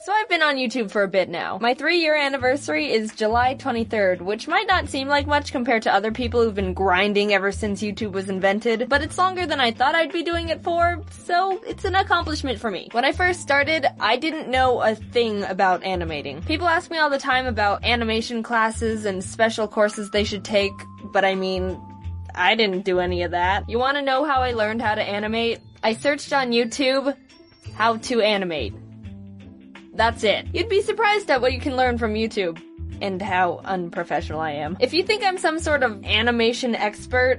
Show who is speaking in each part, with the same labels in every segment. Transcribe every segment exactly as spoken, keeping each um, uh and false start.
Speaker 1: So I've been on YouTube for a bit now. My three-year anniversary is July twenty-third, which might not seem like much compared to other people who've been grinding ever since YouTube was invented, but it's longer than I thought I'd be doing it for, so it's an accomplishment for me. When I first started, I didn't know a thing about animating. People ask me all the time about animation classes and special courses they should take, but I mean, I didn't do any of that. You wanna know how I learned how to animate? I searched on YouTube, how to animate. That's it. You'd be surprised at what you can learn from YouTube. And how unprofessional I am. If you think I'm some sort of animation expert,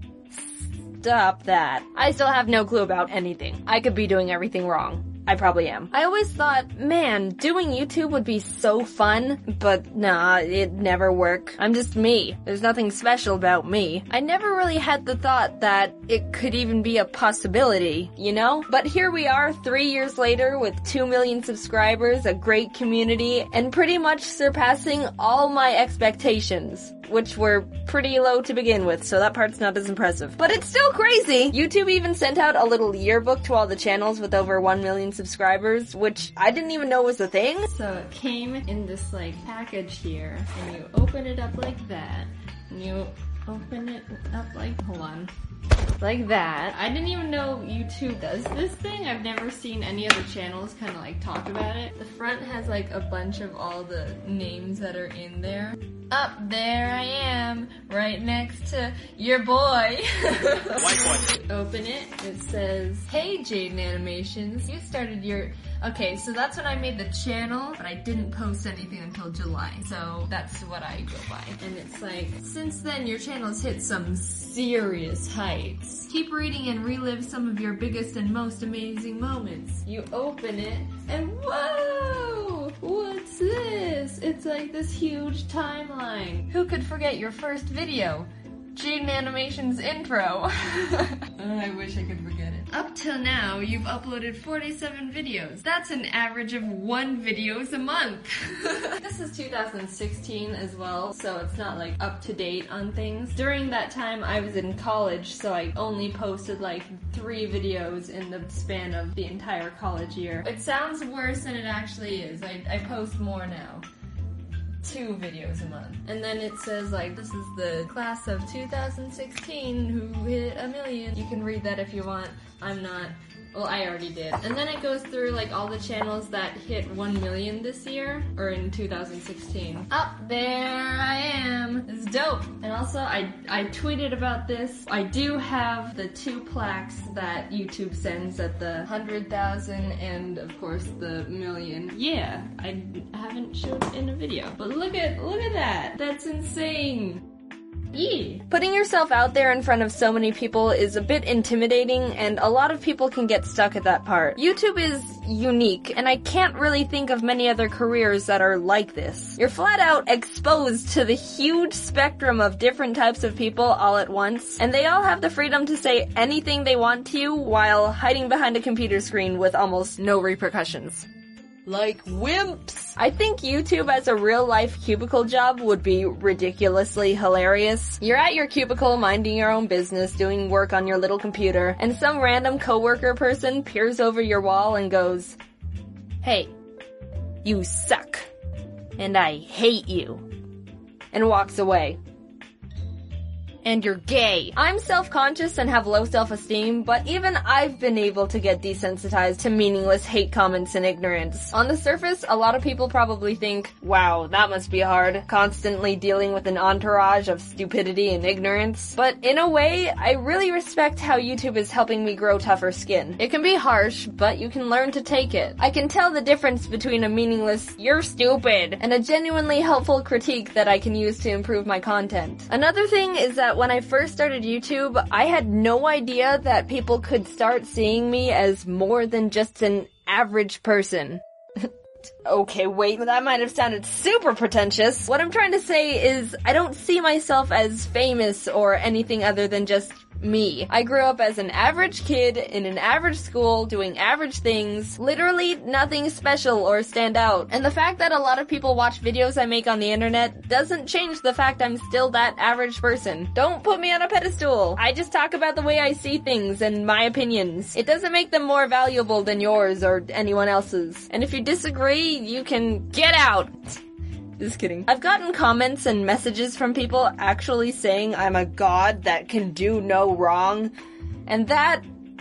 Speaker 1: stop that. I still have no clue about anything. I could be doing everything wrong. I probably am. I always thought, man, doing YouTube would be so fun, but nah, it'd never work. I'm just me. There's nothing special about me. I never really had the thought that it could even be a possibility, you know? But here we are, three years later, with two million subscribers, a great community, and pretty much surpassing all my expectations, which were pretty low to begin with, so that part's not as impressive. But it's still crazy! YouTube even sent out a little yearbook to all the channels with over one million subscribers, which I didn't even know was a thing.
Speaker 2: So it came in this like package here, and you open it up like that, and you open it up like, hold on, like that. I didn't even know YouTube does this thing. I've never seen any other channels kind of like talk about it. The front has like a bunch of all the names that are in there. Up there I am, right next to your boy. Open it, it says, hey Jaden Animations, you started your... Okay, so that's when I made the channel, but I didn't post anything until July, so that's what I go by. And it's like, since then your channel's hit some serious heights. Keep reading and relive some of your biggest and most amazing moments. You open it, and whoa! What's this? It's like this huge timeline. Who could forget your first video? Jaden Animations intro. I wish I could forget it. Up till now, you've uploaded forty-seven videos. That's an average of one videos a month. This is two thousand sixteen as well, so it's not like up to date on things. During that time, I was in college, so I only posted like three videos in the span of the entire college year. It sounds worse than it actually is. I, I post more now. Two videos a month. And then it says like, this is the class of two thousand sixteen who hit a million. You can read that if you want. I'm not. Well, I already did. And then it goes through like all the channels that hit one million this year, or in two thousand sixteen. Up there I am. It's dope. And also I, I tweeted about this. I do have the two plaques that YouTube sends at the one hundred thousand and of course the million. Yeah, I haven't showed it in a video. But look at, look at that. That's insane. Yeah.
Speaker 1: Putting yourself out there in front of so many people is a bit intimidating, and a lot of people can get stuck at that part. YouTube is unique, and I can't really think of many other careers that are like this. You're flat out exposed to the huge spectrum of different types of people all at once, and they all have the freedom to say anything they want to you while hiding behind a computer screen with almost no repercussions. Like wimps! I think YouTube as a real-life cubicle job would be ridiculously hilarious. You're at your cubicle minding your own business, doing work on your little computer, and some random coworker person peers over your wall and goes, "Hey, you suck, and I hate you," and walks away. And you're gay. I'm self-conscious and have low self-esteem, but even I've been able to get desensitized to meaningless hate comments and ignorance. On the surface, a lot of people probably think, wow, that must be hard, constantly dealing with an entourage of stupidity and ignorance. But in a way, I really respect how YouTube is helping me grow tougher skin. It can be harsh, but you can learn to take it. I can tell the difference between a meaningless, "you're stupid," and a genuinely helpful critique that I can use to improve my content. Another thing is that when I first started YouTube, I had no idea that people could start seeing me as more than just an average person. Okay, wait, that might have sounded super pretentious. What I'm trying to say is, I don't see myself as famous or anything other than just me. I grew up as an average kid in an average school doing average things, literally nothing special or stand out. And the fact that a lot of people watch videos I make on the internet doesn't change the fact I'm still that average person. Don't put me on a pedestal. I just talk about the way I see things and my opinions. It doesn't make them more valuable than yours or anyone else's. And if you disagree, you can get out. Just kidding. I've gotten comments and messages from people actually saying I'm a god that can do no wrong. And that,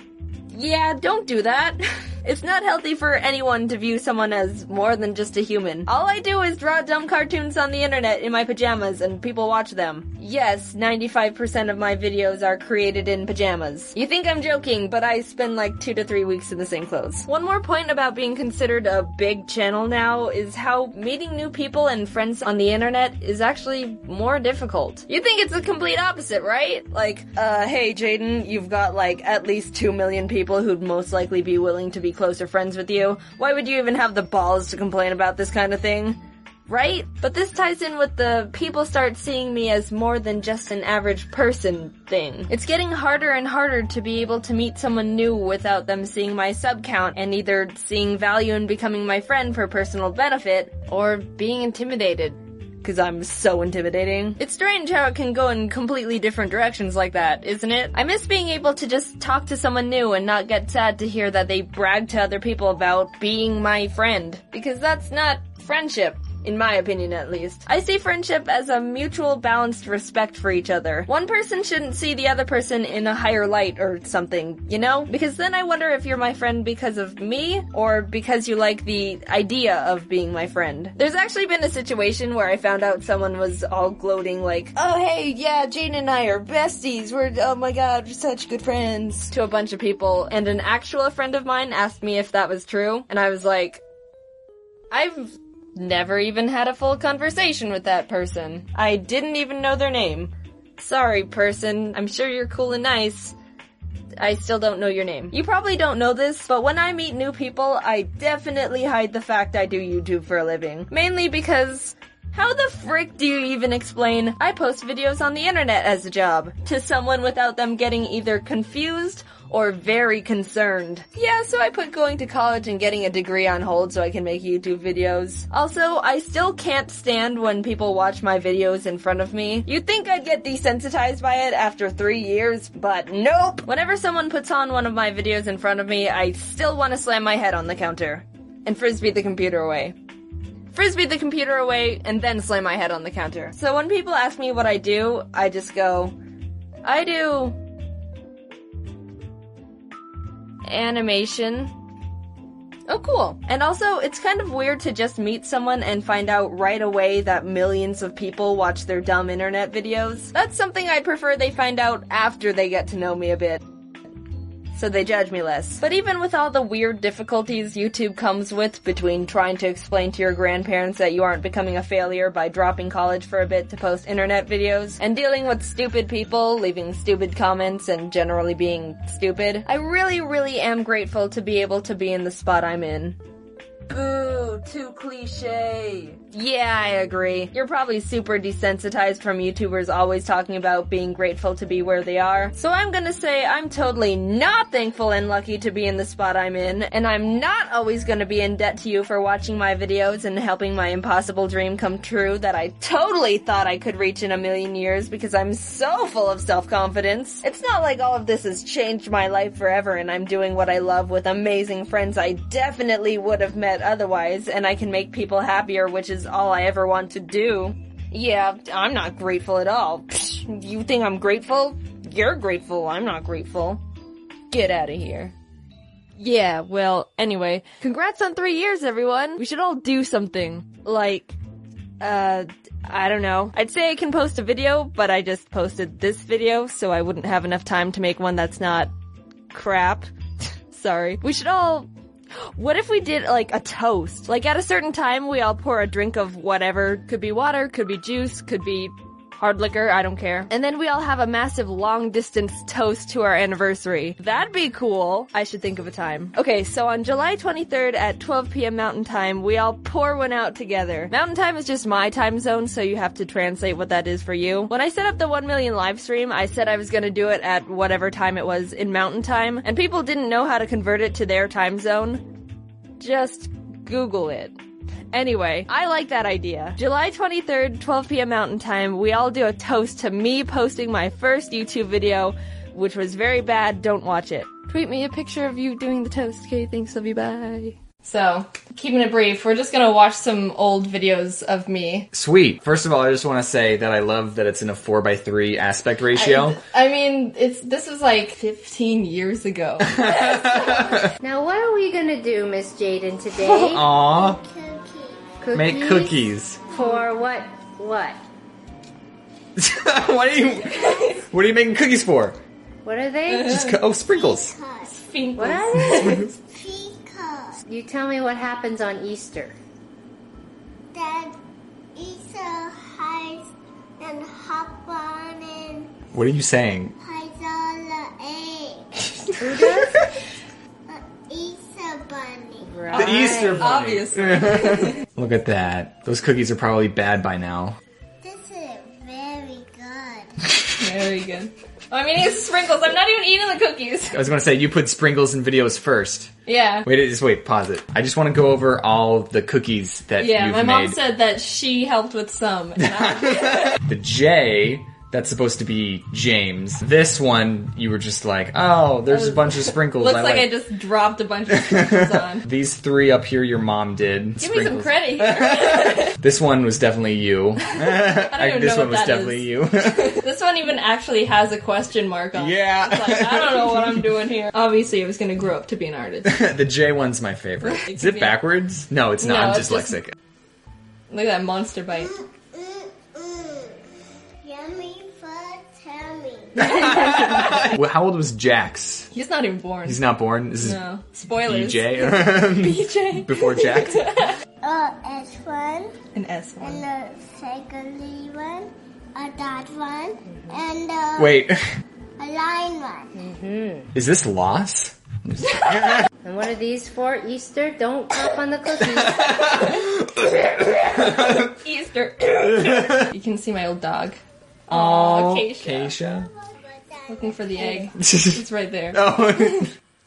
Speaker 1: yeah, don't do that. It's not healthy for anyone to view someone as more than just a human. All I do is draw dumb cartoons on the internet in my pajamas and people watch them. Yes, ninety-five percent of my videos are created in pajamas. You think I'm joking, but I spend like two to three weeks in the same clothes. One more point about being considered a big channel now is how meeting new people and friends on the internet is actually more difficult. You think it's the complete opposite, right? Like, uh, hey Jaden, you've got like at least two million people who'd most likely be willing to be closer friends with you. Why would you even have the balls to complain about this kind of thing? Right? But this ties in with the people start seeing me as more than just an average person thing. It's getting harder and harder to be able to meet someone new without them seeing my sub count and either seeing value in becoming my friend for personal benefit or being intimidated. Cause I'm so intimidating. It's strange how it can go in completely different directions like that, isn't it? I miss being able to just talk to someone new and not get sad to hear that they brag to other people about being my friend. Because that's not friendship. In my opinion, at least. I see friendship as a mutual balanced respect for each other. One person shouldn't see the other person in a higher light or something, you know? Because then I wonder if you're my friend because of me, or because you like the idea of being my friend. There's actually been a situation where I found out someone was all gloating like, oh hey, yeah, Jane and I are besties, we're, oh my god, we're such good friends, to a bunch of people, and an actual friend of mine asked me if that was true, and I was like, I've never even had a full conversation with that person. I didn't even know their name. Sorry, person. I'm sure you're cool and nice. I still don't know your name. You probably don't know this, but when I meet new people, I definitely hide the fact I do YouTube for a living. Mainly because how the frick do you even explain I post videos on the internet as a job to someone without them getting either confused or very concerned? Yeah, so I put going to college and getting a degree on hold so I can make YouTube videos. Also, I still can't stand when people watch my videos in front of me. You'd think I'd get desensitized by it after three years, but nope! Whenever someone puts on one of my videos in front of me, I still want to slam my head on the counter and frisbee the computer away. Frisbee the computer away and then slam my head on the counter. So when people ask me what I do, I just go, I do animation. Oh, cool. And also, it's kind of weird to just meet someone and find out right away that millions of people watch their dumb internet videos. That's something I prefer they find out after they get to know me a bit, so they judge me less. But even with all the weird difficulties YouTube comes with between trying to explain to your grandparents that you aren't becoming a failure by dropping college for a bit to post internet videos, and dealing with stupid people, leaving stupid comments, and generally being stupid, I really, really am grateful to be able to be in the spot I'm in. Boo, too cliche. Yeah, I agree. You're probably super desensitized from YouTubers always talking about being grateful to be where they are. So I'm gonna say I'm totally not thankful and lucky to be in the spot I'm in, and I'm not always gonna be in debt to you for watching my videos and helping my impossible dream come true that I totally thought I could reach in a million years because I'm so full of self-confidence. It's not like all of this has changed my life forever and I'm doing what I love with amazing friends I definitely would have met otherwise, and I can make people happier, which is all I ever want to do. Yeah, I'm not grateful at all. Psh, you think I'm grateful? You're grateful, I'm not grateful. Get out of here. Yeah, well, anyway, congrats on three years, everyone. We should all do something. Like, uh, I don't know. I'd say I can post a video, but I just posted this video, so I wouldn't have enough time to make one that's not crap. Sorry. We should all... What if we did, like, a toast? Like, at a certain time, we all pour a drink of whatever. Could be water, could be juice, could be hard liquor, I don't care. And then we all have a massive long distance toast to our anniversary. That'd be cool. I should think of a time. Okay, so on July twenty-third at twelve p.m. Mountain Time, we all pour one out together. Mountain Time is just my time zone, so you have to translate what that is for you. When I set up the one million live stream, I said I was gonna do it at whatever time it was in Mountain Time, and people didn't know how to convert it to their time zone. Just Google it. Anyway, I like that idea. July twenty-third, twelve p.m. Mountain Time, we all do a toast to me posting my first YouTube video, which was very bad. Don't watch it. Tweet me a picture of you doing the toast. Okay, thanks, love you, bye. So, keeping it brief, we're just gonna watch some old videos of me.
Speaker 3: Sweet. First of all, I just want to say that I love that it's in a four by three aspect ratio.
Speaker 1: I, I mean, it's this is like fifteen years ago.
Speaker 4: Now, what are we gonna do, Miss Jaden, today?
Speaker 3: Aww.
Speaker 4: Cookies?
Speaker 3: Make cookies.
Speaker 4: For what? What?
Speaker 3: What are you? What are you making cookies for?
Speaker 4: What are they?
Speaker 3: Just co- oh, sprinkles.
Speaker 4: What are they? You tell me what happens on Easter.
Speaker 5: That Easter hides and hop on and
Speaker 3: What are you saying?
Speaker 5: hides all the eggs.
Speaker 4: Who does?
Speaker 5: The Easter bunny.
Speaker 3: The Easter bunny.
Speaker 1: Obviously.
Speaker 3: Look at that. Those cookies are probably bad by now.
Speaker 5: This is very good.
Speaker 1: Very good. I'm eating sprinkles. I'm not even eating the cookies.
Speaker 3: I was gonna say, you put sprinkles in videos first.
Speaker 1: Yeah.
Speaker 3: Wait, just wait, pause it. I just want to go over all the cookies that
Speaker 1: Yeah,
Speaker 3: you've
Speaker 1: my
Speaker 3: made.
Speaker 1: mom said that she helped with some. And I-
Speaker 3: The J, that's supposed to be James. This one, you were just like, oh, there's a bunch of sprinkles.
Speaker 1: looks
Speaker 3: I
Speaker 1: like
Speaker 3: like
Speaker 1: I just dropped a bunch of sprinkles on.
Speaker 3: These three up here, your mom did.
Speaker 1: Give me some
Speaker 3: Sprinkles.
Speaker 1: credit here.
Speaker 3: This one was definitely you.
Speaker 1: I don't even
Speaker 3: this
Speaker 1: know
Speaker 3: one
Speaker 1: what
Speaker 3: was
Speaker 1: that
Speaker 3: definitely
Speaker 1: is.
Speaker 3: you.
Speaker 1: This one even actually has a question mark on it.
Speaker 3: Yeah.
Speaker 1: It's like, I don't know what I'm doing here. Obviously, I was gonna grow up to be an artist.
Speaker 3: The J one's my favorite.
Speaker 1: It
Speaker 3: Is
Speaker 1: could
Speaker 3: it
Speaker 1: be-
Speaker 3: backwards? No, it's not.
Speaker 1: No,
Speaker 3: I'm
Speaker 1: it's just-
Speaker 3: dyslexic.
Speaker 1: Look at that monster bite.
Speaker 5: Mm-mm. Yummy for tummy.
Speaker 3: Well, how old was Jax?
Speaker 1: He's not even born.
Speaker 3: He's not born. This is
Speaker 1: No. Spoilers.
Speaker 3: B J.
Speaker 1: B J.
Speaker 3: Before Jax.
Speaker 5: Oh, S one
Speaker 1: An S one.
Speaker 5: and the second one, a dot one, and a,
Speaker 3: Wait,
Speaker 5: a line one.
Speaker 3: is this loss?
Speaker 4: And what are these for? Easter? Don't pop on the cookies.
Speaker 1: Easter. You can see my old dog.
Speaker 3: Oh,
Speaker 1: Aw, Keisha.
Speaker 3: Keisha.
Speaker 1: Looking for the egg. It's right there.
Speaker 3: Oh.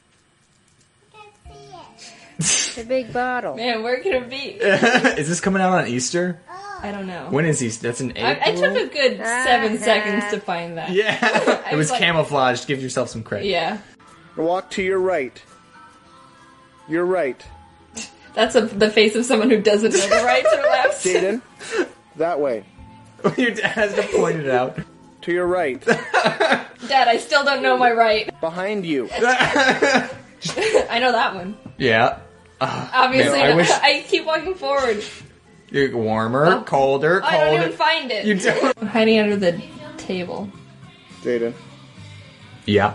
Speaker 4: The big bottle.
Speaker 1: Man, where could it be?
Speaker 3: Is this coming out on Easter?
Speaker 1: I don't know.
Speaker 3: When is Easter? That's in April.
Speaker 1: I, I took a good seven
Speaker 4: Ah.
Speaker 1: seconds to find that.
Speaker 3: Yeah, it was
Speaker 1: was like-
Speaker 3: camouflaged. Give yourself some credit.
Speaker 1: Yeah.
Speaker 6: Walk to your right. Your right.
Speaker 1: That's a, the face of someone who doesn't know the rights or lefts.
Speaker 6: Jaden, that way.
Speaker 3: Your dad has to point it out.
Speaker 6: To your right.
Speaker 1: Dad, I still don't know my right.
Speaker 6: Behind you.
Speaker 1: I know that one.
Speaker 3: Yeah.
Speaker 1: Obviously,
Speaker 3: Man, I
Speaker 1: I,
Speaker 3: wish-
Speaker 1: I keep walking forward.
Speaker 3: You're warmer, colder,
Speaker 1: I don't even
Speaker 3: colder.
Speaker 1: find it.
Speaker 3: You don't.
Speaker 1: I'm hiding under the table.
Speaker 6: Jaden.
Speaker 3: Yeah.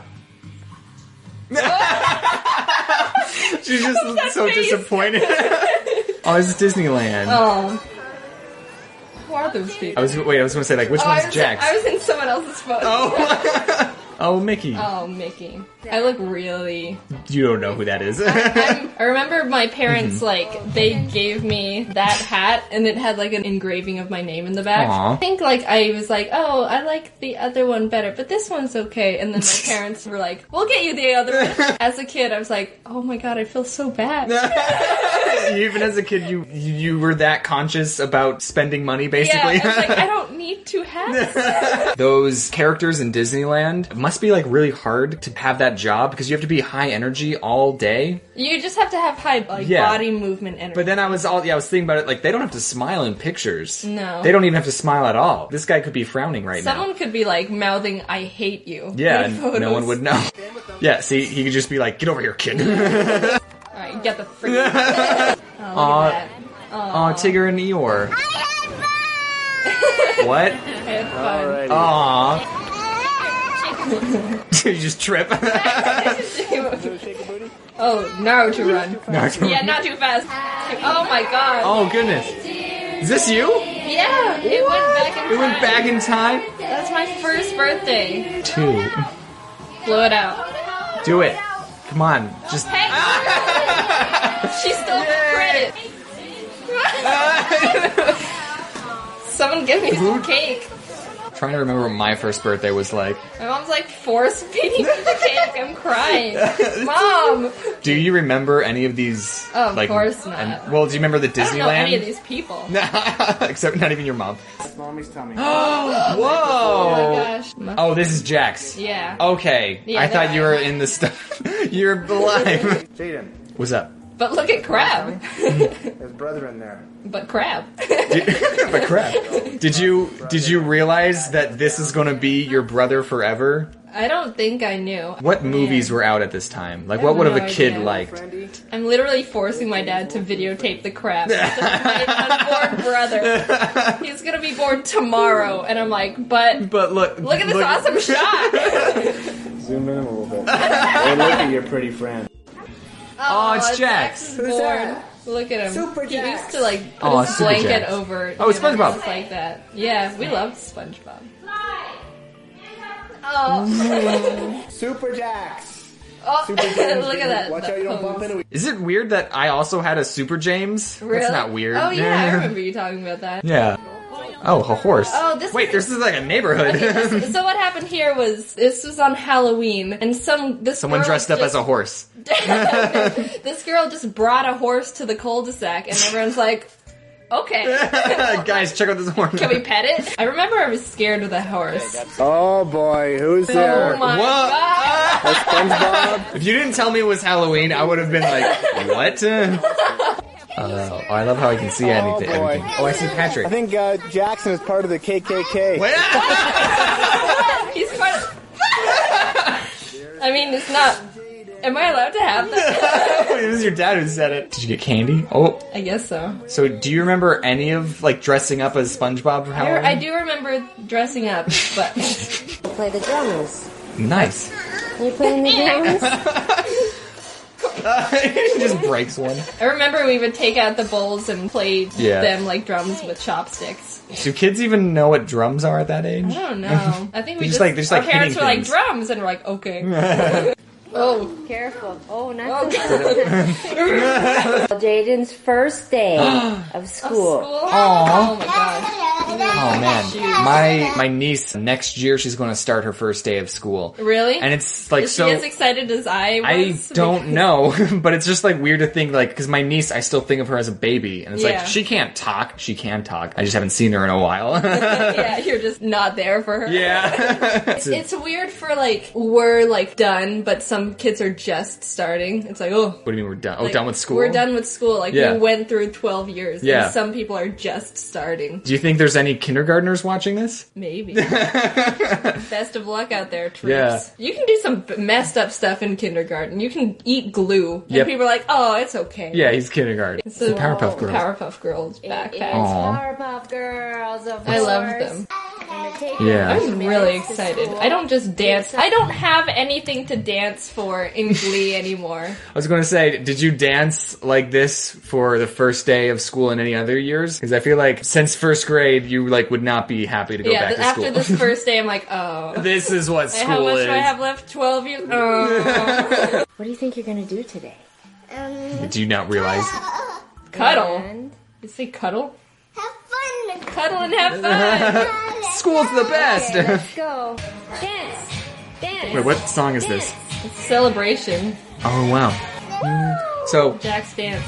Speaker 3: She's just so
Speaker 1: face?
Speaker 3: disappointed. Oh, this is Disneyland.
Speaker 1: Oh. Who are those people?
Speaker 3: I was wait. I was going to say like, which
Speaker 1: Oh, I
Speaker 3: one's
Speaker 1: was,
Speaker 3: Jax?
Speaker 1: I was in someone else's phone.
Speaker 3: Oh. Oh, Mickey.
Speaker 1: Oh, Mickey. I look really...
Speaker 3: You don't know who that is.
Speaker 1: I'm, I remember my
Speaker 3: Mm-hmm.
Speaker 1: parents, like, they gave me that hat, and it had, like, an engraving of my name in the back.
Speaker 3: Aw.
Speaker 1: I think, like, I was like, oh, I like the other one better, but this one's okay. And then my parents were like, we'll get you the other one. As a kid, I was like, oh my god, I feel so bad.
Speaker 3: Even as a kid, you you were that conscious about spending money,
Speaker 1: Yeah,
Speaker 3: basically.
Speaker 1: I was like, I don't need two hats.
Speaker 3: Those characters in Disneyland it must be like really hard to have that job because you have to be high energy all day.
Speaker 1: You just have to have high, like,
Speaker 3: Yeah.
Speaker 1: body movement energy.
Speaker 3: But then I was all yeah, I was thinking about it like they don't have to smile in pictures.
Speaker 1: No.
Speaker 3: They don't even have to smile at all. This guy could be frowning right now.
Speaker 1: Someone could be, like, mouthing, I hate you.
Speaker 3: Yeah,
Speaker 1: in
Speaker 3: and
Speaker 1: photos.
Speaker 3: no one would know. Yeah, see, he could just be like, "Get over here, kid."
Speaker 1: Alright, get the freak. Oh, look
Speaker 3: Aw.
Speaker 1: at that.
Speaker 3: Aw, Tigger and Eeyore. What?
Speaker 1: I had fun.
Speaker 6: Alrighty.
Speaker 3: Aw. You just trip.
Speaker 6: Shake a booty.
Speaker 1: Oh, Naruto run.
Speaker 3: Naruto.
Speaker 1: Yeah, not too fast. Oh my god.
Speaker 3: Oh goodness. Is this you?
Speaker 2: Yeah, it went back in time.
Speaker 3: It went back in time?
Speaker 2: That's my first birthday.
Speaker 3: Two.
Speaker 2: Blow it out.
Speaker 3: Do it. Come on. Just.
Speaker 2: Hey! She stole the credit. Someone give me some cake.
Speaker 3: Trying to remember what my first birthday was like.
Speaker 2: My mom's like force feeding me the cake. I'm crying. Mom!
Speaker 3: Do you remember any of these?
Speaker 2: Oh, of
Speaker 3: like,
Speaker 2: course not.
Speaker 3: And, well, do you remember the
Speaker 2: I don't know
Speaker 3: Disneyland?
Speaker 2: any of these people.
Speaker 3: Except not even your mom.
Speaker 6: Mommy's tummy.
Speaker 3: Whoa!
Speaker 2: Oh my gosh.
Speaker 3: Oh, this is Jax.
Speaker 2: Yeah.
Speaker 3: Okay.
Speaker 2: Yeah,
Speaker 3: I thought
Speaker 2: they're
Speaker 3: you were
Speaker 2: right.
Speaker 3: in the stuff. You're alive.
Speaker 6: Jaden,
Speaker 3: What's up?
Speaker 2: But look at Crab.
Speaker 6: there's brother in there.
Speaker 2: But Crab.
Speaker 3: But crap. Did you did you realize that this is going to be your brother forever?
Speaker 2: I don't think I knew.
Speaker 3: What movies
Speaker 2: Yeah.
Speaker 3: were out at this time? Like,
Speaker 2: I
Speaker 3: what would
Speaker 2: have
Speaker 3: have a
Speaker 2: no
Speaker 3: kid
Speaker 2: idea.
Speaker 3: liked?
Speaker 6: Friendy?
Speaker 2: I'm literally forcing my dad to videotape the crab. My unborn brother. He's gonna be born tomorrow, and I'm like, but
Speaker 3: But look,
Speaker 2: look at this awesome shot.
Speaker 6: Zoom in a little bit. Hey, look at your pretty friend.
Speaker 3: Oh, it's Jax.
Speaker 2: Jax is
Speaker 6: Who's
Speaker 2: born.
Speaker 6: that?
Speaker 2: Look at him.
Speaker 6: Super
Speaker 2: he
Speaker 6: Jax.
Speaker 2: used to like put
Speaker 3: Oh,
Speaker 2: his
Speaker 3: Super
Speaker 2: blanket
Speaker 3: Jax.
Speaker 2: over.
Speaker 3: Oh,
Speaker 2: you know,
Speaker 3: SpongeBob.
Speaker 2: just like that. Yeah, we loved SpongeBob. Oh,
Speaker 6: Super Jax.
Speaker 2: oh
Speaker 6: Super James.
Speaker 2: look at that.
Speaker 6: Watch
Speaker 2: that
Speaker 6: out you don't
Speaker 2: pose.
Speaker 6: bump into
Speaker 3: Is it weird that I also had a Super James?
Speaker 2: Really?
Speaker 3: That's not weird.
Speaker 2: Oh yeah, I remember you talking about that.
Speaker 3: Yeah. Oh, a horse.
Speaker 2: Oh, this
Speaker 3: Wait,
Speaker 2: is-
Speaker 3: this is like a neighborhood.
Speaker 2: Okay, this- so what happened here was this was on Halloween, and some this
Speaker 3: Someone
Speaker 2: girl
Speaker 3: dressed up
Speaker 2: just,
Speaker 3: as a horse.
Speaker 2: This girl just brought a horse to the cul-de-sac, and everyone's like, "Okay,
Speaker 3: Guys, check out this horse.
Speaker 2: can we pet it?" I remember I was scared of the horse.
Speaker 6: Oh boy, who's there?
Speaker 2: Oh my
Speaker 3: Whoa.
Speaker 2: god!
Speaker 6: That's SpongeBob.
Speaker 3: If you didn't tell me it was Halloween, I would have been like, what? Uh, oh, I love how I can see anything.
Speaker 6: boy.
Speaker 3: everything. Oh, I see Patrick.
Speaker 6: I think uh, Jackson is part of the K K K.
Speaker 3: Wait.
Speaker 2: He's quite. I mean, it's not. Am I allowed to have that?
Speaker 3: It was your dad who said it. Did you get candy? Oh,
Speaker 2: I guess so.
Speaker 3: so do you remember any of like dressing up as SpongeBob for
Speaker 2: I,
Speaker 3: Halloween?
Speaker 2: I do remember dressing up, but
Speaker 4: Play the drums.
Speaker 3: Nice.
Speaker 4: You playing the drums?
Speaker 3: He just breaks one.
Speaker 2: I remember we would take out the bowls and play
Speaker 3: Yeah.
Speaker 2: them like drums with chopsticks.
Speaker 3: Do kids even know what drums are at that age?
Speaker 2: I don't know. I think we
Speaker 3: They're just
Speaker 2: just,
Speaker 3: like- they're just
Speaker 2: our
Speaker 3: like
Speaker 2: parents were
Speaker 3: hitting
Speaker 2: like
Speaker 3: things.
Speaker 2: drums, and we're like, okay. Oh,
Speaker 4: Careful. Oh, not
Speaker 2: oh,
Speaker 4: so
Speaker 2: God.
Speaker 4: Jaden's first day of school.
Speaker 2: School? Oh my gosh.
Speaker 3: Oh man, my my niece next year she's going to start her first day of school,
Speaker 2: Really?
Speaker 3: and it's like
Speaker 2: Is
Speaker 3: so.
Speaker 2: she as excited as I
Speaker 3: I
Speaker 2: was?
Speaker 3: don't know, but it's just like weird to think like because my niece I still think of her as a baby, and it's
Speaker 2: Yeah.
Speaker 3: like she can't talk. She can talk. I just haven't seen her in a while.
Speaker 2: Yeah, you're just not there for her.
Speaker 3: Yeah.
Speaker 2: It's, it's weird for like, we're like done, but some kids are just starting. It's like, oh.
Speaker 3: What do you mean we're done? Oh,
Speaker 2: like,
Speaker 3: done with school?
Speaker 2: We're done with school. Like,
Speaker 3: Yeah.
Speaker 2: we went through twelve years.
Speaker 3: Yeah.
Speaker 2: And some people are just starting.
Speaker 3: Do you think there's any kindergartners watching this?
Speaker 2: Maybe. Best of luck out there, troops.
Speaker 3: Yeah.
Speaker 2: You can do some b- messed up stuff in kindergarten. You can eat glue. And
Speaker 3: Yep.
Speaker 2: people are like, oh, it's okay.
Speaker 3: Yeah, he's kindergarten. It's the Powerpuff Girls.
Speaker 2: Powerpuff Girls backpack.
Speaker 4: It's
Speaker 3: Aw.
Speaker 4: Powerpuff Girls, of
Speaker 2: I love
Speaker 4: course.
Speaker 2: them.
Speaker 4: And to take
Speaker 3: Yeah.
Speaker 4: your
Speaker 2: I'm really
Speaker 4: parents to
Speaker 2: excited.
Speaker 4: school.
Speaker 2: I don't just dance. I don't have anything to dance for in Glee anymore.
Speaker 3: I was going to say, did you dance like this for the first day of school in any other years? Because I feel like since first grade, you like would not be happy to go
Speaker 2: Yeah,
Speaker 3: back
Speaker 2: th-
Speaker 3: to
Speaker 2: after
Speaker 3: school.
Speaker 2: this first day, I'm like, oh.
Speaker 3: This is what
Speaker 2: Hey, How
Speaker 3: school
Speaker 2: much
Speaker 3: is.
Speaker 2: do I have left? twelve years? Oh.
Speaker 4: What do you think you're gonna do today?
Speaker 5: Um,
Speaker 3: Do you not realize?
Speaker 2: Cuddle.
Speaker 4: And
Speaker 2: You say cuddle?
Speaker 5: have fun.
Speaker 2: Cuddle and have fun.
Speaker 3: School's the best.
Speaker 4: okay, let's go. Dance, dance.
Speaker 3: Wait, what song is this?
Speaker 2: It's celebration.
Speaker 3: Oh wow. So
Speaker 2: Jack's dance.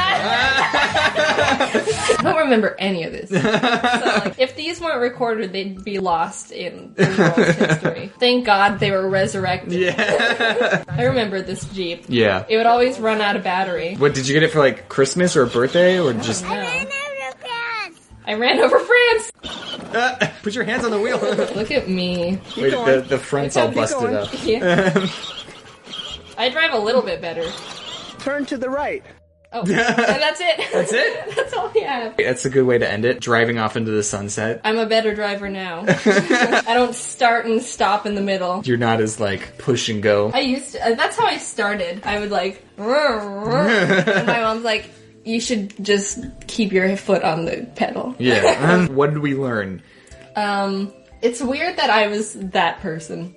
Speaker 2: I don't remember any of this. So, like, if these weren't recorded, they'd be lost in the world's history. Thank God they were resurrected.
Speaker 3: yeah,
Speaker 2: I remember this Jeep.
Speaker 3: yeah.
Speaker 2: It would always run out of battery.
Speaker 3: What did you get it for like Christmas or a birthday or just?
Speaker 2: No.
Speaker 5: And
Speaker 2: I ran over France.
Speaker 3: Uh, put your hands on the wheel.
Speaker 2: Look at me.
Speaker 3: Wait, the the front's all busted up.
Speaker 2: Yeah. I drive a little bit better.
Speaker 6: Turn to the right.
Speaker 2: Oh, and that's it.
Speaker 3: That's it?
Speaker 2: That's all we have.
Speaker 3: That's a good way to end it. Driving off into the sunset.
Speaker 2: I'm a better driver now. I don't start and stop in the middle.
Speaker 3: You're not as like push and go.
Speaker 2: I used to, uh, that's how I started. I would like, and my mom's like,
Speaker 1: you should just keep your foot on the pedal.
Speaker 3: Yeah. What did we learn?
Speaker 1: Um, it's weird that I was that person.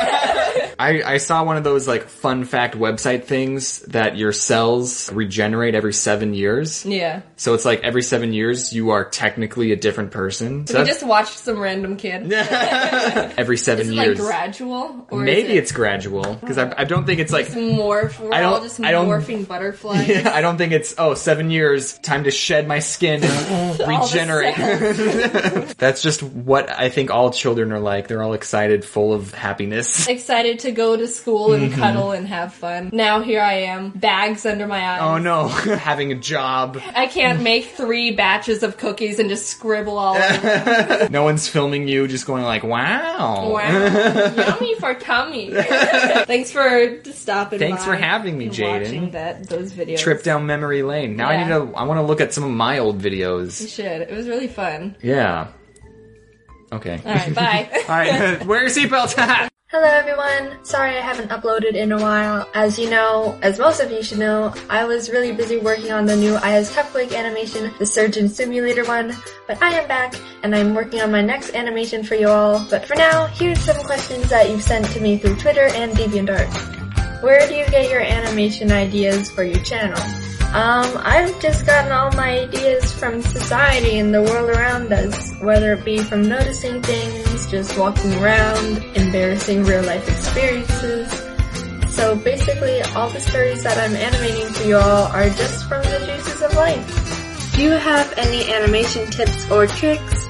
Speaker 3: I, I saw one of those like fun fact website things that your cells regenerate every seven years.
Speaker 1: Yeah.
Speaker 3: So it's like every seven years you are technically a different person. So
Speaker 1: we just watched some random kid.
Speaker 3: every seven
Speaker 1: is it
Speaker 3: years.
Speaker 1: Like gradual? Or
Speaker 3: Maybe
Speaker 1: is it
Speaker 3: it's gradual because I, I don't think it's like
Speaker 1: just morph. We're
Speaker 3: I don't,
Speaker 1: all just
Speaker 3: I don't,
Speaker 1: morphing butterflies.
Speaker 3: Yeah, I don't think it's oh seven years time to shed my skin and regenerate. That's just what I think all children are like. They're all excited, full of happiness.
Speaker 1: Excited to go to school and
Speaker 3: Mm-hmm.
Speaker 1: cuddle and have fun. Now here I am, bags under my eyes.
Speaker 3: Oh no, having a job.
Speaker 1: I can't make three batches of cookies and just scribble all over.
Speaker 3: No one's filming you, just going like, wow.
Speaker 1: Wow, yummy for tummy. Thanks for stopping
Speaker 3: Thanks
Speaker 1: by
Speaker 3: for having me,
Speaker 1: and
Speaker 3: Jaden.
Speaker 1: Watching that those videos.
Speaker 3: Trip down memory lane. Now
Speaker 1: Yeah.
Speaker 3: I need to. I want to look at some of my old
Speaker 1: You
Speaker 3: videos.
Speaker 1: should. It was really fun.
Speaker 3: Yeah. Okay.
Speaker 1: All right, bye.
Speaker 3: All right. Wear your seatbelt.
Speaker 7: Hello everyone! Sorry I haven't uploaded in a while. As you know, as most of you should know, I was really busy working on the new Aya's Cupquake animation, the Surgeon Simulator one, but I am back and I'm working on my next animation for you all. But for now, here's some questions that you've sent to me through Twitter and DeviantArt. Where do you get your animation ideas for your channel? Um, I've just gotten all my ideas from society and the world around us, whether it be from noticing things, just walking around, embarrassing real life experiences. So basically, all the stories that I'm animating for you all are just from the juices of life. Do you have any animation tips or tricks?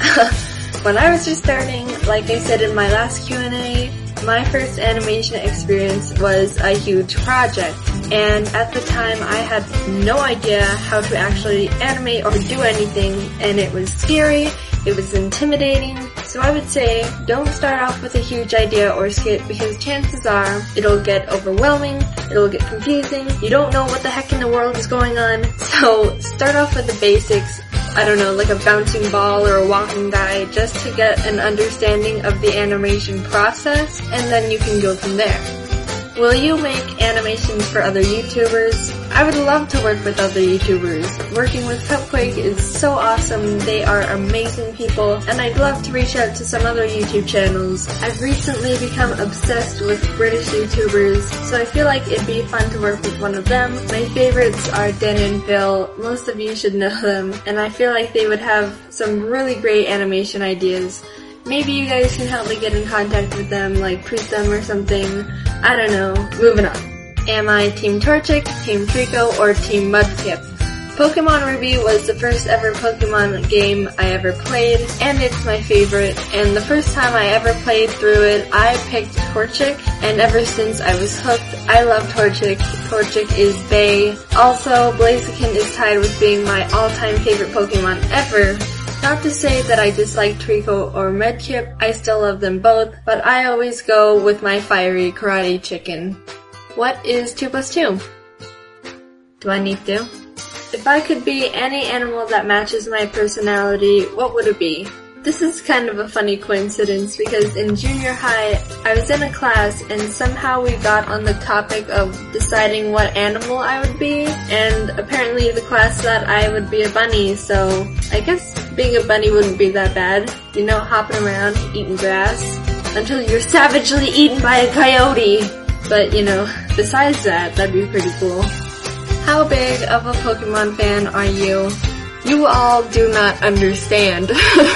Speaker 7: When I was just starting, like I said in my last Q and A, my first animation experience was a huge project, and at the time I had no idea how to actually animate or do anything, and it was scary, it was intimidating, so I would say don't start off with a huge idea or skit because chances are it'll get overwhelming, it'll get confusing, you don't know what the heck in the world is going on, so start off with the basics. I don't know, like a bouncing ball or a walking guy, just to get an understanding of the animation process, and then you can go from there. Will you make animations for other YouTubers? I would love to work with other YouTubers. Working with Cupquake is so awesome, they are amazing people, and I'd love to reach out to some other YouTube channels. I've recently become obsessed with British YouTubers, so I feel like it'd be fun to work with one of them. My favorites are Dan and Phil, most of you should know them, and I feel like they would have some really great animation ideas. Maybe you guys can help me get in contact with them, like proof them or something. I don't know. Moving on. Am I Team Torchic, Team Trico, or Team Mudkip? Pokemon Ruby was the first ever Pokemon game I ever played, and it's my favorite, and the first time I ever played through it, I picked Torchic, and ever since I was hooked, I love Torchic. Torchic is bae. Also, Blaziken is tied with being my all-time favorite Pokemon ever. Not to say that I dislike Trico or Mudkip, I still love them both, but I always go with my fiery karate chicken. What is two plus two? Do I need to? If I could be any animal that matches my personality, what would it be? This is kind of a funny coincidence because in junior high, I was in a class and somehow we got on the topic of deciding what animal I would be, and apparently the class thought I would be a bunny, so I guess being a bunny wouldn't be that bad. You know, hopping around, eating grass, until you're savagely eaten by a coyote. But, you know, besides that, that'd be pretty cool. How big of a Pokemon fan are you? You all do not understand.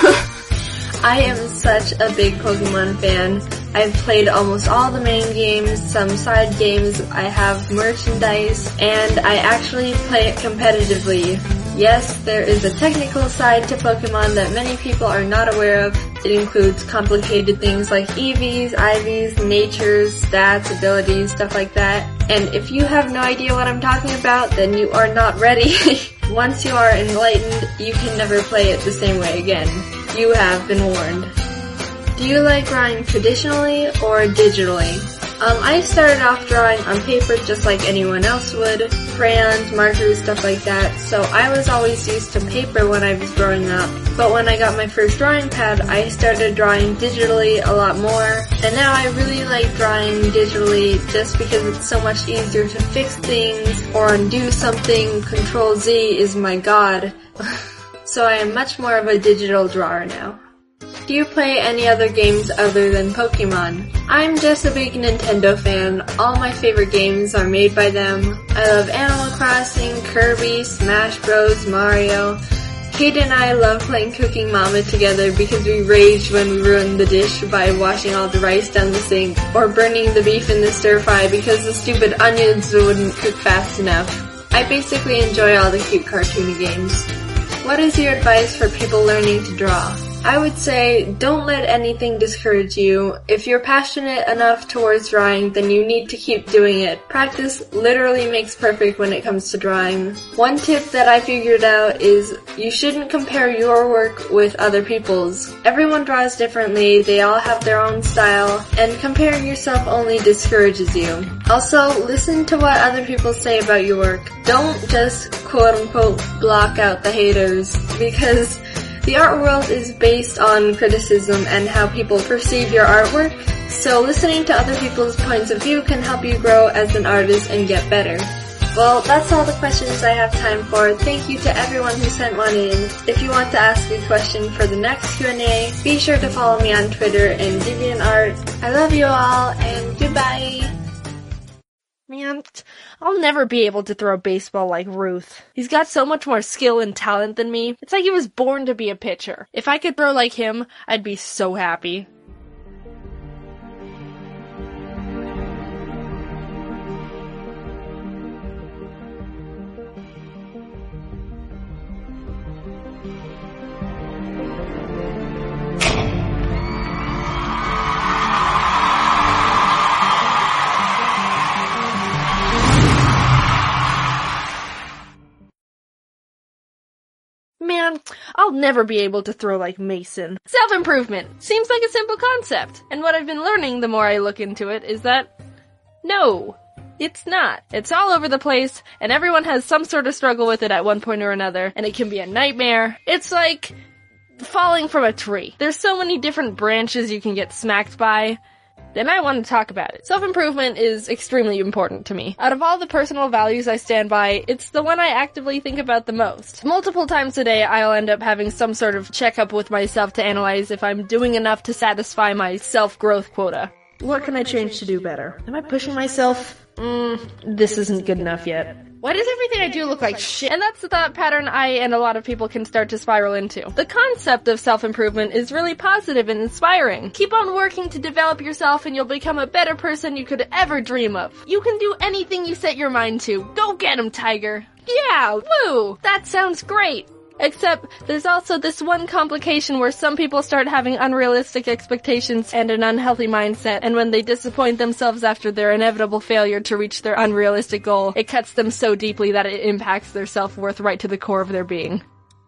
Speaker 7: I am such a big Pokemon fan. I've played almost all the main games, some side games, I have merchandise, and I actually play it competitively. Yes, there is a technical side to Pokemon that many people are not aware of. It includes complicated things like E Vs, I Vs, natures, stats, abilities, stuff like that. And if you have no idea what I'm talking about, then you are not ready. Once you are enlightened, you can never play it the same way again. You have been warned. Do you like drawing traditionally or digitally? Um, I started off drawing on paper just like anyone else would. crayons, markers, stuff like that, so I was always used to paper when I was growing up. But when I got my first drawing pad, I started drawing digitally a lot more, and now I really like drawing digitally just because it's so much easier to fix things or undo something. Control Z is my god. So I am much more of a digital drawer now. Do you play any other games other than Pokemon? I'm just a big Nintendo fan. All my favorite games are made by them. I love Animal Crossing, Kirby, Smash Bros, Mario. Kate and I love playing Cooking Mama together because we raged when we ruined the dish by washing all the rice down the sink, or burning the beef in the stir fry because the stupid onions wouldn't cook fast enough. I basically enjoy all the cute cartoony games. What is your advice for people learning to draw? I would say, don't let anything discourage you. If you're passionate enough towards drawing, then you need to keep doing it. Practice literally makes perfect when it comes to drawing. One tip that I figured out is you shouldn't compare your work with other people's. Everyone draws differently, they all have their own style, and comparing yourself only discourages you. Also, listen to what other people say about your work. Don't just quote-unquote block out the haters, because the art world is based on criticism and how people perceive your artwork, so listening to other people's points of view can help you grow as an artist and get better. Well, that's all the questions I have time for. Thank you to everyone who sent one in. If you want to ask a question for the next Q and A, be sure to follow me on Twitter and DeviantArt. I love you all, and goodbye!
Speaker 1: Man, I'll never be able to throw a baseball like Ruth. He's got so much more skill and talent than me. It's like he was born to be a pitcher. If I could throw like him, I'd be so happy. Man, I'll never be able to throw like Mason. Self-improvement seems like a simple concept, and what I've been learning the more I look into it is that, no, it's not. It's all over the place, and everyone has some sort of struggle with it at one point or another, and it can be a nightmare. It's like falling from a tree. There's so many different branches you can get smacked by. Then I want to talk about it. Self-improvement is extremely important to me. Out of all the personal values I stand by, it's the one I actively think about the most. Multiple times a day, I'll end up having some sort of checkup with myself to analyze if I'm doing enough to satisfy my self-growth quota. What can I change to do better? Am I pushing myself? Mm, this isn't good enough yet. Why does everything I do look like shit? And that's the thought pattern I and a lot of people can start to spiral into. The concept of self-improvement is really positive and inspiring. Keep on working to develop yourself and you'll become a better person you could ever dream of. You can do anything you set your mind to. Go get 'em, Tiger. Yeah, woo! That sounds great. Except, there's also this one complication where some people start having unrealistic expectations and an unhealthy mindset, and when they disappoint themselves after their inevitable failure to reach their unrealistic goal, it cuts them so deeply that it impacts their self-worth right to the core of their being.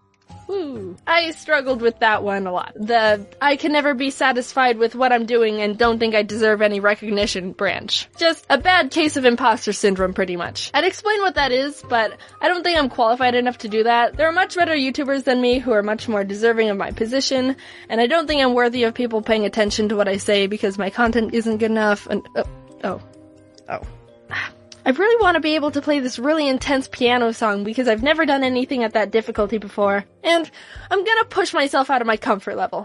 Speaker 1: Woo. I struggled with that one a lot. The I can never be satisfied with what I'm doing and don't think I deserve any recognition branch. Just a bad case of imposter syndrome, pretty much. I'd explain what that is, but I don't think I'm qualified enough to do that. There are much better YouTubers than me who are much more deserving of my position, and I don't think I'm worthy of people paying attention to what I say because my content isn't good enough, and oh, oh, oh. I really want to be able to play this really intense piano song because I've never done anything at that difficulty before, and I'm gonna push myself out of my comfort level.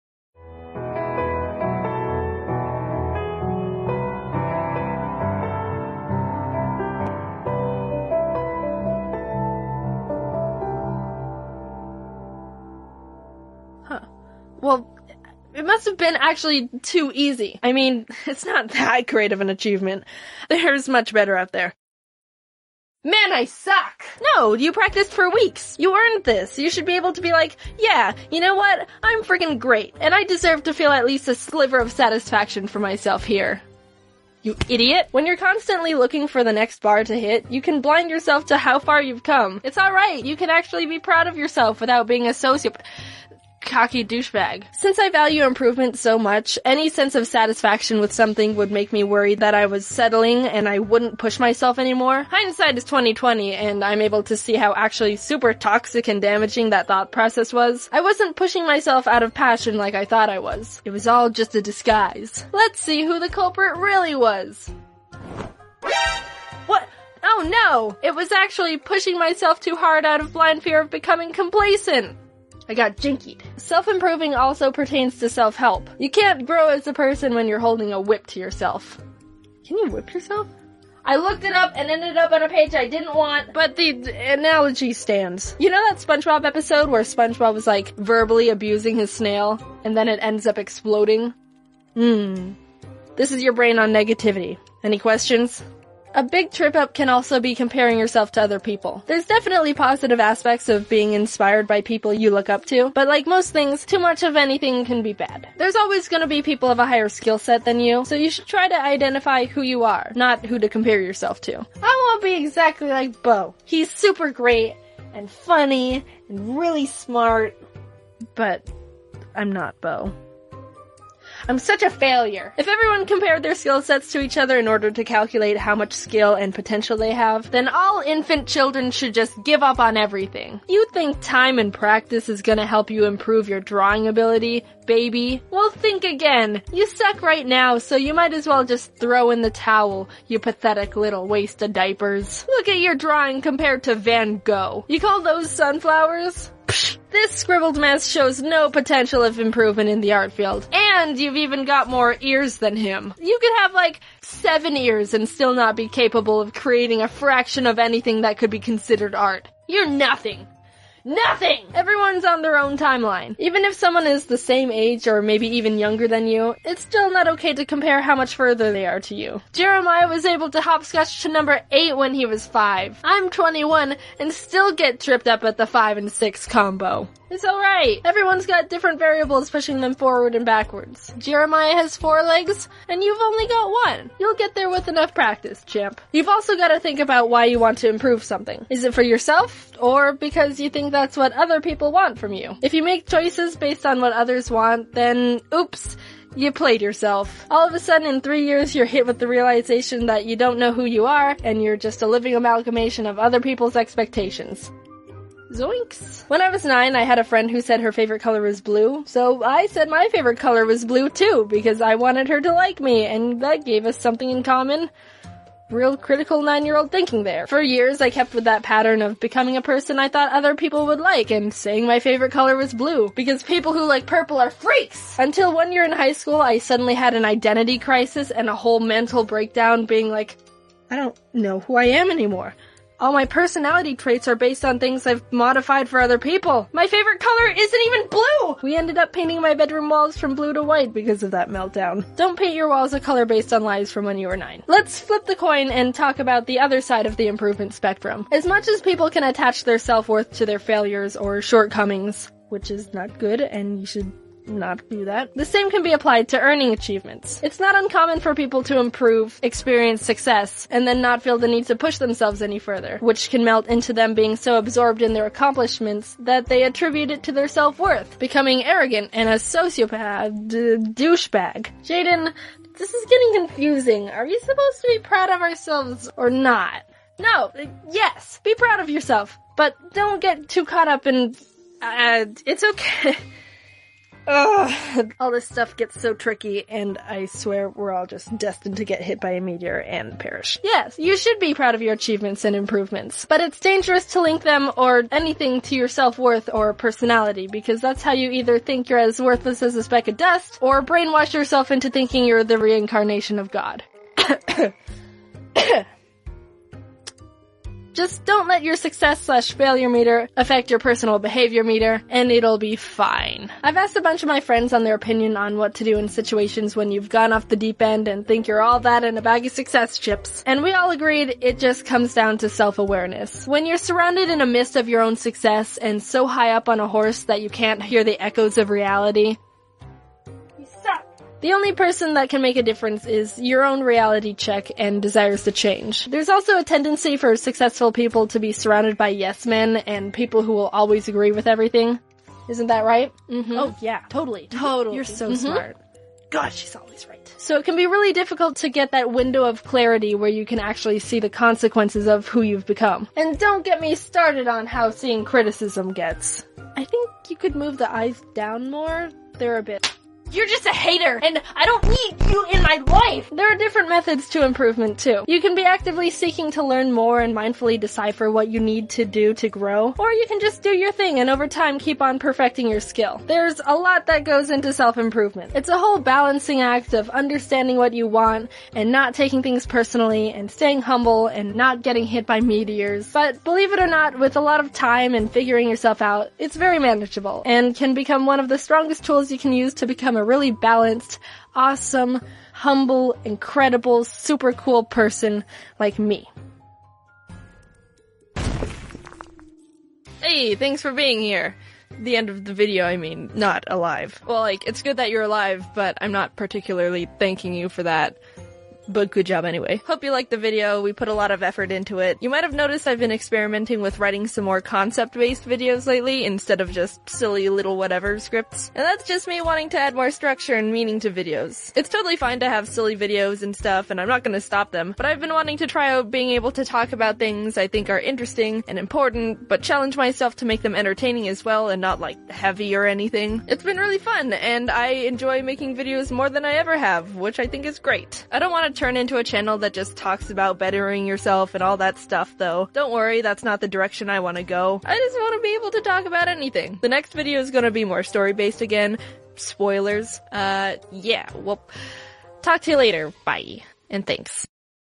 Speaker 1: Huh. Well, it must have been actually too easy. I mean, it's not that great of an achievement. There's much better out there. Man, I suck! No, you practiced for weeks. You earned this. You should be able to be like, yeah, you know what? I'm friggin' great, and I deserve to feel at least a sliver of satisfaction for myself here. You idiot! When you're constantly looking for the next bar to hit, you can blind yourself to how far you've come. It's alright, you can actually be proud of yourself without being a sociopath. cocky douchebag. Since I value improvement so much, any sense of satisfaction with something would make me worry that I was settling and I wouldn't push myself anymore. Hindsight is twenty twenty, and I'm able to see how actually super toxic and damaging that thought process was. I wasn't pushing myself out of passion like I thought I was. It was all just a disguise. Let's see who the culprit really was. What? Oh no! It was actually pushing myself too hard out of blind fear of becoming complacent. I got jinkied. Self-improving also pertains to self-help. You can't grow as a person when you're holding a whip to yourself. Can you whip yourself? I looked it up and ended up on a page I didn't want, but the analogy stands. You know that SpongeBob episode where SpongeBob was like verbally abusing his snail and then it ends up exploding? Hmm. This is your brain on negativity. Any questions? A big trip up can also be comparing yourself to other people. There's definitely positive aspects of being inspired by people you look up to, but like most things, too much of anything can be bad. There's always gonna be people of a higher skill set than you, so you should try to identify who you are, not who to compare yourself to. I won't be exactly like Bo. He's super great, and funny, and really smart, but I'm not Bo. I'm such a failure. If everyone compared their skill sets to each other in order to calculate how much skill and potential they have, then all infant children should just give up on everything. You think time and practice is gonna help you improve your drawing ability, baby? Well, think again. You suck right now, so you might as well just throw in the towel, you pathetic little waste of diapers. Look at your drawing compared to Van Gogh. You call those sunflowers? Psh, this scribbled mess shows no potential of improvement in the art field. And you've even got more ears than him. You could have like seven ears and still not be capable of creating a fraction of anything that could be considered art. You're nothing. Nothing! Everyone's on their own timeline. Even if someone is the same age or maybe even younger than you, it's still not okay to compare how much further they are to you. Jeremiah was able to hopscotch to number eight when he was five. I'm twenty-one and still get tripped up at the five and six combo. It's alright. Everyone's got different variables pushing them forward and backwards. Jeremiah has four legs, and you've only got one. You'll get there with enough practice, champ. You've also got to think about why you want to improve something. Is it for yourself, or because you think that's what other people want from you? If you make choices based on what others want, then oops, you played yourself. All of a sudden, in three years, you're hit with the realization that you don't know who you are, and you're just a living amalgamation of other people's expectations. Zoinks. When I was nine, I had a friend who said her favorite color was blue, so I said my favorite color was blue too, because I wanted her to like me, and that gave us something in common. Real critical nine-year-old thinking there. For years, I kept with that pattern of becoming a person I thought other people would like, and saying my favorite color was blue, because people who like purple are freaks! Until one year in high school, I suddenly had an identity crisis and a whole mental breakdown being like, I don't know who I am anymore. All my personality traits are based on things I've modified for other people. My favorite color isn't even blue! We ended up painting my bedroom walls from blue to white because of that meltdown. Don't paint your walls a color based on lies from when you were nine. Let's flip the coin and talk about the other side of the improvement spectrum. As much as people can attach their self-worth to their failures or shortcomings, which is not good and you should not do that. The same can be applied to earning achievements. It's not uncommon for people to improve, experience success, and then not feel the need to push themselves any further, which can melt into them being so absorbed in their accomplishments that they attribute it to their self-worth, becoming arrogant and a sociopath d- douchebag. Jaden, this is getting confusing. Are we supposed to be proud of ourselves or not? No, yes, be proud of yourself, but don't get too caught up in, uh, it's okay. Ugh, all this stuff gets so tricky, and I swear we're all just destined to get hit by a meteor and perish. Yes, you should be proud of your achievements and improvements, but it's dangerous to link them or anything to your self-worth or personality, because that's how you either think you're as worthless as a speck of dust, or brainwash yourself into thinking you're the reincarnation of God. Just don't let your success slash failure meter affect your personal behavior meter, and it'll be fine. I've asked a bunch of my friends on their opinion on what to do in situations when you've gone off the deep end and think you're all that in a bag of success chips. And we all agreed it just comes down to self-awareness. When you're surrounded in a mist of your own success and so high up on a horse that you can't hear the echoes of reality, the only person that can make a difference is your own reality check and desires to change. There's also a tendency for successful people to be surrounded by yes men and people who will always agree with everything.
Speaker 8: Isn't that right?
Speaker 1: Mm-hmm.
Speaker 8: Oh, yeah, totally.
Speaker 1: Totally.
Speaker 8: You're so
Speaker 1: Mhm.
Speaker 8: smart. God, she's always right. So it can be really difficult to get that window of clarity where you can actually see the consequences of who you've become. And don't get me started on how seeing criticism gets. I think you could move the eyes down more. They're a bit... You're just a hater, and I don't need you in my life! There are different methods to improvement, too. You can be actively seeking to learn more and mindfully decipher what you need to do to grow, or you can just do your thing and over time keep on perfecting your skill. There's a lot that goes into self-improvement. It's a whole balancing act of understanding what you want and not taking things personally and staying humble and not getting hit by meteors. But believe it or not, with a lot of time and figuring yourself out, it's very manageable and can become one of the strongest tools you can use to become a really balanced, awesome, humble, incredible, super cool person like me.
Speaker 1: Hey, thanks for being here. The end of the video, I mean, not alive. Well, like, it's good that you're alive, but I'm not particularly thanking you for that. But good job anyway. Hope you liked the video. We put a lot of effort into it. You might have noticed I've been experimenting with writing some more concept-based videos lately instead of just silly little whatever scripts. And that's just me wanting to add more structure and meaning to videos. It's totally fine to have silly videos and stuff, and I'm not gonna stop them, but I've been wanting to try out being able to talk about things I think are interesting and important, but challenge myself to make them entertaining as well and not like heavy or anything. It's been really fun, and I enjoy making videos more than I ever have, which I think is great. I don't want to turn into a channel that just talks about bettering yourself and all that stuff though. Don't worry, that's not the direction I want to go. I just want to be able to talk about anything. The next video is going to be more story-based again. Spoilers. Uh, yeah, well, talk to you later. Bye. And thanks.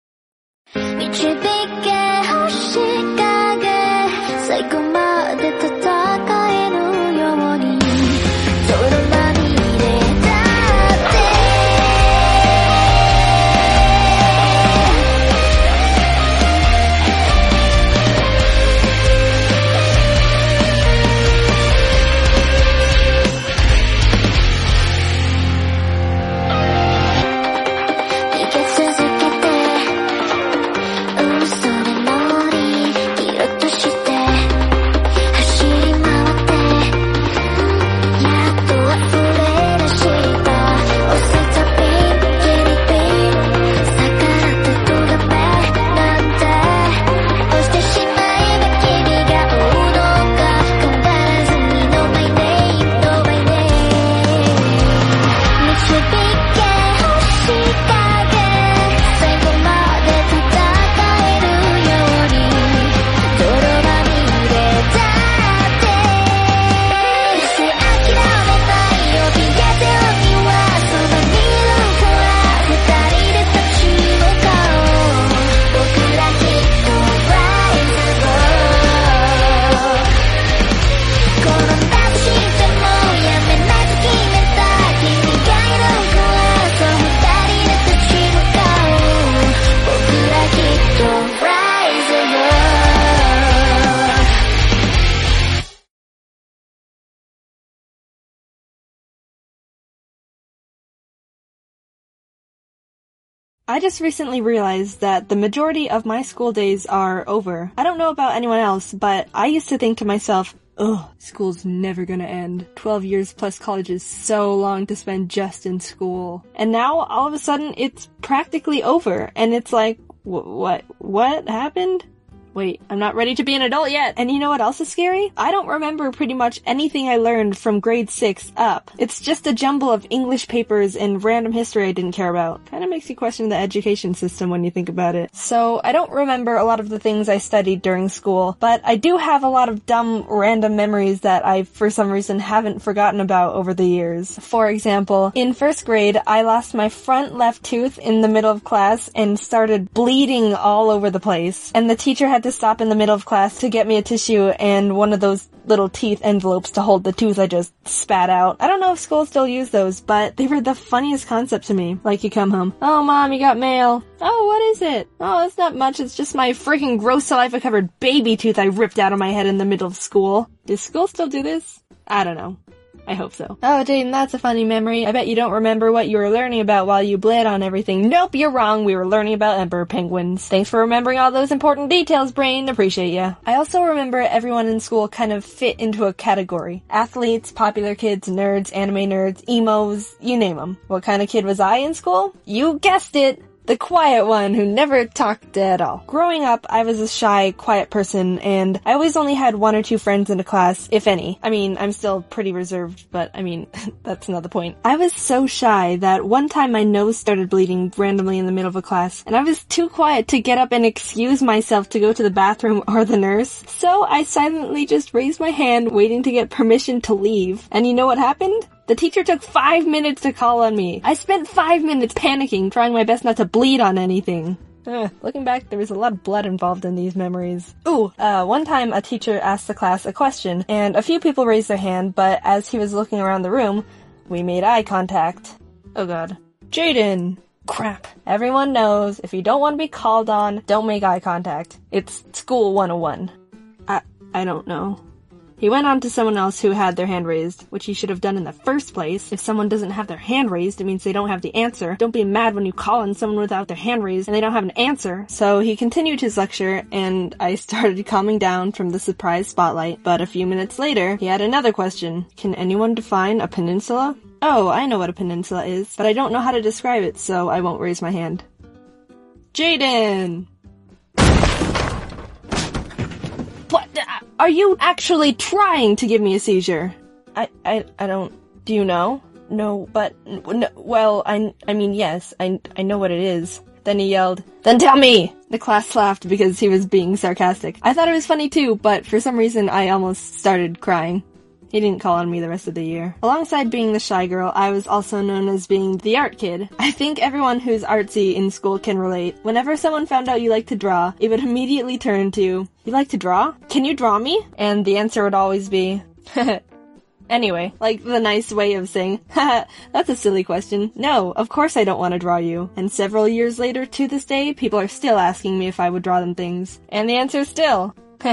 Speaker 1: I just recently realized that the majority of my school days are over. I don't know about anyone else, but I used to think to myself, ugh, school's never gonna end. Twelve years plus college is so long to spend just in school. And now, all of a sudden, it's practically over, and it's like, wh- what, what happened? Wait, I'm not ready to be an adult yet. And you know what else is scary? I don't remember pretty much anything I learned from grade six up. It's just a jumble of English papers and random history I didn't care about. Kinda makes you question the education system when you think about it. So, I don't remember a lot of the things I studied during school, but I do have a lot of dumb, random memories that I, for some reason, haven't forgotten about over the years. For example, in first grade, I lost my front left tooth in the middle of class and started bleeding all over the place. And the teacher had to stop in the middle of class to get me a tissue and one of those little teeth envelopes to hold the tooth I just spat out. I don't know if schools still use those, but they were the funniest concept to me. Like, you come home, oh mom, you got mail. Oh, what is it? Oh, it's not much, it's just my freaking gross saliva covered baby tooth I ripped out of my head in the middle of school. Does school still do this? I don't know. I hope so. Oh, Jaden, that's a funny memory. I bet you don't remember what you were learning about while you bled on everything. Nope, you're wrong. We were learning about emperor penguins. Thanks for remembering all those important details, brain. Appreciate ya. I also remember everyone in school kind of fit into a category. Athletes, popular kids, nerds, anime nerds, emos, you name them. What kind of kid was I in school? You guessed it! The quiet one who never talked at all. Growing up, I was a shy, quiet person, and I always only had one or two friends in a class, if any. I mean, I'm still pretty reserved, but I mean, that's not the point. I was so shy that one time my nose started bleeding randomly in the middle of a class, and I was too quiet to get up and excuse myself to go to the bathroom or the nurse, so I silently just raised my hand, waiting to get permission to leave. And you know what happened? The teacher took five minutes to call on me. I spent five minutes panicking, trying my best not to bleed on anything. Ugh, looking back, there was a lot of blood involved in these memories. Ooh, uh, one time a teacher asked the class a question, and a few people raised their hand, but as he was looking around the room, we made eye contact. Oh god. Jaden! Crap. Everyone knows, if you don't want to be called on, don't make eye contact. It's School one oh one. I, I don't know. He went on to someone else who had their hand raised, which he should have done in the first place. If someone doesn't have their hand raised, it means they don't have the answer. Don't be mad when you call on someone without their hand raised and they don't have an answer. So he continued his lecture, and I started calming down from the surprise spotlight. But a few minutes later, he had another question. Can anyone define a peninsula? Oh, I know what a peninsula is, but I don't know how to describe it, so I won't raise my hand. Jaden! What? Are you actually trying to give me a seizure? I, I, I don't... Do you know? No, but... No, well, I, I mean, yes, I, I know what it is. Then he yelled, "Then tell me!" The class laughed because he was being sarcastic. I thought it was funny too, but for some reason I almost started crying. He didn't call on me the rest of the year. Alongside being the shy girl, I was also known as being the art kid. I think everyone who's artsy in school can relate. Whenever someone found out you like to draw, it would immediately turn to, "You like to draw? Can you draw me?" And the answer would always be, anyway, like the nice way of saying, haha, that's a silly question. No, of course I don't want to draw you. And several years later, to this day, people are still asking me if I would draw them things. And the answer is still,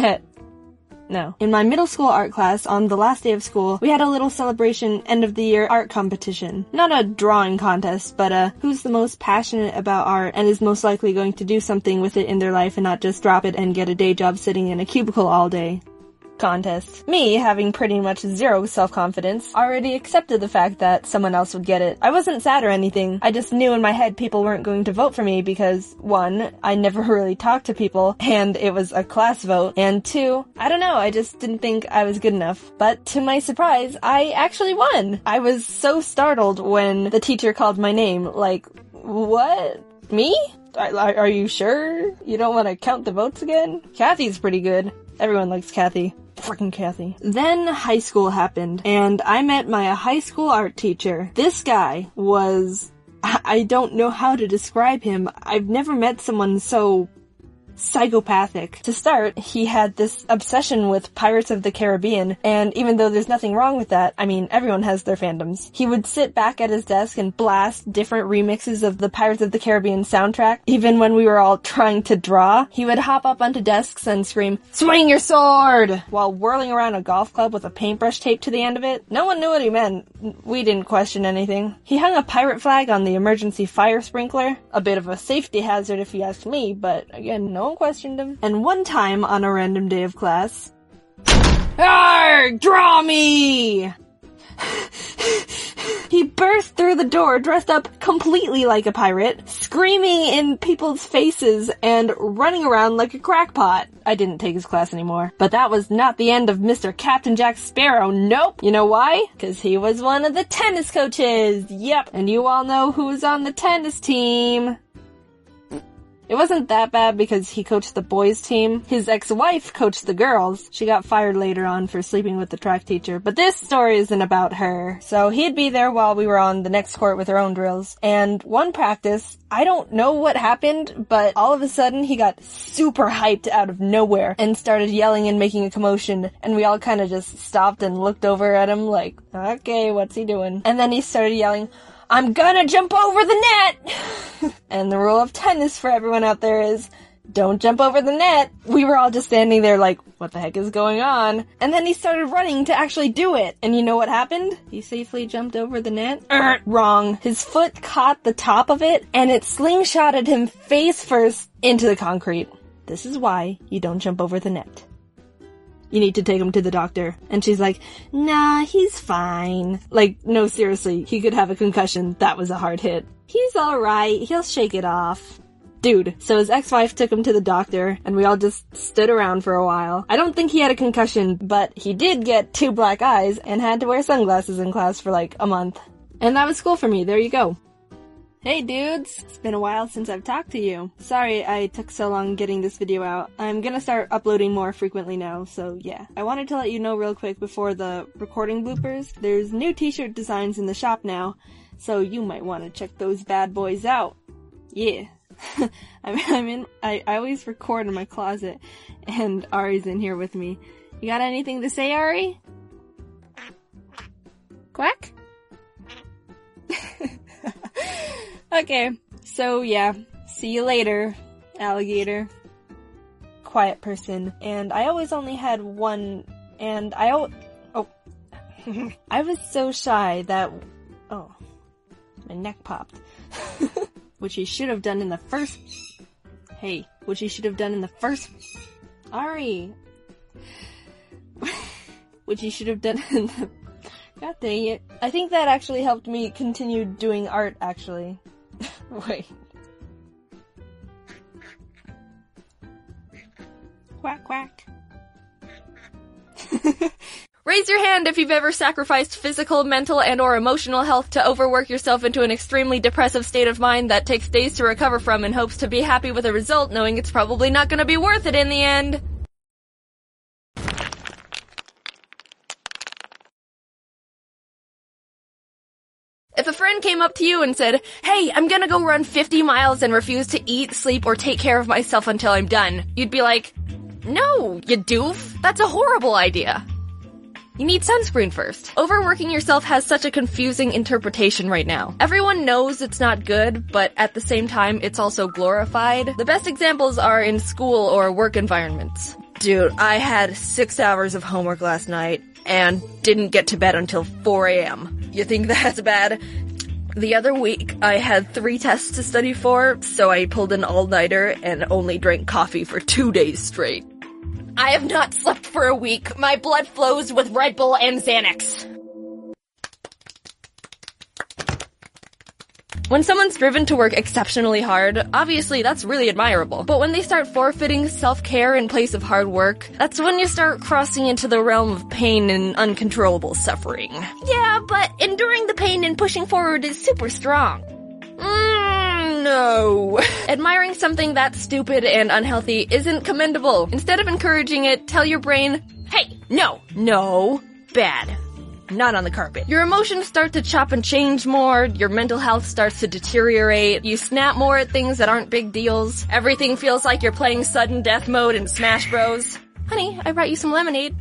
Speaker 1: no. In my middle school art class, on the last day of school, we had a little celebration end of the year art competition. Not a drawing contest, but a who's the most passionate about art and is most likely going to do something with it in their life and not just drop it and get a day job sitting in a cubicle all day contest. Me, having pretty much zero self-confidence, already accepted the fact that someone else would get it. I wasn't sad or anything. I just knew in my head people weren't going to vote for me because, one, I never really talked to people, and it was a class vote, and two, I don't know, I just didn't think I was good enough. But to my surprise, I actually won! I was so startled when the teacher called my name, like, what? Me? Are, are you sure you don't want to count the votes again? Kathy's pretty good. Everyone likes Kathy. Frickin' Kathy. Then high school happened, and I met my high school art teacher. This guy was... I don't know how to describe him. I've never met someone so... psychopathic. To start, he had this obsession with Pirates of the Caribbean, and even though there's nothing wrong with that, I mean, everyone has their fandoms, he would sit back at his desk and blast different remixes of the Pirates of the Caribbean soundtrack. Even when we were all trying to draw, he would hop up onto desks and scream, "Swing your sword!" while whirling around a golf club with a paintbrush taped to the end of it. No one knew what he meant. We didn't question anything. He hung a pirate flag on the emergency fire sprinkler. A bit of a safety hazard if you ask me, but again, no one questioned him. And one time on a random day of class, "Arrgh! Draw me!" He burst through the door dressed up completely like a pirate, screaming in people's faces and running around like a crackpot. I didn't take his class anymore. But that was not the end of Mister Captain Jack Sparrow, nope! You know why? Because he was one of the tennis coaches! Yep, and you all know who was on the tennis team. It wasn't that bad because he coached the boys' team. His ex-wife coached the girls. She got fired later on for sleeping with the track teacher, but this story isn't about her. So he'd be there while we were on the next court with our own drills. And one practice, I don't know what happened, but all of a sudden he got super hyped out of nowhere and started yelling and making a commotion, and we all kind of just stopped and looked over at him like, okay, what's he doing? And then he started yelling, "I'm gonna jump over the net!" And the rule of tennis for everyone out there is,
Speaker 8: don't jump over the net. We were all just standing there like, what the heck is going on? And then he started running to actually do it. And you know what happened? He safely jumped over the net. Er, wrong. His foot caught the top of it and it slingshotted him face first into the concrete. This is why you don't jump over the net. You need to take him to the doctor. And she's like, nah, he's fine. Like, no, seriously, he could have a concussion. That was a hard hit. He's alright. He'll shake it off. Dude, so his ex-wife took him to the doctor, and we all just stood around for a while. I don't think he had a concussion, but he did get two black eyes and had to wear sunglasses in class for like a month. And that was cool for me. There you go. Hey dudes, it's been a while since I've talked to you. Sorry I took so long getting this video out. I'm gonna start uploading more frequently now, so yeah. I wanted to let you know real quick before the recording bloopers, there's new t-shirt designs in the shop now, so you might want to check those bad boys out. Yeah. I'm, I'm in, I, I always record in my closet, and Ari's in here with me. You got anything to say, Ari? Quack? Okay, so yeah, see you later, alligator. Quiet person. And I always only had one, and I al- oh. I was so shy that, oh, my neck popped. Which he should have done in the first, hey, which he should have done in the first, Ari. Which he should have done in the, god dang it. I think that actually helped me continue doing art, actually. Wait. Quack, quack.
Speaker 1: Raise your hand if you've ever sacrificed physical, mental, and or emotional health to overwork yourself into an extremely depressive state of mind that takes days to recover from in hopes to be happy with a result knowing it's probably not gonna be worth it in the end. If a friend came up to you and said, hey, I'm gonna go run fifty miles and refuse to eat, sleep, or take care of myself until I'm done, you'd be like, no, you doof. That's a horrible idea. You need sunscreen first. Overworking yourself has such a confusing interpretation right now. Everyone knows it's not good, but at the same time, it's also glorified. The best examples are in school or work environments. Dude, I had six hours of homework last night and didn't get to bed until four a.m. You think that's bad? The other week, I had three tests to study for, so I pulled an all-nighter and only drank coffee for two days straight. I have not slept for a week. My blood flows with Red Bull and Xanax. When someone's driven to work exceptionally hard, obviously that's really admirable. But when they start forfeiting self-care in place of hard work, that's when you start crossing into the realm of pain and uncontrollable suffering. Yeah, but enduring the pain and pushing forward is super strong. Mm, no. Admiring something that's stupid and unhealthy isn't commendable. Instead of encouraging it, tell your brain, hey, no, no, bad. Not on the carpet. Your emotions start to chop and change more, your mental health starts to deteriorate, you snap more at things that aren't big deals, everything feels like you're playing sudden death mode in Smash Bros. Honey, I brought you some lemonade.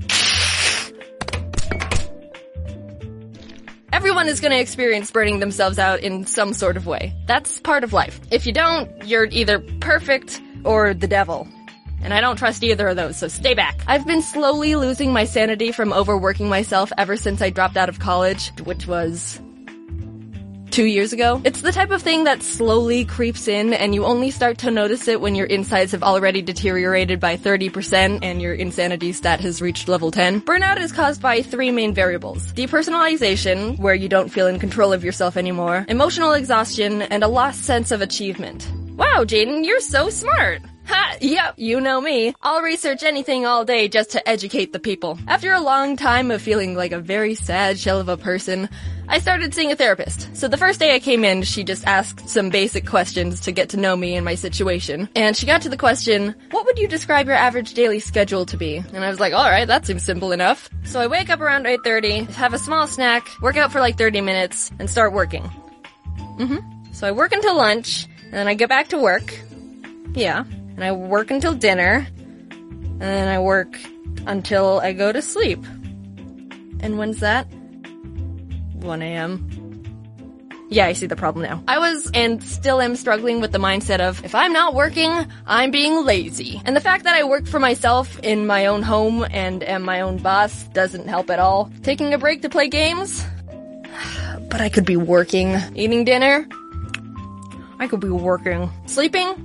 Speaker 1: Everyone is gonna experience burning themselves out in some sort of way. That's part of life. If you don't, you're either perfect or the devil. And I don't trust either of those, so stay back. I've been slowly losing my sanity from overworking myself ever since I dropped out of college, which was two years ago. It's the type of thing that slowly creeps in, and you only start to notice it when your insides have already deteriorated by thirty percent and your insanity stat has reached level ten. Burnout is caused by three main variables. Depersonalization, where you don't feel in control of yourself anymore, emotional exhaustion, and a lost sense of achievement. Wow, Jaden, you're so smart! Ha! Yep, you know me. I'll research anything all day just to educate the people. After a long time of feeling like a very sad shell of a person, I started seeing a therapist. So the first day I came in, she just asked some basic questions to get to know me and my situation. And she got to the question, what would you describe your average daily schedule to be? And I was like, alright, that seems simple enough. So I wake up around eight thirty, have a small snack, work out for like thirty minutes, and start working. Mm-hmm. So I work until lunch, and then I get back to work. Yeah. And I work until dinner, and then I work until I go to sleep. And when's that? one a.m. Yeah, I see the problem now. I was, and still am, struggling with the mindset of, if I'm not working, I'm being lazy. And the fact that I work for myself in my own home and am my own boss doesn't help at all. Taking a break to play games? But I could be working. Eating dinner? I could be working. Sleeping?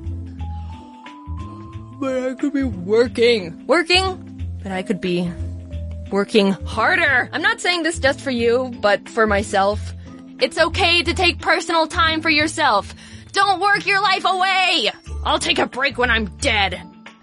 Speaker 1: But I could be working. Working? But I could be working harder. I'm not saying this just for you, but for myself. It's okay to take personal time for yourself. Don't work your life away. I'll take a break when I'm dead.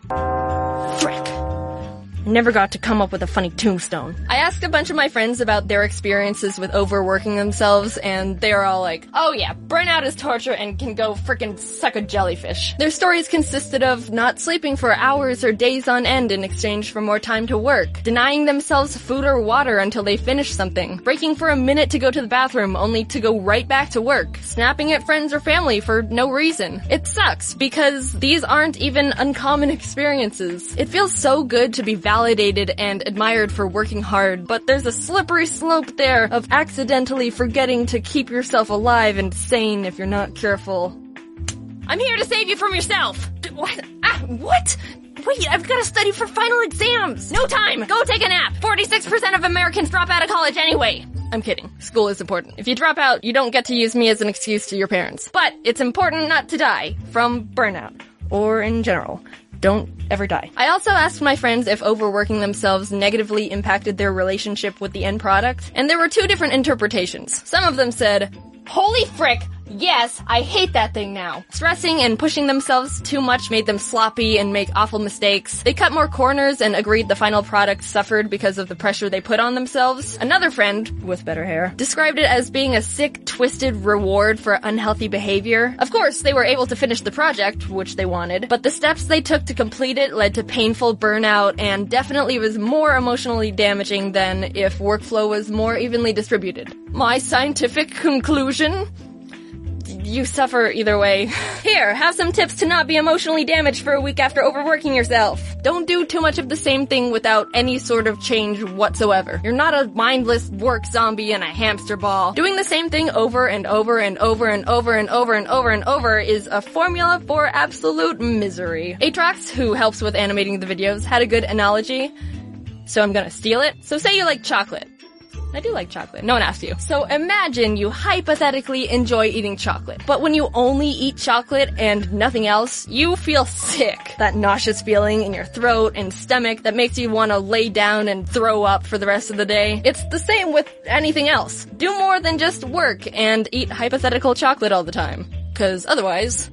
Speaker 1: Frick. Never got to come up with a funny tombstone. I asked a bunch of my friends about their experiences with overworking themselves, and they were all like, oh yeah, burnout is torture and can go frickin' suck a jellyfish. Their stories consisted of not sleeping for hours or days on end in exchange for more time to work, denying themselves food or water until they finished something, breaking for a minute to go to the bathroom only to go right back to work, snapping at friends or family for no reason. It sucks, because these aren't even uncommon experiences. It feels so good to be validated validated and admired for working hard, but there's a slippery slope there of accidentally forgetting to keep yourself alive and sane if you're not careful. I'm here to save you from yourself! D- what? Ah, what? Wait, I've got to study for final exams! No time! Go take a nap! forty-six percent of Americans drop out of college anyway! I'm kidding. School is important. If you drop out, you don't get to use me as an excuse to your parents. But it's important not to die from burnout. Or in general. Don't ever die. I also asked my friends if overworking themselves negatively impacted their relationship with the end product, and there were two different interpretations. Some of them said, holy frick, yes, I hate that thing now. Stressing and pushing themselves too much made them sloppy and make awful mistakes. They cut more corners and agreed the final product suffered because of the pressure they put on themselves. Another friend, with better hair, described it as being a sick, twisted reward for unhealthy behavior. Of course, they were able to finish the project, which they wanted, but the steps they took to complete it led to painful burnout and definitely was more emotionally damaging than if workflow was more evenly distributed. My scientific conclusion? You suffer either way. Here, have some tips to not be emotionally damaged for a week after overworking yourself. Don't do too much of the same thing without any sort of change whatsoever. You're not a mindless work zombie in a hamster ball. Doing the same thing over and over and over and over and over and over and over is a formula for absolute misery. Atrox, who helps with animating the videos, had a good analogy, so I'm gonna steal it. So say you like chocolate. I do like chocolate. No one asked you. So imagine you hypothetically enjoy eating chocolate. But when you only eat chocolate and nothing else, you feel sick. That nauseous feeling in your throat and stomach that makes you want to lay down and throw up for the rest of the day. It's the same with anything else. Do more than just work and eat hypothetical chocolate all the time. 'Cause otherwise...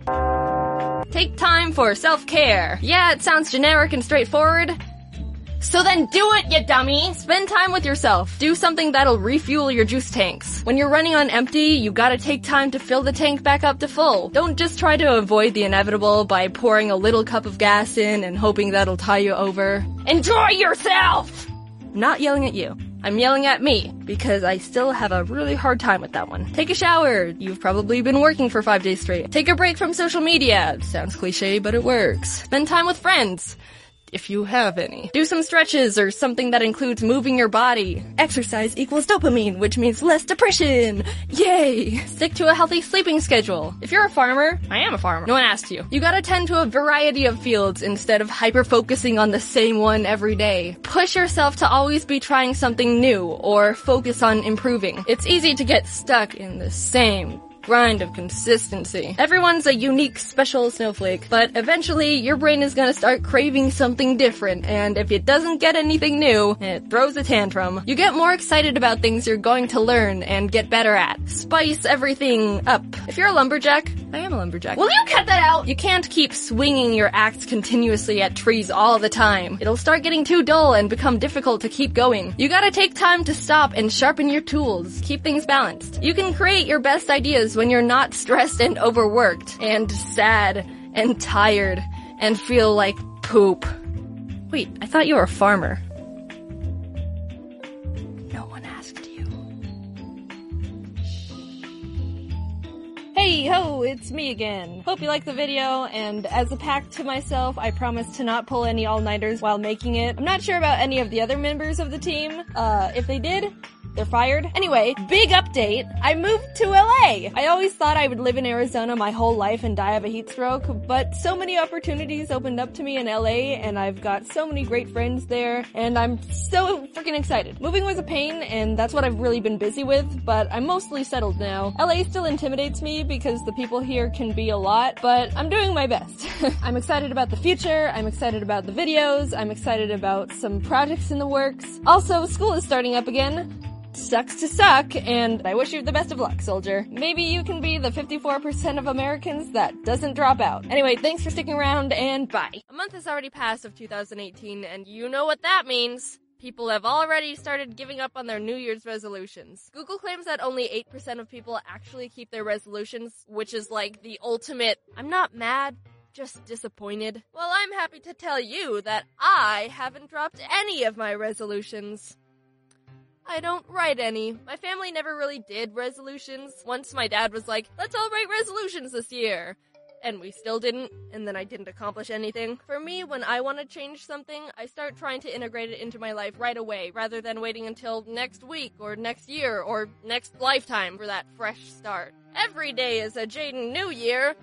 Speaker 1: Take time for self-care. Yeah, it sounds generic and straightforward. So then do it, you dummy! Spend time with yourself. Do something that'll refuel your juice tanks. When you're running on empty, you gotta take time to fill the tank back up to full. Don't just try to avoid the inevitable by pouring a little cup of gas in and hoping that'll tie you over. Enjoy yourself! I'm not yelling at you. I'm yelling at me, because I still have a really hard time with that one. Take a shower. You've probably been working for five days straight. Take a break from social media. Sounds cliche, but it works. Spend time with friends. If you have any. Do some stretches or something that includes moving your body. Exercise equals dopamine, which means less depression. Yay! Stick to a healthy sleeping schedule. If you're a farmer, I am a farmer. No one asked you. You gotta tend to a variety of fields instead of hyper-focusing on the same one every day. Push yourself to always be trying something new or focus on improving. It's easy to get stuck in the same grind of consistency. Everyone's a unique, special snowflake, but eventually your brain is gonna start craving something different, and if it doesn't get anything new, it throws a tantrum. You get more excited about things you're going to learn and get better at. Spice everything up. If you're a lumberjack, I am a lumberjack. Will you cut that out? You can't keep swinging your axe continuously at trees all the time. It'll start getting too dull and become difficult to keep going. You gotta take time to stop and sharpen your tools. Keep things balanced. You can create your best ideas when you're not stressed and overworked, and sad, and tired, and feel like poop. Wait, I thought you were a farmer. No one asked you. Hey ho, it's me again. Hope you liked the video, and as a pact to myself, I promise to not pull any all-nighters while making it. I'm not sure about any of the other members of the team. Uh, if they did, they're fired. Anyway, big update. I moved to L A. I always thought I would live in Arizona my whole life and die of a heat stroke, but so many opportunities opened up to me in L A, and I've got so many great friends there, and I'm so freaking excited. Moving was a pain, and that's what I've really been busy with, but I'm mostly settled now. L A still intimidates me because the people here can be a lot, but I'm doing my best. I'm excited about the future, I'm excited about the videos, I'm excited about some projects in the works. Also, school is starting up again. Sucks to suck, and I wish you the best of luck, soldier. Maybe you can be the fifty-four percent of Americans that doesn't drop out. Anyway, thanks for sticking around, and bye. A month has already passed of two thousand eighteen, and you know what that means. People have already started giving up on their New Year's resolutions. Google claims that only eight percent of people actually keep their resolutions, which is like the ultimate, I'm not mad, just disappointed. Well, I'm happy to tell you that I haven't dropped any of my resolutions. I don't write any. My family never really did resolutions. Once my dad was like, let's all write resolutions this year. And we still didn't, and then I didn't accomplish anything. For me, when I want to change something, I start trying to integrate it into my life right away, rather than waiting until next week, or next year, or next lifetime for that fresh start. Every day is a Jaden New Year.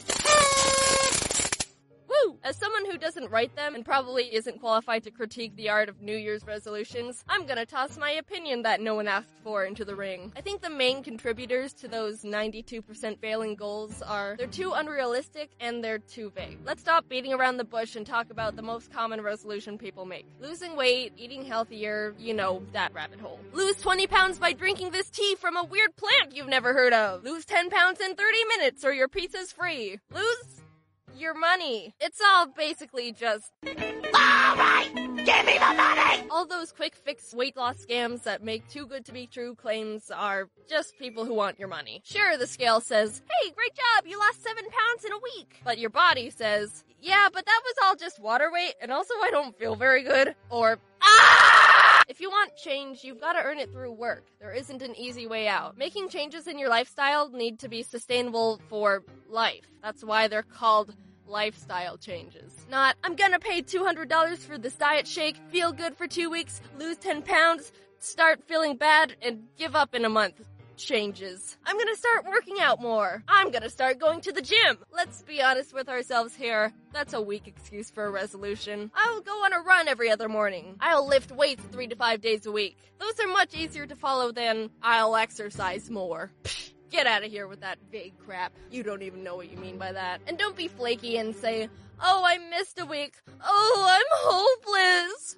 Speaker 1: Woo! As someone who doesn't write them and probably isn't qualified to critique the art of New Year's resolutions, I'm gonna toss my opinion that no one asked for into the ring. I think the main contributors to those ninety-two percent failing goals are they're too unrealistic and they're too vague. Let's stop beating around the bush and talk about the most common resolution people make. Losing weight, eating healthier, you know, that rabbit hole. Lose twenty pounds by drinking this tea from a weird plant you've never heard of. Lose ten pounds in thirty minutes or your pizza's free. Lose your money. It's all basically just, alright, give me the money! All those quick fix weight loss scams that make too good to be true claims are just people who want your money. Sure, the scale says, hey, great job, you lost seven pounds in a week. But your body says, yeah, but that was all just water weight, and also I don't feel very good. Or, ah! If you want change, you've got to earn it through work. There isn't an easy way out. Making changes in your lifestyle need to be sustainable for life. That's why they're called lifestyle changes. Not, I'm gonna pay two hundred dollars for this diet shake, feel good for two weeks, lose ten pounds, start feeling bad, and give up in a month. Changes. I'm gonna start working out more. I'm gonna start going to the gym. Let's be honest with ourselves here. That's a weak excuse for a resolution. I'll go on a run every other morning. I'll lift weights three to five days a week. Those are much easier to follow than I'll exercise more. Psh. Get out of here with that vague crap. You don't even know what you mean by that. And don't be flaky and say, oh, I missed a week. Oh, I'm hopeless.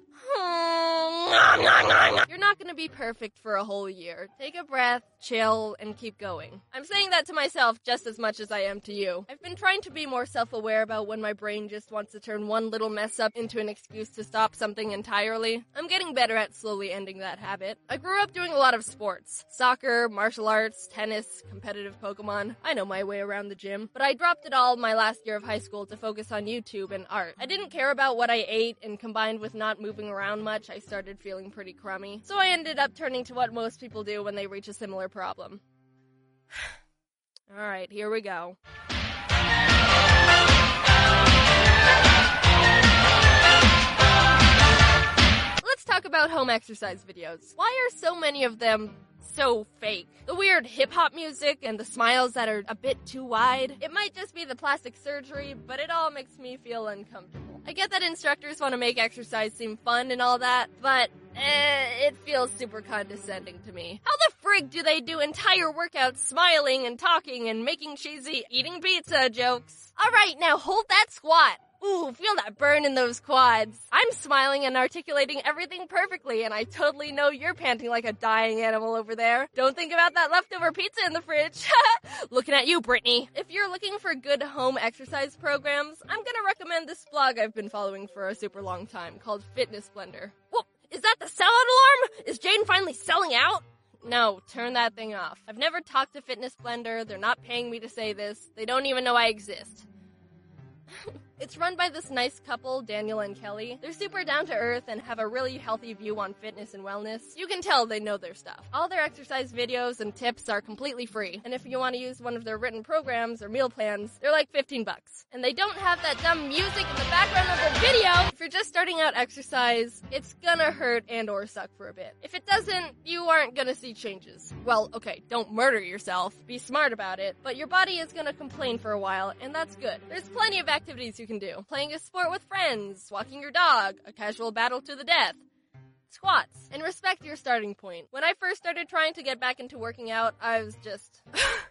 Speaker 1: You're not gonna be perfect for a whole year. Take a breath, chill, and keep going. I'm saying that to myself just as much as I am to you. I've been trying to be more self-aware about when my brain just wants to turn one little mess up into an excuse to stop something entirely. I'm getting better at slowly ending that habit. I grew up doing a lot of sports. Soccer, martial arts, tennis, competitive Pokemon. I know my way around the gym. But I dropped it all my last year of high school to focus on YouTube and art. I didn't care about what I ate, and combined with not moving around much, I started feeling pretty crummy. So I ended up turning to what most people do when they reach a similar problem. Alright, here we go. Let's talk about home exercise videos. Why are so many of them so fake? The weird hip-hop music and the smiles that are a bit too wide. It might just be the plastic surgery, but it all makes me feel uncomfortable. I get that instructors want to make exercise seem fun and all that, but eh, it feels super condescending to me. How the frig do they do entire workouts smiling and talking and making cheesy eating pizza jokes? Alright, now hold that squat. Ooh, feel that burn in those quads. I'm smiling and articulating everything perfectly, and I totally know you're panting like a dying animal over there. Don't think about that leftover pizza in the fridge. Looking at you, Brittany. If you're looking for good home exercise programs, I'm gonna recommend this blog I've been following for a super long time called Fitness Blender. Whoa, is that the sellout alarm? Is Jaden finally selling out? No, turn that thing off. I've never talked to Fitness Blender. They're not paying me to say this. They don't even know I exist.
Speaker 8: It's run by this nice couple, Daniel and Kelly. They're super down to earth and have a really healthy view on fitness and wellness. You can tell they know their stuff. All their exercise videos and tips are completely free. And if you want to use one of their written programs or meal plans, they're like fifteen bucks. And they don't have that dumb music in the background of the video. If you're just starting out exercise, it's gonna hurt and or suck for a bit. If it doesn't, you aren't gonna see changes. Well, okay, don't murder yourself. Be smart about it. But your body is gonna complain for a while, and that's good. There's plenty of activities you can do. Playing a sport with friends, walking your dog, a casual battle to the death, squats, and respect your starting point. When I first started trying to get back into working out, I was just...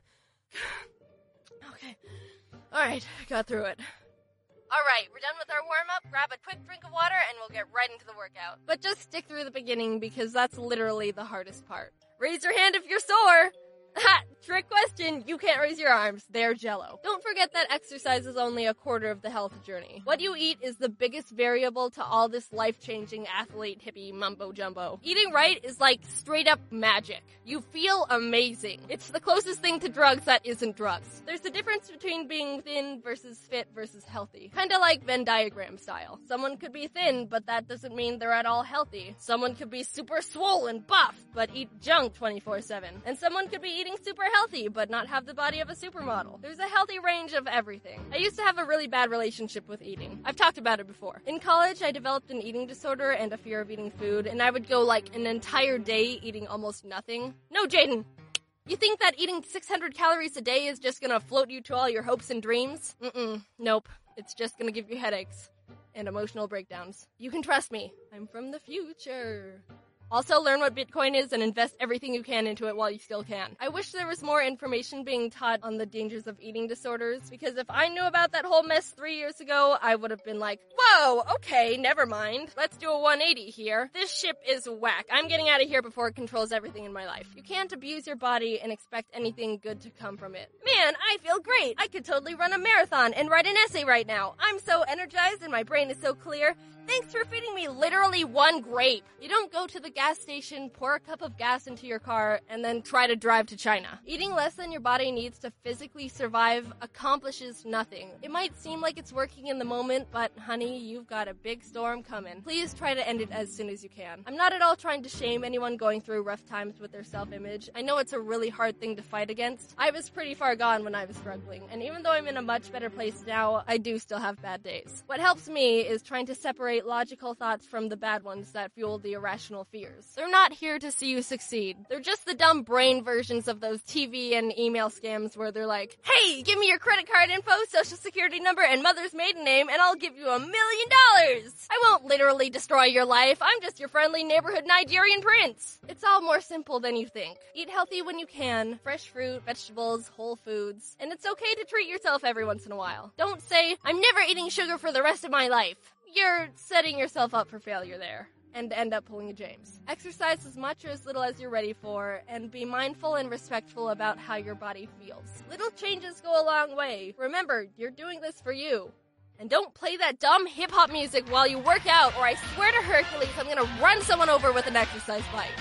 Speaker 8: okay. Alright, I got through it. Alright, we're done with our warm-up, grab a quick drink of water, and we'll get right into the workout. But just stick through the beginning, because that's literally the hardest part. Raise your hand if you're sore! Ha! Trick question, you can't raise your arms. They're jello. Don't forget that exercise is only a quarter of the health journey. What you eat is the biggest variable to all this life-changing athlete hippie mumbo-jumbo. Eating right is like straight-up magic. You feel amazing. It's the closest thing to drugs that isn't drugs. There's a difference between being thin versus fit versus healthy. Kinda like Venn diagram style. Someone could be thin, but that doesn't mean they're at all healthy. Someone could be super swole and buff, but eat junk twenty-four seven. And someone could be eating super healthy, but not have the body of a supermodel. There's a healthy range of everything. I used to have a really bad relationship with eating. I've talked about it before. In college, I developed an eating disorder and a fear of eating food, and I would go like an entire day eating almost nothing. No, Jaden! You think that eating six hundred calories a day is just gonna float you to all your hopes and dreams? Mm-mm. Nope. It's just gonna give you headaches and emotional breakdowns. You can trust me. I'm from the future. Also, learn what Bitcoin is and invest everything you can into it while you still can. I wish there was more information being taught on the dangers of eating disorders, because if I knew about that whole mess three years ago, I would have been like, whoa, okay, never mind. Let's do a one eighty here. This ship is whack. I'm getting out of here before it controls everything in my life. You can't abuse your body and expect anything good to come from it. Man, I feel great. I could totally run a marathon and write an essay right now. I'm so energized and my brain is so clear. Thanks for feeding me literally one grape. You don't go to the gas station, pour a cup of gas into your car, and then try to drive to China. Eating less than your body needs to physically survive accomplishes nothing. It might seem like it's working in the moment, but honey, you've got a big storm coming. Please try to end it as soon as you can. I'm not at all trying to shame anyone going through rough times with their self-image. I know it's a really hard thing to fight against. I was pretty far gone when I was struggling, and even though I'm in a much better place now, I do still have bad days. What helps me is trying to separate logical thoughts from the bad ones that fuel the irrational fears. They're not here to see you succeed. They're just the dumb brain versions of those T V and email scams where they're like, hey, give me your credit card info, social security number, and mother's maiden name, and I'll give you a million dollars. I won't literally destroy your life. I'm just your friendly neighborhood Nigerian prince. It's all more simple than you think. Eat healthy when you can. Fresh fruit, vegetables, whole foods. And it's okay to treat yourself every once in a while. Don't say, I'm never eating sugar for the rest of my life. You're setting yourself up for failure there, and end up pulling a James. Exercise as much or as little as you're ready for, and be mindful and respectful about how your body feels. Little changes go a long way. Remember, you're doing this for you. And don't play that dumb hip-hop music while you work out, or I swear to Hercules, I'm gonna run someone over with an exercise bike.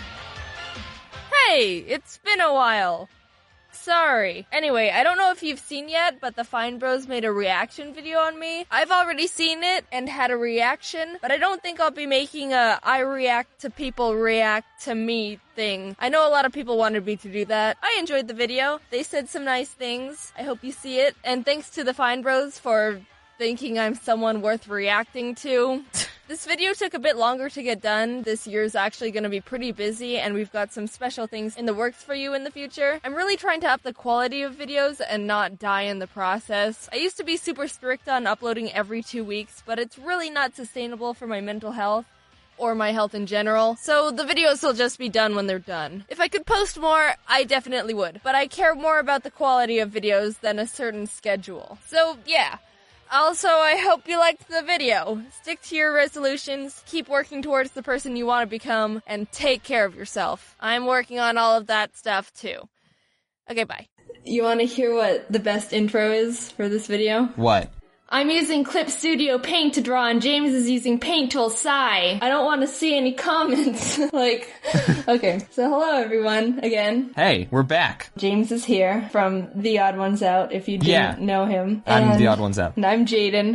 Speaker 8: Hey, it's been a while. Sorry. Anyway, I don't know if you've seen yet, but the Fine Bros made a reaction video on me. I've already seen it and had a reaction, but I don't think I'll be making a I react to people react to me thing. I know a lot of people wanted me to do that. I enjoyed the video. They said some nice things. I hope you see it. And thanks to the Fine Bros for thinking I'm someone worth reacting to. This video took a bit longer to get done. This year's actually going to be pretty busy, and we've got some special things in the works for you in the future. I'm really trying to up the quality of videos and not die in the process. I used to be super strict on uploading every two weeks, but it's really not sustainable for my mental health or my health in general, so the videos will just be done when they're done. If I could post more, I definitely would, but I care more about the quality of videos than a certain schedule. So, yeah. Also, I hope you liked the video. Stick to your resolutions, keep working towards the person you want to become, and take care of yourself. I'm working on all of that stuff too. Okay, bye. You want to hear what the best intro is for this video?
Speaker 3: What?
Speaker 8: I'm using Clip Studio Paint to draw, and James is using Paint Tool Sigh. I don't want to see any comments. Like, okay. So hello everyone, again.
Speaker 3: Hey, we're back.
Speaker 8: James is here from The Odd Ones Out, if you didn't
Speaker 3: yeah,
Speaker 8: know him.
Speaker 3: I'm
Speaker 8: and,
Speaker 3: The Odd Ones Out.
Speaker 8: And I'm Jaden.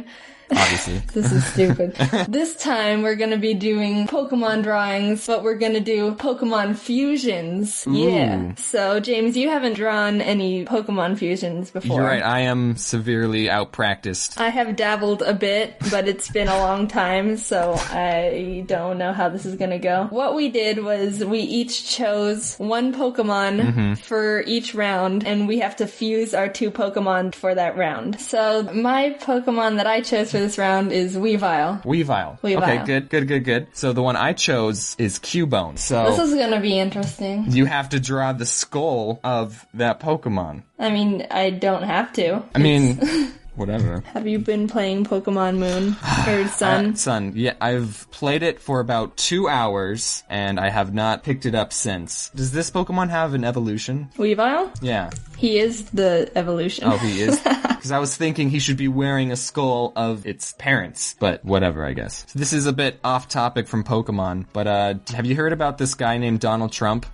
Speaker 3: obviously.
Speaker 1: This is stupid. This time we're gonna be doing Pokemon drawings, but we're gonna do Pokemon fusions.
Speaker 3: Ooh.
Speaker 1: Yeah. So, James, you haven't drawn any Pokemon fusions before.
Speaker 3: You're right, I am severely out-practiced.
Speaker 1: I have dabbled a bit, but it's been a long time, so I don't know how this is gonna go. What we did was we each chose one Pokemon
Speaker 3: Mm-hmm.
Speaker 1: for each round, and we have to fuse our two Pokemon for that round. So, my Pokemon that I chose for this round is Weavile.
Speaker 3: Weavile.
Speaker 1: Weavile.
Speaker 3: Okay, good, good, good, good. So the one I chose is Cubone. So
Speaker 1: This is gonna be interesting.
Speaker 3: you have to draw the skull of that Pokemon.
Speaker 1: I mean, I don't have to.
Speaker 3: I mean, whatever.
Speaker 1: Have you been playing Pokemon Moon or Sun?
Speaker 3: Uh, Sun, yeah, I've played it for about two hours, and I have not picked it up since. Does this Pokemon have an evolution?
Speaker 1: Weavile?
Speaker 3: Yeah.
Speaker 1: He is the evolution.
Speaker 3: Oh, he is? Because I was thinking he should be wearing a skull of its parents, but whatever, I guess. So this is a bit off topic from Pokemon, but uh, have you heard about this guy named Donald Trump?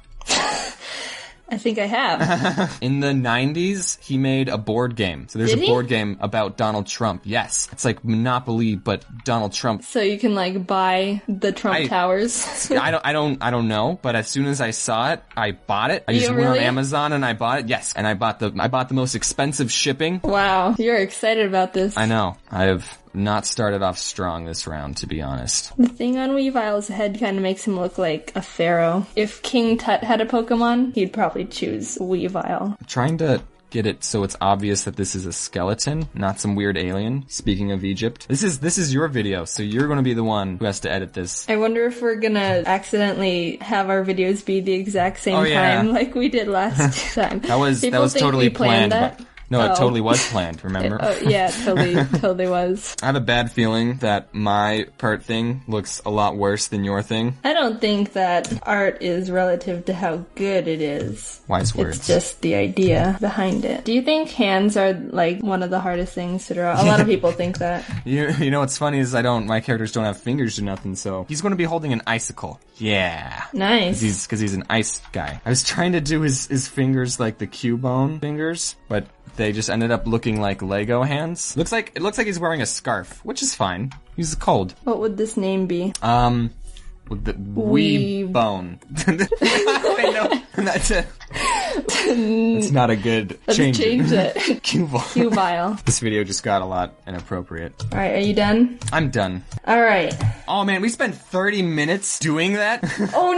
Speaker 1: I think I have.
Speaker 3: In the nineties, he made a board game. So there's
Speaker 1: Did
Speaker 3: a
Speaker 1: he?
Speaker 3: board game about Donald Trump. Yes. It's like Monopoly, but Donald Trump.
Speaker 1: So you can like buy the Trump
Speaker 3: I-
Speaker 1: Towers.
Speaker 3: I don't, I don't, I don't know, but as soon as I saw it, I bought it. I
Speaker 1: You
Speaker 3: just went on
Speaker 1: really?
Speaker 3: Amazon and I bought it. Yes. And I bought the, I bought the most expensive shipping.
Speaker 1: Wow, you're excited about this.
Speaker 3: I know. I have not started off strong this round, to be honest.
Speaker 1: The thing on Weavile's head kind of makes him look like a pharaoh. If King Tut had a Pokemon, he'd probably choose Weavile.
Speaker 3: I'm trying to get it so it's obvious that this is a skeleton, not some weird alien. Speaking of Egypt, this is this is your video, so you're going to be the one who has to edit this.
Speaker 1: I wonder if we're gonna accidentally have our videos be the exact same
Speaker 3: Oh, yeah.
Speaker 1: time like we did last time.
Speaker 3: That was
Speaker 1: People
Speaker 3: that was
Speaker 1: think
Speaker 3: totally
Speaker 1: we planned
Speaker 3: planned.
Speaker 1: that.
Speaker 3: but- no, it
Speaker 1: Oh.
Speaker 3: totally was planned. Remember?
Speaker 1: Oh, yeah, it totally, totally was.
Speaker 3: I have a bad feeling that my part thing looks a lot worse than your thing.
Speaker 1: I don't think that art is relative to how good it is.
Speaker 3: Wise words.
Speaker 1: It's just the idea behind it. Do you think hands are like one of the hardest things to draw? A lot of people think that.
Speaker 3: You, you know what's funny is I don't, my characters don't have fingers or nothing, so he's going to be holding an icicle. Yeah.
Speaker 1: Nice.
Speaker 3: Cause he's, cause he's an ice guy. I was trying to do his, his fingers like the Cubone fingers, but they just ended up looking like Lego hands. Looks like, it looks like he's wearing a scarf, which is fine. He's cold.
Speaker 1: What would this name be?
Speaker 3: Um, with the wee
Speaker 1: Wee-
Speaker 3: bone. Wait, no, that's it. It's not a good
Speaker 1: Let's
Speaker 3: change.
Speaker 1: change it.
Speaker 3: Cubone.
Speaker 1: Weavile.
Speaker 3: This video just got a lot inappropriate.
Speaker 1: Alright, are you done?
Speaker 3: I'm done.
Speaker 1: Alright.
Speaker 3: Oh man, we spent thirty minutes doing that?
Speaker 1: Oh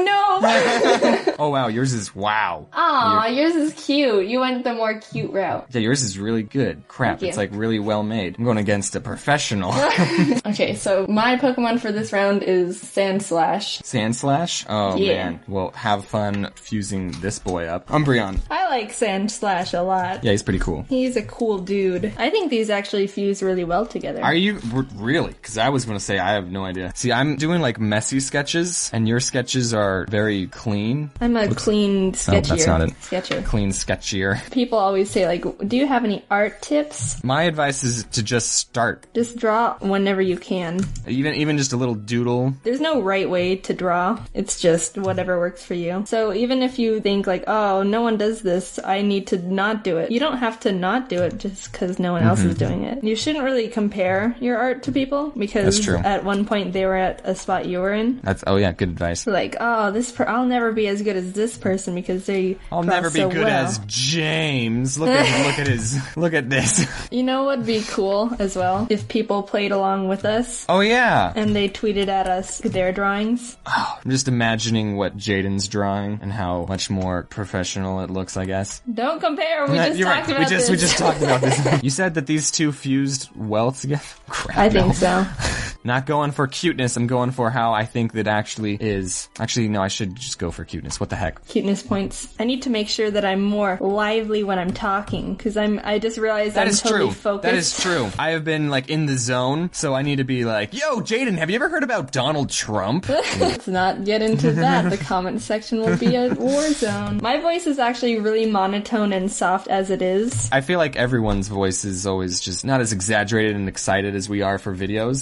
Speaker 1: no!
Speaker 3: Oh wow, yours is wow.
Speaker 1: Aw, yours is cute. You went the more cute route.
Speaker 3: Yeah, yours is really good. Crap,
Speaker 1: Thank
Speaker 3: it's
Speaker 1: you.
Speaker 3: like really well made. I'm going against a professional.
Speaker 1: Okay, so my Pokemon for this round is Sandslash.
Speaker 3: Sandslash? Oh
Speaker 1: Yeah.
Speaker 3: man. Well, have fun fusing this boy up. Umbreon.
Speaker 1: I like Sandslash a lot.
Speaker 3: Yeah, he's pretty cool.
Speaker 1: He's a cool dude. I think these actually fuse really well together.
Speaker 3: Are you r- really? Because I was going to say I have no idea. See, I'm doing like messy sketches, and your sketches are very clean.
Speaker 1: I'm a clean sketchier.
Speaker 3: that's not it.
Speaker 1: Sketcher.
Speaker 3: Clean, sketchier.
Speaker 1: People always say, like, do you have any art tips?
Speaker 3: My advice is to just start.
Speaker 1: Just draw whenever you can.
Speaker 3: Even even just a little doodle.
Speaker 1: There's no right way to draw. It's just whatever works for you. So even if you think like, oh, no one does this, I need to not do it. You don't have to not do it just because no one else
Speaker 3: Mm-hmm.
Speaker 1: is doing it. You shouldn't really compare your art to people because
Speaker 3: That's true.
Speaker 1: at one point they were at a spot you were in.
Speaker 3: That's oh yeah, good advice.
Speaker 1: Like, oh, this per- I'll never be as good as this person because they
Speaker 3: I'll
Speaker 1: draw
Speaker 3: never be
Speaker 1: so
Speaker 3: good
Speaker 1: well.
Speaker 3: as James. Look at look at his look at this.
Speaker 1: You know what'd be cool as well? If people played along with us
Speaker 3: Oh yeah.
Speaker 1: and they tweeted at us their drawings.
Speaker 3: I'm just imagining what Jaden's drawing and how much more professional it looks, I guess.
Speaker 1: Don't compare. We just
Speaker 3: You're
Speaker 1: talked
Speaker 3: right.
Speaker 1: about
Speaker 3: we just
Speaker 1: this.
Speaker 3: we just talked about this. You said that these two fused well together. Crap.
Speaker 1: I think
Speaker 3: no.
Speaker 1: so.
Speaker 3: Not going for cuteness. I'm going for how I think that actually is. Actually, no. I should just go for cuteness. What the heck?
Speaker 1: Cuteness points. I need to make sure that I'm more lively when I'm talking because I'm. I just realized
Speaker 3: That
Speaker 1: I'm
Speaker 3: is
Speaker 1: totally
Speaker 3: true.
Speaker 1: focused.
Speaker 3: That is true. I have been like in the zone, so I need to be like, "Yo, Jaden, have you ever heard about Donald Trump?"
Speaker 1: Let's not get into that. The comment section will be a war zone. My voice is actually really monotone and soft as it is.
Speaker 3: I feel like everyone's voice is always just not as exaggerated and excited as we are for videos. Your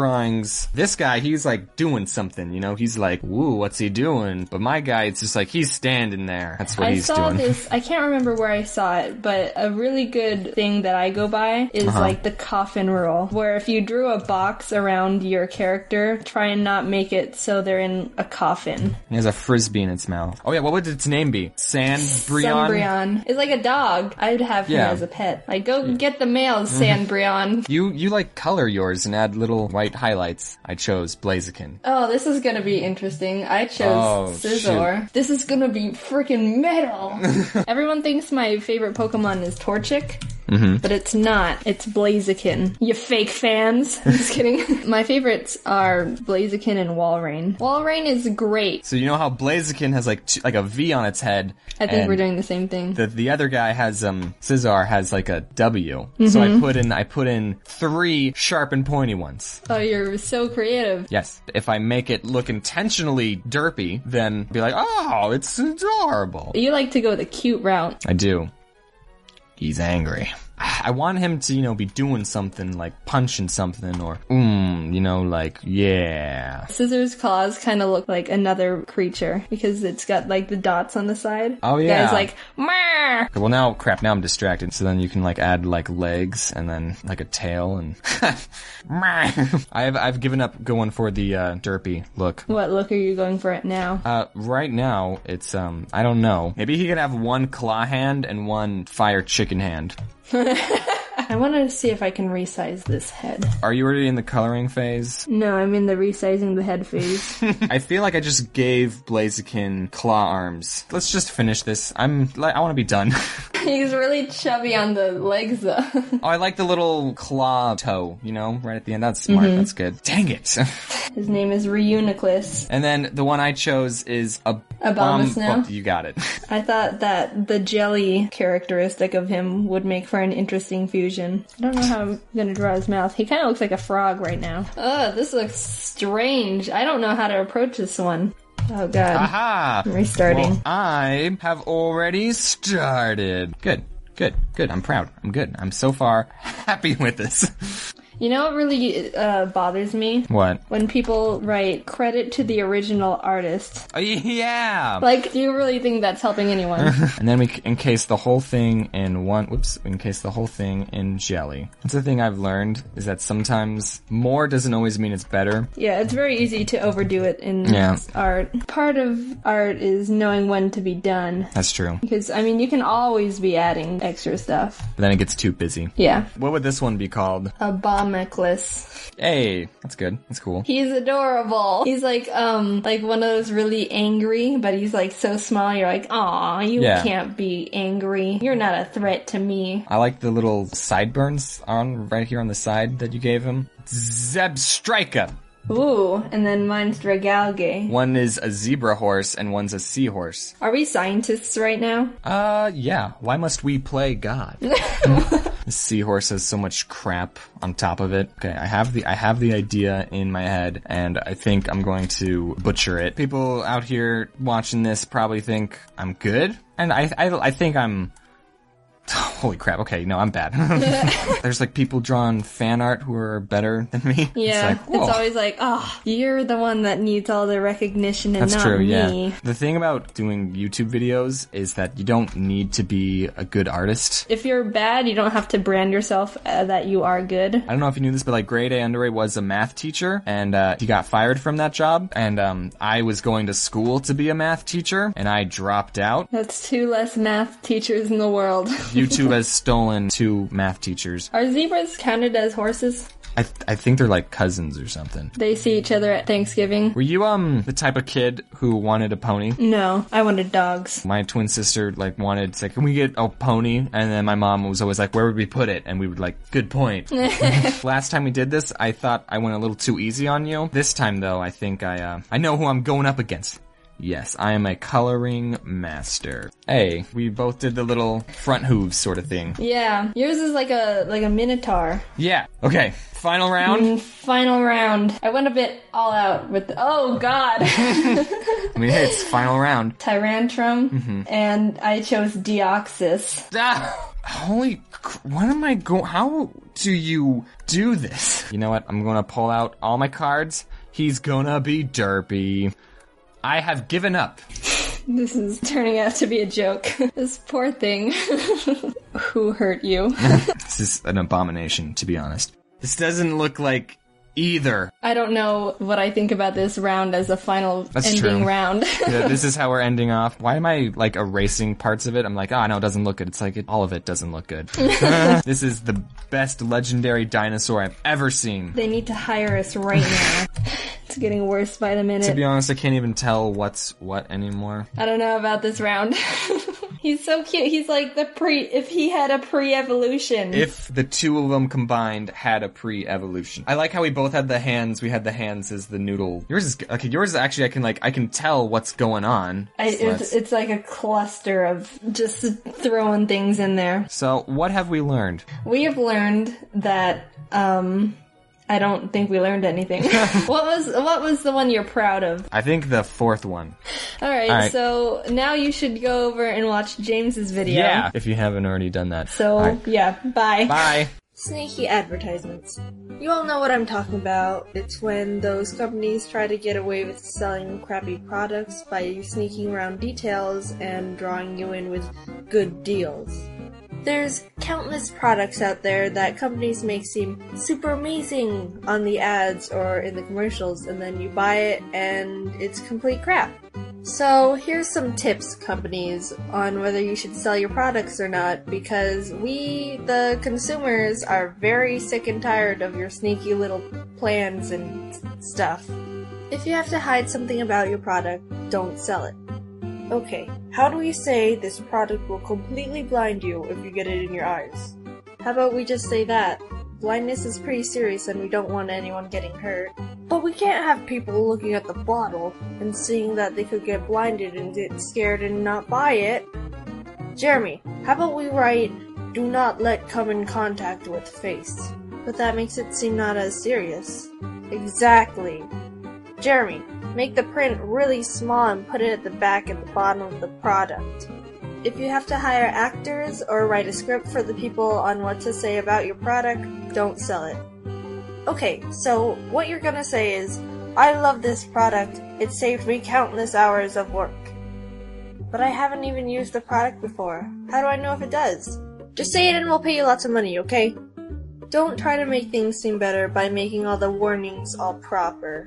Speaker 3: drawings. This guy, he's like doing something, you know? He's like, woo, what's he doing? But my guy, it's just like, he's standing there. That's what
Speaker 1: I
Speaker 3: he's
Speaker 1: saw
Speaker 3: doing.
Speaker 1: this, I can't remember where I saw it, but a really good thing that I go by is
Speaker 3: Uh-huh.
Speaker 1: like the coffin rule, where if you drew a box around your character, try and not make it so they're in a coffin.
Speaker 3: He has a frisbee in its mouth. Oh yeah, what would its name be? Sandbrion?
Speaker 1: Sunbrion. It's like a dog. I'd have him
Speaker 3: Yeah.
Speaker 1: as a pet. Like, go get the mail, Sandbrion.
Speaker 3: You you like color yours and add little white highlights. I chose Blaziken.
Speaker 1: Oh, this is gonna be interesting. I chose
Speaker 3: Oh,
Speaker 1: Scizor. This is gonna be freaking metal. Everyone thinks my favorite Pokemon is Torchic.
Speaker 3: Mm-hmm.
Speaker 1: But it's not. It's Blaziken. You fake fans. I'm just kidding. My favorites are Blaziken and Walrein. Walrein is great.
Speaker 3: So you know how Blaziken has like two, like a V on its head.
Speaker 1: I think
Speaker 3: and
Speaker 1: we're doing the same thing.
Speaker 3: The the other guy has um Scizor has like a W.
Speaker 1: Mm-hmm.
Speaker 3: So I put in I put in three sharp and pointy ones.
Speaker 1: Oh, you're so creative.
Speaker 3: Yes. If I make it look intentionally derpy, then be like, oh, it's adorable.
Speaker 1: You like to go the cute route.
Speaker 3: I do. He's angry. I want him to, you know, be doing something like punching something or, mm, you know, like, yeah.
Speaker 1: Scizor's claws kind of look like another creature because it's got like the dots on the side.
Speaker 3: Oh, yeah.
Speaker 1: Guy's like, Meh!
Speaker 3: Well, now, crap, now I'm distracted. So then you can like add like legs and then like a tail and I've, I've given up going for the, uh, derpy look.
Speaker 1: What look are you going for it now?
Speaker 3: Uh, right now, it's, um, I don't know. Maybe he could have one claw hand and one fire chicken hand.
Speaker 1: I want to see if I can resize this head.
Speaker 3: Are you already in the coloring phase?
Speaker 1: No, I'm in the resizing the head phase.
Speaker 3: I feel like I just gave Blaziken claw arms. Let's just finish this. I'm, like, I want to be done.
Speaker 1: He's really chubby on the legs, though.
Speaker 3: Oh, I like the little claw toe, you know, right at the end. That's smart.
Speaker 1: Mm-hmm.
Speaker 3: That's good. Dang it.
Speaker 1: His name is Reuniclus.
Speaker 3: And then the one I chose is a
Speaker 1: Abomasnow?
Speaker 3: Oh, you got it.
Speaker 1: I thought that the jelly characteristic of him would make for an interesting fusion. I don't know how I'm gonna draw his mouth. He kind of looks like a frog right now. Oh, this looks strange. I don't know how to approach this one. Oh god.
Speaker 3: Aha!
Speaker 1: I'm restarting.
Speaker 3: Well, I have already started. Good. Good. Good. I'm proud. I'm good. I'm so far happy with this.
Speaker 1: You know what really uh, bothers me?
Speaker 3: What?
Speaker 1: When people write credit to the original artist.
Speaker 3: Oh, yeah!
Speaker 1: Like, do you really think that's helping anyone?
Speaker 3: And then we encase the whole thing in one, whoops, we encase the whole thing in jelly. That's the thing I've learned, is that sometimes more doesn't always mean it's better.
Speaker 1: Yeah, it's very easy to overdo it in
Speaker 3: Yeah.
Speaker 1: art. Part of art is knowing when to be done.
Speaker 3: That's true.
Speaker 1: Because, I mean, you can always be adding extra stuff.
Speaker 3: But then it gets too busy.
Speaker 1: Yeah.
Speaker 3: What would this one be called?
Speaker 1: A bomb necklace.
Speaker 3: Hey, that's good. That's cool.
Speaker 1: He's adorable. He's like, um, like one of those really angry, but he's like so small, you're like, aw, you
Speaker 3: Yeah.
Speaker 1: can't be angry. You're not a threat to me.
Speaker 3: I like the little sideburns on right here on the side that you gave him. Zebstrika.
Speaker 1: Ooh, and then mine's Dragalge.
Speaker 3: One is a zebra horse and one's a seahorse.
Speaker 1: Are we scientists right now?
Speaker 3: Uh, yeah. Why must we play God? The seahorse has so much crap on top of it. Okay, I have the I have the idea in my head, and I think I'm going to butcher it. People out here watching this probably think I'm good, and I I, I think I'm. Holy crap, okay, no, I'm bad. There's like people drawing fan art who are better than me.
Speaker 1: Yeah,
Speaker 3: It's, like,
Speaker 1: it's
Speaker 3: whoa.
Speaker 1: always like, oh, you're the one that needs all the recognition and
Speaker 3: That's
Speaker 1: not
Speaker 3: true,
Speaker 1: me.
Speaker 3: yeah. The thing about doing YouTube videos is that you don't need to be a good artist.
Speaker 1: If you're bad, you don't have to brand yourself uh, that you are good.
Speaker 3: I don't know if you knew this, but like Grade A Underway was a math teacher, and uh, he got fired from that job, and um, I was going to school to be a math teacher, and I dropped out.
Speaker 1: That's two less math teachers in the world.
Speaker 3: YouTube has stolen two math teachers.
Speaker 1: Are zebras counted as horses?
Speaker 3: I th- I think they're like cousins or something.
Speaker 1: They see each other at Thanksgiving?
Speaker 3: Were you um the type of kid who wanted a pony?
Speaker 1: No, I wanted dogs.
Speaker 3: My twin sister like wanted to say, can we get a pony? And then my mom was always like, where would we put it? And we would like, good point. Last time we did this, I thought I went a little too easy on you. This time though, I think I uh I know who I'm going up against. Yes, I am a coloring master. Hey, we both did the little front hooves sort of thing.
Speaker 1: Yeah, yours is like a like a minotaur.
Speaker 3: Yeah. Okay. Final round.
Speaker 1: Mm, final round. I went a bit all out with the, oh god.
Speaker 3: I mean, hey, it's final round.
Speaker 1: Tyrantrum,
Speaker 3: Mm-hmm.
Speaker 1: and I chose Deoxys.
Speaker 3: Ah, holy, cr- what am I going? How do you do this? You know what? I'm gonna pull out all my cards. He's gonna be derpy. I have given up.
Speaker 2: This is turning out to be a joke. This poor thing. Who hurt you?
Speaker 3: This is an abomination, to be honest. This doesn't look like either.
Speaker 2: I don't know what I think about this round as a final
Speaker 3: That's
Speaker 2: ending
Speaker 3: true.
Speaker 2: round.
Speaker 3: Yeah, this is how we're ending off. Why am I, like, erasing parts of it? I'm like, oh, no, it doesn't look good. It's like, it, all of it doesn't look good. This is the best legendary dinosaur I've ever seen.
Speaker 2: They need to hire us right now. It's getting worse by the minute.
Speaker 3: To be honest, I can't even tell what's what anymore.
Speaker 2: I don't know about this round. He's so cute. He's like the pre, if he had a pre-evolution.
Speaker 3: If the two of them combined had a pre-evolution. I like how we both had the hands. We had the hands as the noodle. Yours is, okay, yours is actually, I can like, I can tell what's going on.
Speaker 2: I,
Speaker 3: So
Speaker 2: it's,
Speaker 3: that's-
Speaker 2: it's like a cluster of just throwing things in there.
Speaker 3: So, what have we learned?
Speaker 2: We have learned that, um, I don't think we learned anything. What was, what was the one you're proud of?
Speaker 3: I think the fourth one.
Speaker 2: Alright,
Speaker 3: All right.
Speaker 2: so now you should go over and watch James's video.
Speaker 3: Yeah, if you haven't already done that.
Speaker 2: So,
Speaker 3: All right.
Speaker 2: yeah, bye.
Speaker 3: Bye.
Speaker 1: Sneaky advertisements. You all know what I'm talking about. It's when those companies try to get away with selling crappy products by sneaking around details and drawing you in with good deals. There's countless products out there that companies make seem super amazing on the ads or in the commercials, and then you buy it and it's complete crap. So here's some tips, companies, on whether you should sell your products or not, because we, the consumers, are very sick and tired of your sneaky little plans and stuff. If you have to hide something about your product, don't sell it. Okay, how do we say this product will completely blind you if you get it in your eyes? How about we just say that? Blindness is pretty serious and we don't want anyone getting hurt. But we can't have people looking at the bottle and seeing that they could get blinded and get scared and not buy it. Jeremy, how about we write, do not let come in contact with face? But that makes it seem not as serious. Exactly. Jeremy, make the print really small and put it at the back and the bottom of the product. If you have to hire actors or write a script for the people on what to say about your product, don't sell it. Okay, so what you're gonna say is, I love this product, it saved me countless hours of work. But I haven't even used the product before. How do I know if it does? Just say it and we'll pay you lots of money, okay? Don't try to make things seem better by making all the warnings all proper.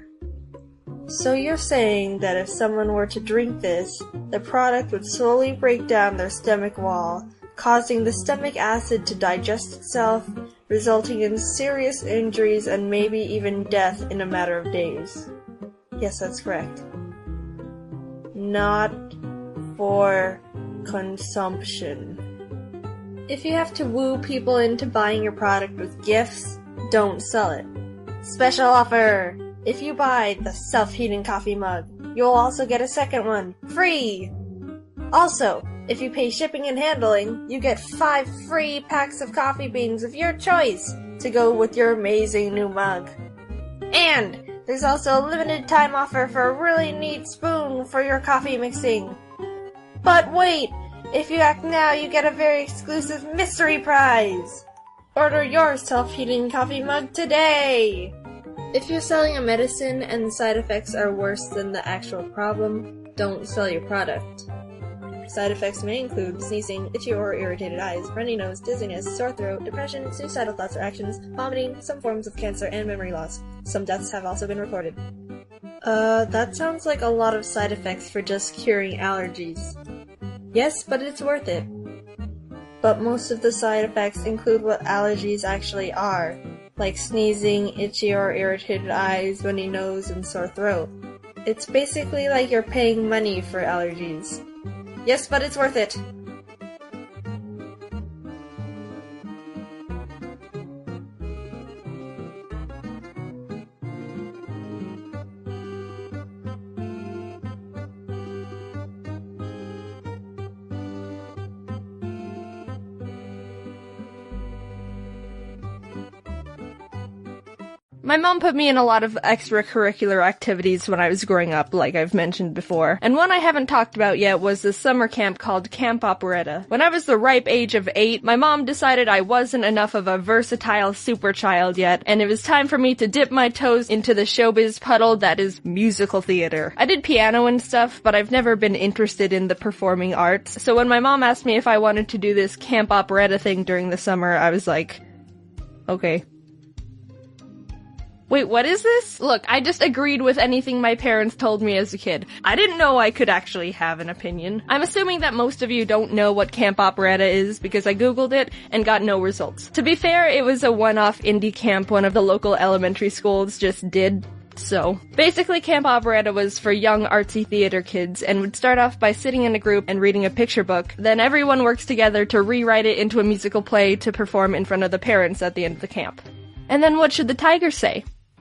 Speaker 1: So you're saying that if someone were to drink this, the product would slowly break down their stomach wall, causing the stomach acid to digest itself, resulting in serious injuries and maybe even death in a matter of days. Yes, that's correct. Not for consumption. If you have to woo people into buying your product with gifts, don't sell it. Special offer! If you buy the self-heating coffee mug, you'll also get a second one, free! Also, if you pay shipping and handling, you get five free packs of coffee beans of your choice to go with your amazing new mug. And there's also a limited time offer for a really neat spoon for your coffee mixing. But wait! If you act now, you get a very exclusive mystery prize! Order your self-heating coffee mug today! If you're selling a medicine and the side effects are worse than the actual problem, don't sell your product. Side effects may include sneezing, itchy or irritated eyes, runny nose, dizziness, sore throat, depression, suicidal thoughts or actions, vomiting, some forms of cancer, and memory loss. Some deaths have also been recorded. Uh, that sounds like a lot of side effects for just curing allergies. Yes, but it's worth it. But most of the side effects include what allergies actually are, like sneezing, itchy or irritated eyes, runny nose, and sore throat. It's basically like you're paying money for allergies. Yes, but it's worth it. My mom put me in a lot of extracurricular activities when I was growing up, like I've mentioned before. And one I haven't talked about yet was the summer camp called Camp Operetta. When I was the ripe age of eight, my mom decided I wasn't enough of a versatile super child yet, and it was time for me to dip my toes into the showbiz puddle that is musical theater. I did piano and stuff, but I've never been interested in the performing arts. So when my mom asked me if I wanted to do this Camp Operetta thing during the summer, I was like, okay. Wait, what is this? Look, I just agreed with anything my parents told me as a kid. I didn't know I could actually have an opinion. I'm assuming that most of you don't know what Camp Operetta is because I googled it and got no results. To be fair, it was a one-off indie camp one of the local elementary schools just did. So, basically Camp Operetta was for young artsy theater kids and would start off by sitting in a group and reading a picture book. Then everyone works together to rewrite it into a musical play to perform in front of the parents at the end of the camp. And then what should the tiger say?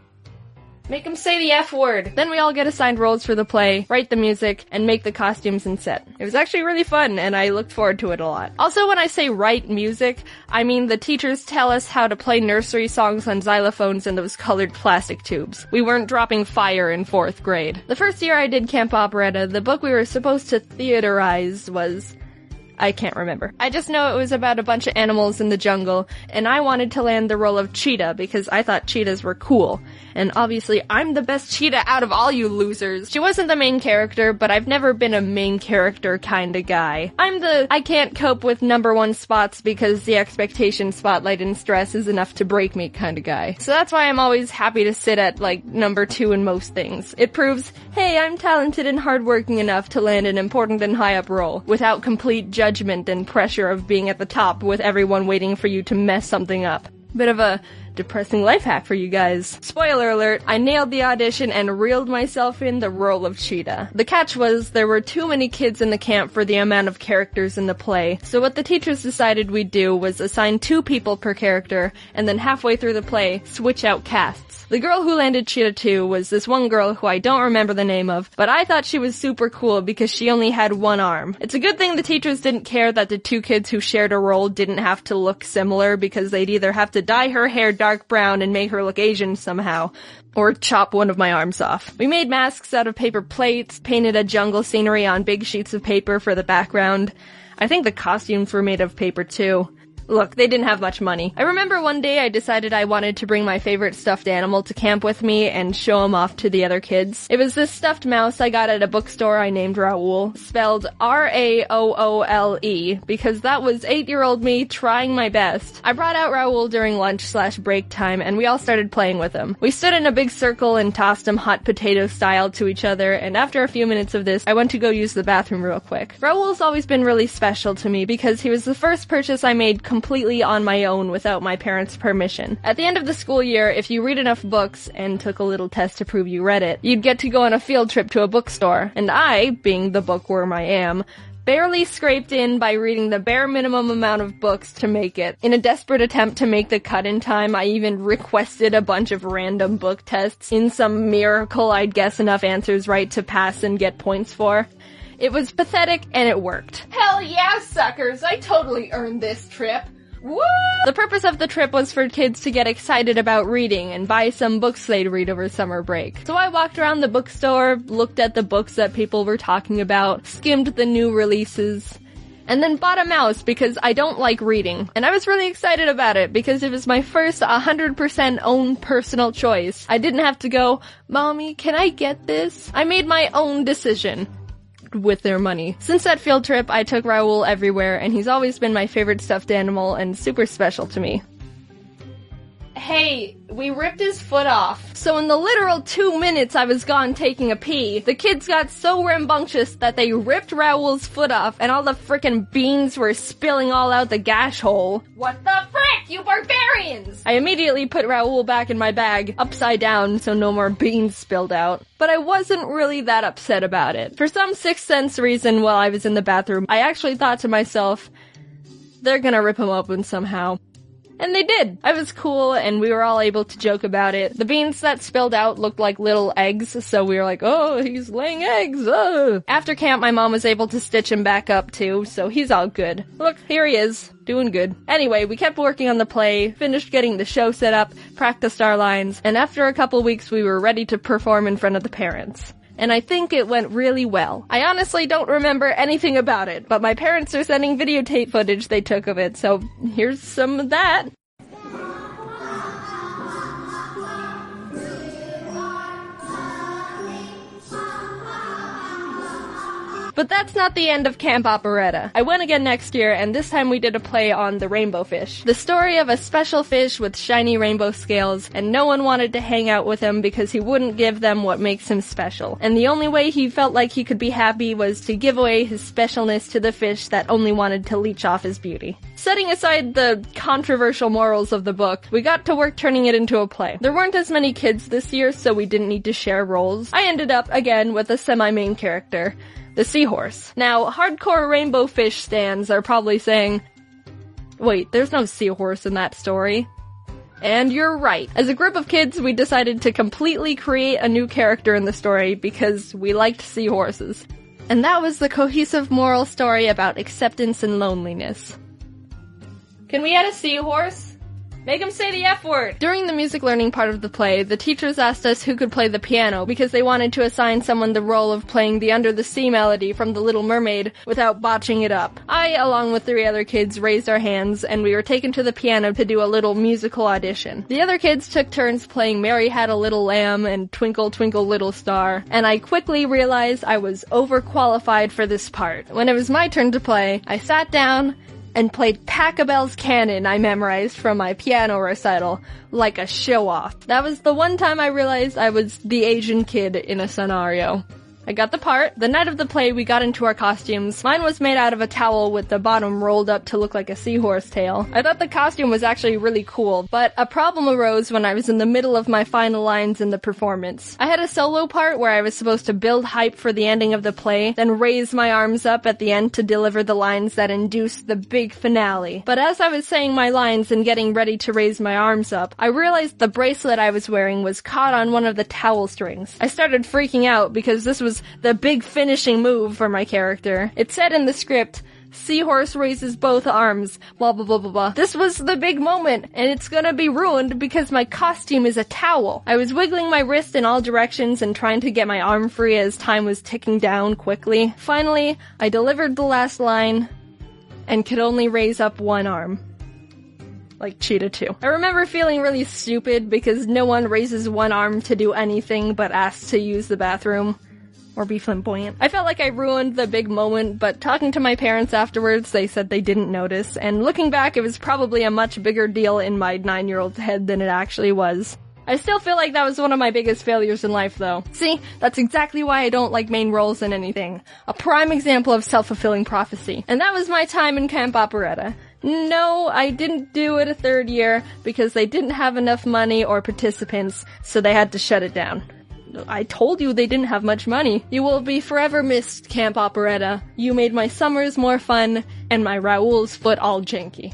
Speaker 1: Make him say the F word. Then we all get assigned roles for the play, write the music, and make the costumes and set. It was actually really fun, and I looked forward to it a lot. Also, when I say write music, I mean the teachers tell us how to play nursery songs on xylophones in those colored plastic tubes. We weren't dropping fire in fourth grade. The first year I did Camp Operetta, the book we were supposed to theaterize was... I can't remember. I just know it was about a bunch of animals in the jungle, and I wanted to land the role of cheetah because I thought cheetahs were cool. And obviously, I'm the best cheetah out of all you losers. She wasn't the main character, but I've never been a main character kinda guy. I'm the I can't cope with number one spots because the expectation, spotlight, and stress is enough to break me kinda guy. So that's why I'm always happy to sit at, like, number two in most things. It proves, hey, I'm talented and hardworking enough to land an important and high-up role, without complete judgment and pressure of being at the top with everyone waiting for you to mess something up. Bit of a depressing life hack for you guys. Spoiler alert, I nailed the audition and reeled myself in the role of cheetah. The catch was there were too many kids in the camp for the amount of characters in the play, so what the teachers decided we'd do was assign two people per character, and then halfway through the play, switch out casts. The girl who landed Cheetah two was this one girl who I don't remember the name of, but I thought she was super cool because she only had one arm. It's a good thing the teachers didn't care that the two kids who shared a role didn't have to look similar because they'd either have to dye her hair dark brown and make her look Asian somehow, or chop one of my arms off. We made masks out of paper plates, painted a jungle scenery on big sheets of paper for the background. I think the costumes were made of paper too. Look, they didn't have much money. I remember one day I decided I wanted to bring my favorite stuffed animal to camp with me and show him off to the other kids. It was this stuffed mouse I got at a bookstore I named Raoul, spelled R A O O L E, because that was eight-year-old me trying my best. I brought out Raoul during lunch slash break time and we all started playing with him. We stood in a big circle and tossed him hot potato style to each other, and after a few minutes of this, I went to go use the bathroom real quick. Raoul's always been really special to me because he was the first purchase I made completely on my own without my parents' permission. At the end of the school year, if you read enough books and took a little test to prove you read it, you'd get to go on a field trip to a bookstore. And I, being the bookworm I am, barely scraped in by reading the bare minimum amount of books to make it. In a desperate attempt to make the cut in time, I even requested a bunch of random book tests. In some miracle, I'd guess enough answers right to pass and get points for. It was pathetic, and it worked. Hell yeah, suckers! I totally earned this trip. Woo! The purpose of the trip was for kids to get excited about reading and buy some books they'd read over summer break. So I walked around the bookstore, looked at the books that people were talking about, skimmed the new releases, and then bought a mouse because I don't like reading. And I was really excited about it because it was my first one hundred percent own personal choice. I didn't have to go, Mommy, can I get this? I made my own decision. With their money. Since that field trip, I took Raoul everywhere, and he's always been my favorite stuffed animal and super special to me. Hey, we ripped his foot off. So in the literal two minutes I was gone taking a pee, the kids got so rambunctious that they ripped Raoul's foot off and all the frickin' beans were spilling all out the gash hole. What the frick, you barbarians! I immediately put Raoul back in my bag, upside down so no more beans spilled out. But I wasn't really that upset about it. For some sixth sense reason while I was in the bathroom, I actually thought to myself, they're gonna rip him open somehow. And they did. I was cool, and we were all able to joke about it. The beans that spilled out looked like little eggs, so we were like, oh, he's laying eggs, oh. After camp, my mom was able to stitch him back up too, so he's all good. Look, here he is. Doing good. Anyway, we kept working on the play, finished getting the show set up, practiced our lines, and after a couple weeks we were ready to perform in front of the parents. And I think it went really well. I honestly don't remember anything about it, but my parents are sending videotape footage they took of it, so here's some of that. But that's not the end of Camp Operetta. I went again next year, and this time we did a play on the rainbow fish. The story of a special fish with shiny rainbow scales, and no one wanted to hang out with him because he wouldn't give them what makes him special. And the only way he felt like he could be happy was to give away his specialness to the fish that only wanted to leech off his beauty. Setting aside the controversial morals of the book, we got to work turning it into a play. There weren't as many kids this year, so we didn't need to share roles. I ended up, again, with a semi-main character. The seahorse. Now, hardcore rainbow fish stans are probably saying, wait, there's no seahorse in that story. And you're right. As a group of kids, we decided to completely create a new character in the story because we liked seahorses. And that was the cohesive moral story about acceptance and loneliness. Can we add a seahorse? Make him say the F word! During the music learning part of the play, the teachers asked us who could play the piano because they wanted to assign someone the role of playing the Under the Sea melody from The Little Mermaid without botching it up. I, along with three other kids, raised our hands and we were taken to the piano to do a little musical audition. The other kids took turns playing Mary Had a Little Lamb and Twinkle Twinkle Little Star, and I quickly realized I was overqualified for this part. When it was my turn to play, I sat down and played Pachelbel's Canon I memorized from my piano recital, like a show-off. That was the one time I realized I was the Asian kid in a scenario. I got the part. The night of the play, we got into our costumes. Mine was made out of a towel with the bottom rolled up to look like a seahorse tail. I thought the costume was actually really cool, but a problem arose when I was in the middle of my final lines in the performance. I had a solo part where I was supposed to build hype for the ending of the play, then raise my arms up at the end to deliver the lines that induced the big finale. But as I was saying my lines and getting ready to raise my arms up, I realized the bracelet I was wearing was caught on one of the towel strings. I started freaking out because this was the big finishing move for my character. It said in the script, seahorse raises both arms, blah blah blah blah blah. This was the big moment, and it's gonna be ruined because my costume is a towel. I was wiggling my wrist in all directions and trying to get my arm free as time was ticking down quickly. Finally, I delivered the last line, and could only raise up one arm. Like Cheetah two. I remember feeling really stupid because no one raises one arm to do anything but asks to use the bathroom. Or be flamboyant. I felt like I ruined the big moment, but talking to my parents afterwards, they said they didn't notice, and looking back, it was probably a much bigger deal in my nine-year-old head than it actually was. I still feel like that was one of my biggest failures in life, though. See, that's exactly why I don't like main roles in anything. A prime example of self-fulfilling prophecy. And that was my time in Camp Operetta. No, I didn't do it a third year because they didn't have enough money or participants, so they had to shut it down. I told you they didn't have much money. You will be forever missed, Camp Operetta. You made my summers more fun, and my Raoul's foot all janky.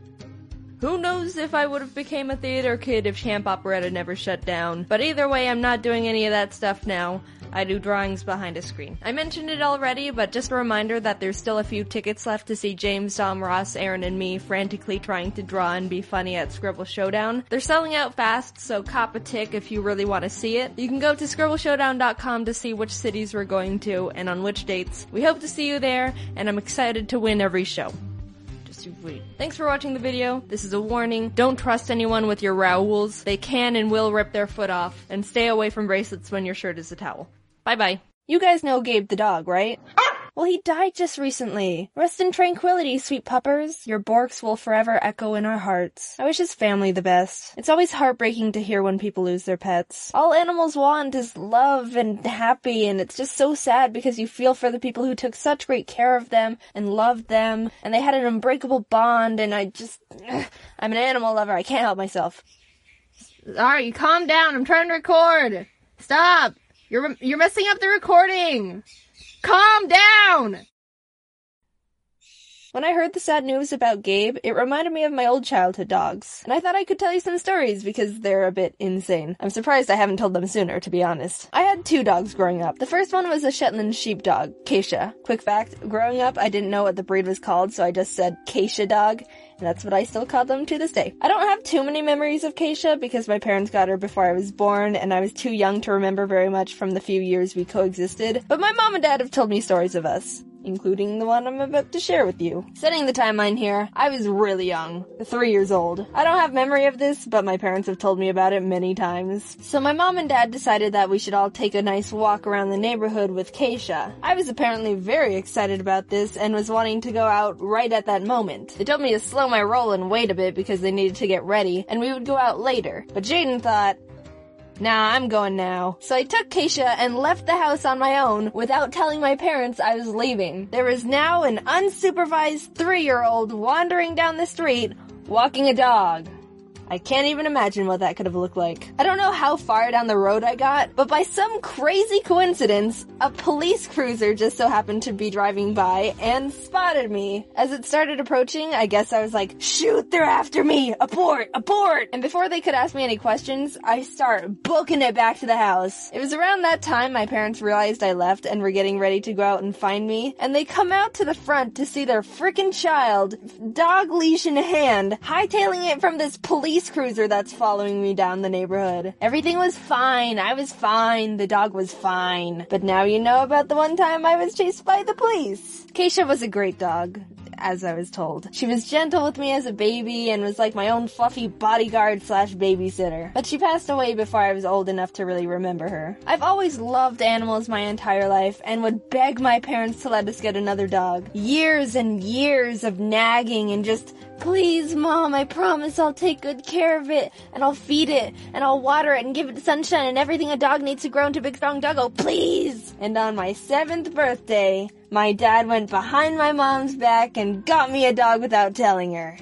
Speaker 1: Who knows if I would have became a theater kid if Camp Operetta never shut down. But either way, I'm not doing any of that stuff now. I do drawings behind a screen. I mentioned it already, but just a reminder that there's still a few tickets left to see James, Dom, Ross, Aaron, and me frantically trying to draw and be funny at Scribble Showdown. They're selling out fast, so cop a tick if you really want to see it. You can go to scribble showdown dot com to see which cities we're going to and on which dates. We hope to see you there, and I'm excited to win every show. Just you wait. Thanks for watching the video. This is a warning. Don't trust anyone with your Raouls. They can and will rip their foot off, and stay away from bracelets when your shirt is a towel. Bye-bye. You guys know Gabe the dog, right? Well, he died just recently. Rest in tranquility, sweet puppers. Your Borks will forever echo in our hearts. I wish his family the best. It's always heartbreaking to hear when people lose their pets. All animals want is love and happy, and it's just so sad because you feel for the people who took such great care of them and loved them, and they had an unbreakable bond, and I just... I'm an animal lover. I can't help myself. Alright, calm down. I'm trying to record. Stop. You're, you're messing up the recording! Calm down! When I heard the sad news about Gabe, it reminded me of my old childhood dogs, and I thought I could tell you some stories because they're a bit insane. I'm surprised I haven't told them sooner, to be honest. I had two dogs growing up. The first one was a Shetland sheepdog, Keisha. Quick fact, growing up I didn't know what the breed was called, so I just said Keisha dog, and that's what I still call them to this day. I don't have too many memories of Keisha because my parents got her before I was born, and I was too young to remember very much from the few years we coexisted, but my mom and dad have told me stories of us, including the one I'm about to share with you. Setting the timeline here, I was really young, three years old. I don't have memory of this, but my parents have told me about it many times. So my mom and dad decided that we should all take a nice walk around the neighborhood with Keisha. I was apparently very excited about this and was wanting to go out right at that moment. They told me to slow my roll and wait a bit because they needed to get ready, and we would go out later. But Jaden thought, nah, I'm going now. So I took Keisha and left the house on my own without telling my parents I was leaving. There was now an unsupervised three-year-old wandering down the street, walking a dog. I can't even imagine what that could have looked like. I don't know how far down the road I got, but by some crazy coincidence, a police cruiser just so happened to be driving by and spotted me. As it started approaching, I guess I was like, shoot, they're after me! Abort! Abort! And before they could ask me any questions, I start booking it back to the house. It was around that time my parents realized I left and were getting ready to go out and find me, and they come out to the front to see their frickin' child, dog leash in hand, hightailing it from this police cruiser that's following me down the neighborhood. Everything was fine. I was fine. The dog was fine. But now you know about the one time I was chased by the police. Keisha was a great dog, as I was told. She was gentle with me as a baby and was like my own fluffy bodyguard slash babysitter. But she passed away before I was old enough to really remember her. I've always loved animals my entire life and would beg my parents to let us get another dog. Years and years of nagging and just, please, Mom, I promise I'll take good care of it, and I'll feed it, and I'll water it, and give it sunshine, and everything a dog needs to grow into a big, strong doggo, please! And on my seventh birthday, my dad went behind my mom's back and got me a dog without telling her.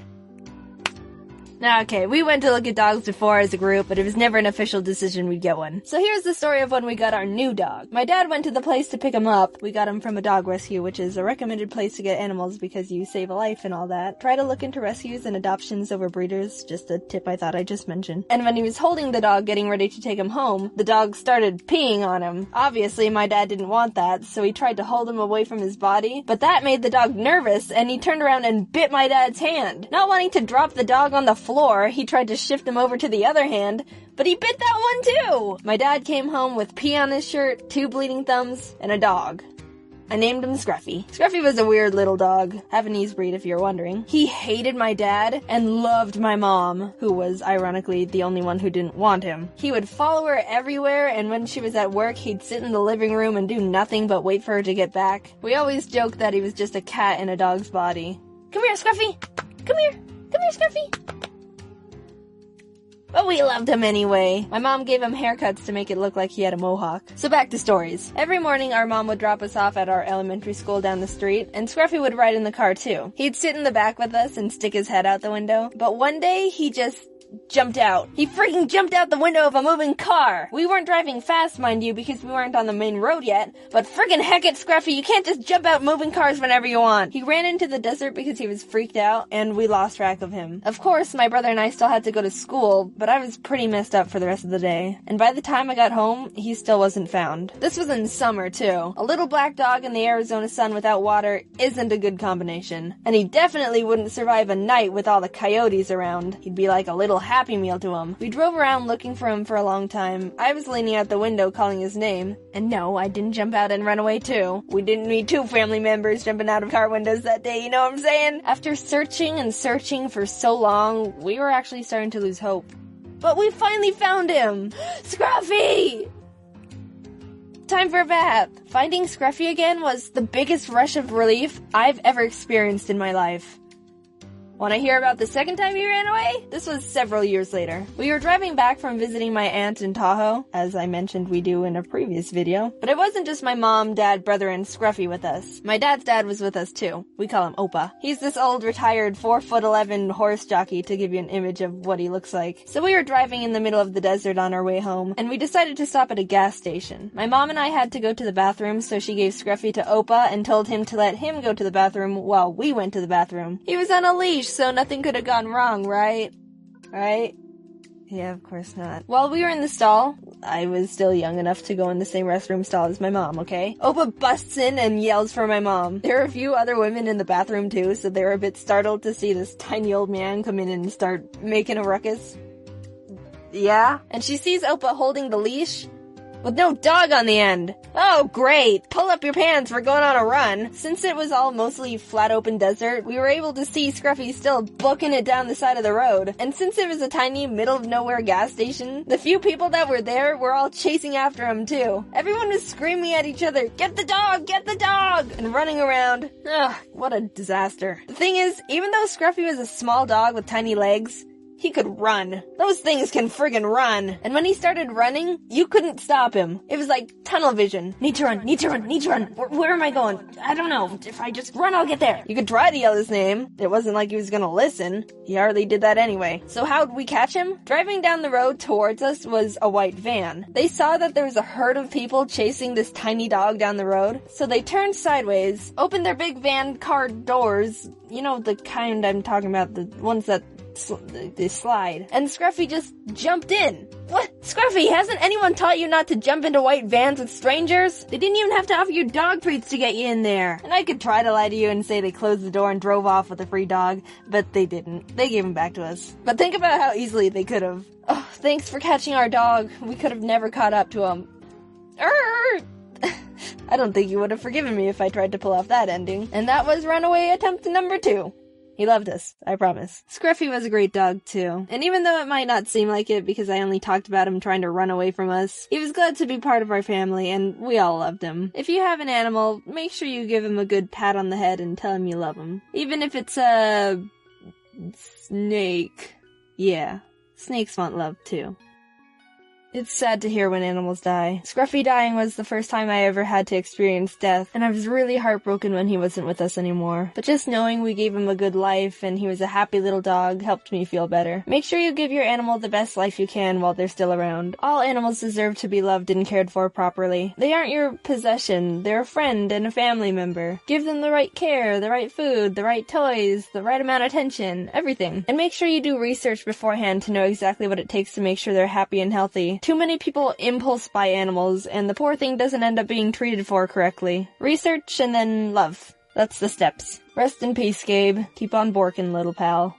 Speaker 1: Now, okay, we went to look at dogs before as a group, but it was never an official decision we'd get one. So here's the story of when we got our new dog. My dad went to the place to pick him up. We got him from a dog rescue, which is a recommended place to get animals because you save a life and all that. Try to look into rescues and adoptions over breeders, just a tip I thought I just mentioned. And when he was holding the dog, getting ready to take him home, the dog started peeing on him. Obviously, my dad didn't want that, so he tried to hold him away from his body, but that made the dog nervous, and he turned around and bit my dad's hand. Not wanting to drop the dog on the floor, Floor, he tried to shift him over to the other hand, but he bit that one too! My dad came home with pee on his shirt, two bleeding thumbs, and a dog. I named him Scruffy. Scruffy was a weird little dog, Havanese breed if you're wondering. He hated my dad and loved my mom, who was ironically the only one who didn't want him. He would follow her everywhere, and when she was at work, he'd sit in the living room and do nothing but wait for her to get back. We always joked that he was just a cat in a dog's body. Come here, Scruffy! Come here! Come here, Scruffy! But we loved him anyway. My mom gave him haircuts to make it look like he had a mohawk. So back to stories. Every morning our mom would drop us off at our elementary school down the street, and Scruffy would ride in the car too. He'd sit in the back with us and stick his head out the window, but one day he just jumped out. He freaking jumped out the window of a moving car. We weren't driving fast, mind you, because we weren't on the main road yet, but friggin' heck it, Scruffy, you can't just jump out moving cars whenever you want. He ran into the desert because he was freaked out, and we lost track of him. Of course, my brother and I still had to go to school, but I was pretty messed up for the rest of the day. And by the time I got home, he still wasn't found. This was in summer, too. A little black dog in the Arizona sun without water isn't a good combination. And he definitely wouldn't survive a night with all the coyotes around. He'd be like a little Happy Meal to him. We drove around looking for him for a long time. I was leaning out the window calling his name. And no, I didn't jump out and run away too. We didn't need two family members jumping out of car windows that day, you know what I'm saying? After searching and searching for so long, we were actually starting to lose hope. But we finally found him! Scruffy! Time for a bath. Finding Scruffy again was the biggest rush of relief I've ever experienced in my life. Want to hear about the second time he ran away? This was several years later. We were driving back from visiting my aunt in Tahoe, as I mentioned we do in a previous video. But it wasn't just my mom, dad, brother, and Scruffy with us. My dad's dad was with us too. We call him Opa. He's this old retired four foot eleven horse jockey, to give you an image of what he looks like. So we were driving in the middle of the desert on our way home, and we decided to stop at a gas station. My mom and I had to go to the bathroom, so she gave Scruffy to Opa and told him to let him go to the bathroom while we went to the bathroom. He was on a leash, so nothing could have gone wrong, right? Right? Yeah, of course not. While we were in the stall, I was still young enough to go in the same restroom stall as my mom, okay? Opa busts in and yells for my mom. There were a few other women in the bathroom too, so they were a bit startled to see this tiny old man come in and start making a ruckus. Yeah? And she sees Opa holding the leash with no dog on the end. Oh, great. Pull up your pants, we're going on a run. Since it was all mostly flat open desert, we were able to see Scruffy still booking it down the side of the road. And since it was a tiny middle of nowhere gas station, the few people that were there were all chasing after him too. Everyone was screaming at each other, "Get the dog! Get the dog!" and running around. Ugh, what a disaster. The thing is, even though Scruffy was a small dog with tiny legs, he could run. Those things can friggin' run. And when he started running, you couldn't stop him. It was like tunnel vision. Need to run, need to run, need to run. Where, where am I going? I don't know. If I just run, I'll get there. You could try to yell his name. It wasn't like he was gonna listen. He hardly did that anyway. So how'd we catch him? Driving down the road towards us was a white van. They saw that there was a herd of people chasing this tiny dog down the road. So they turned sideways, opened their big van car doors. You know, the kind I'm talking about, the ones that Sl- they slide. And Scruffy just jumped in. What? Scruffy, hasn't anyone taught you not to jump into white vans with strangers? They didn't even have to offer you dog treats to get you in there. And I could try to lie to you and say they closed the door and drove off with a free dog, but they didn't. They gave him back to us. But think about how easily they could have. Oh, thanks for catching our dog. We could have never caught up to him. Err! I don't think you would have forgiven me if I tried to pull off that ending. And that was runaway attempt number two. He loved us, I promise. Scruffy was a great dog, too. And even though it might not seem like it because I only talked about him trying to run away from us, he was glad to be part of our family, and we all loved him. If you have an animal, make sure you give him a good pat on the head and tell him you love him. Even if it's a... snake. Yeah, snakes want love, too. It's sad to hear when animals die. Scruffy dying was the first time I ever had to experience death, and I was really heartbroken when he wasn't with us anymore. But just knowing we gave him a good life and he was a happy little dog helped me feel better. Make sure you give your animal the best life you can while they're still around. All animals deserve to be loved and cared for properly. They aren't your possession, they're a friend and a family member. Give them the right care, the right food, the right toys, the right amount of attention, everything. And make sure you do research beforehand to know exactly what it takes to make sure they're happy and healthy. Too many people impulse buy animals, and the poor thing doesn't end up being treated for correctly. Research and then love. That's the steps. Rest in peace, Gabe. Keep on borkin', little pal.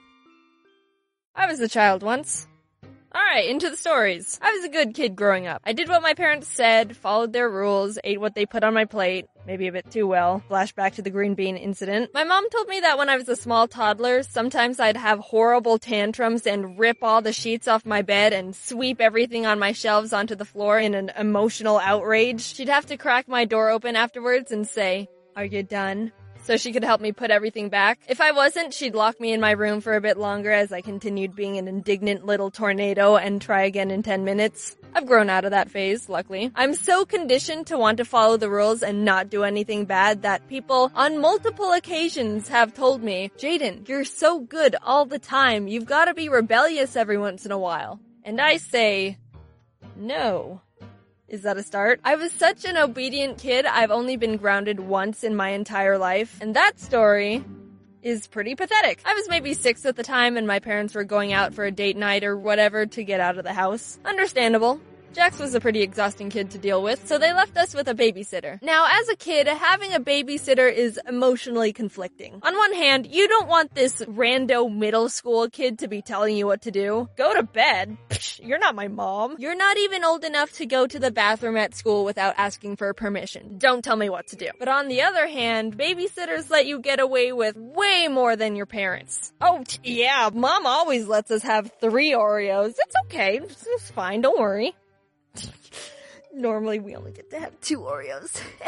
Speaker 1: I was a child once. Alright, into the stories. I was a good kid growing up. I did what my parents said, followed their rules, ate what they put on my plate, maybe a bit too well. Flashback to the green bean incident. My mom told me that when I was a small toddler, sometimes I'd have horrible tantrums and rip all the sheets off my bed and sweep everything on my shelves onto the floor in an emotional outrage. She'd have to crack my door open afterwards and say, "Are you done?" so she could help me put everything back. If I wasn't, she'd lock me in my room for a bit longer as I continued being an indignant little tornado and try again in ten minutes. I've grown out of that phase, luckily. I'm so conditioned to want to follow the rules and not do anything bad that people on multiple occasions have told me, "Jaden, you're so good all the time. You've got to be rebellious every once in a while." And I say, no. Is that a start? I was such an obedient kid, I've only been grounded once in my entire life. And that story is pretty pathetic. I was maybe six at the time and my parents were going out for a date night or whatever to get out of the house. Understandable. Jax was a pretty exhausting kid to deal with, so they left us with a babysitter. Now, as a kid, having a babysitter is emotionally conflicting. On one hand, you don't want this rando middle school kid to be telling you what to do. Go to bed. Psh, you're not my mom. You're not even old enough to go to the bathroom at school without asking for permission. Don't tell me what to do. But on the other hand, babysitters let you get away with way more than your parents. Oh, yeah, mom always lets us have three Oreos. It's okay. It's fine. Don't worry. Normally we only get to have two Oreos.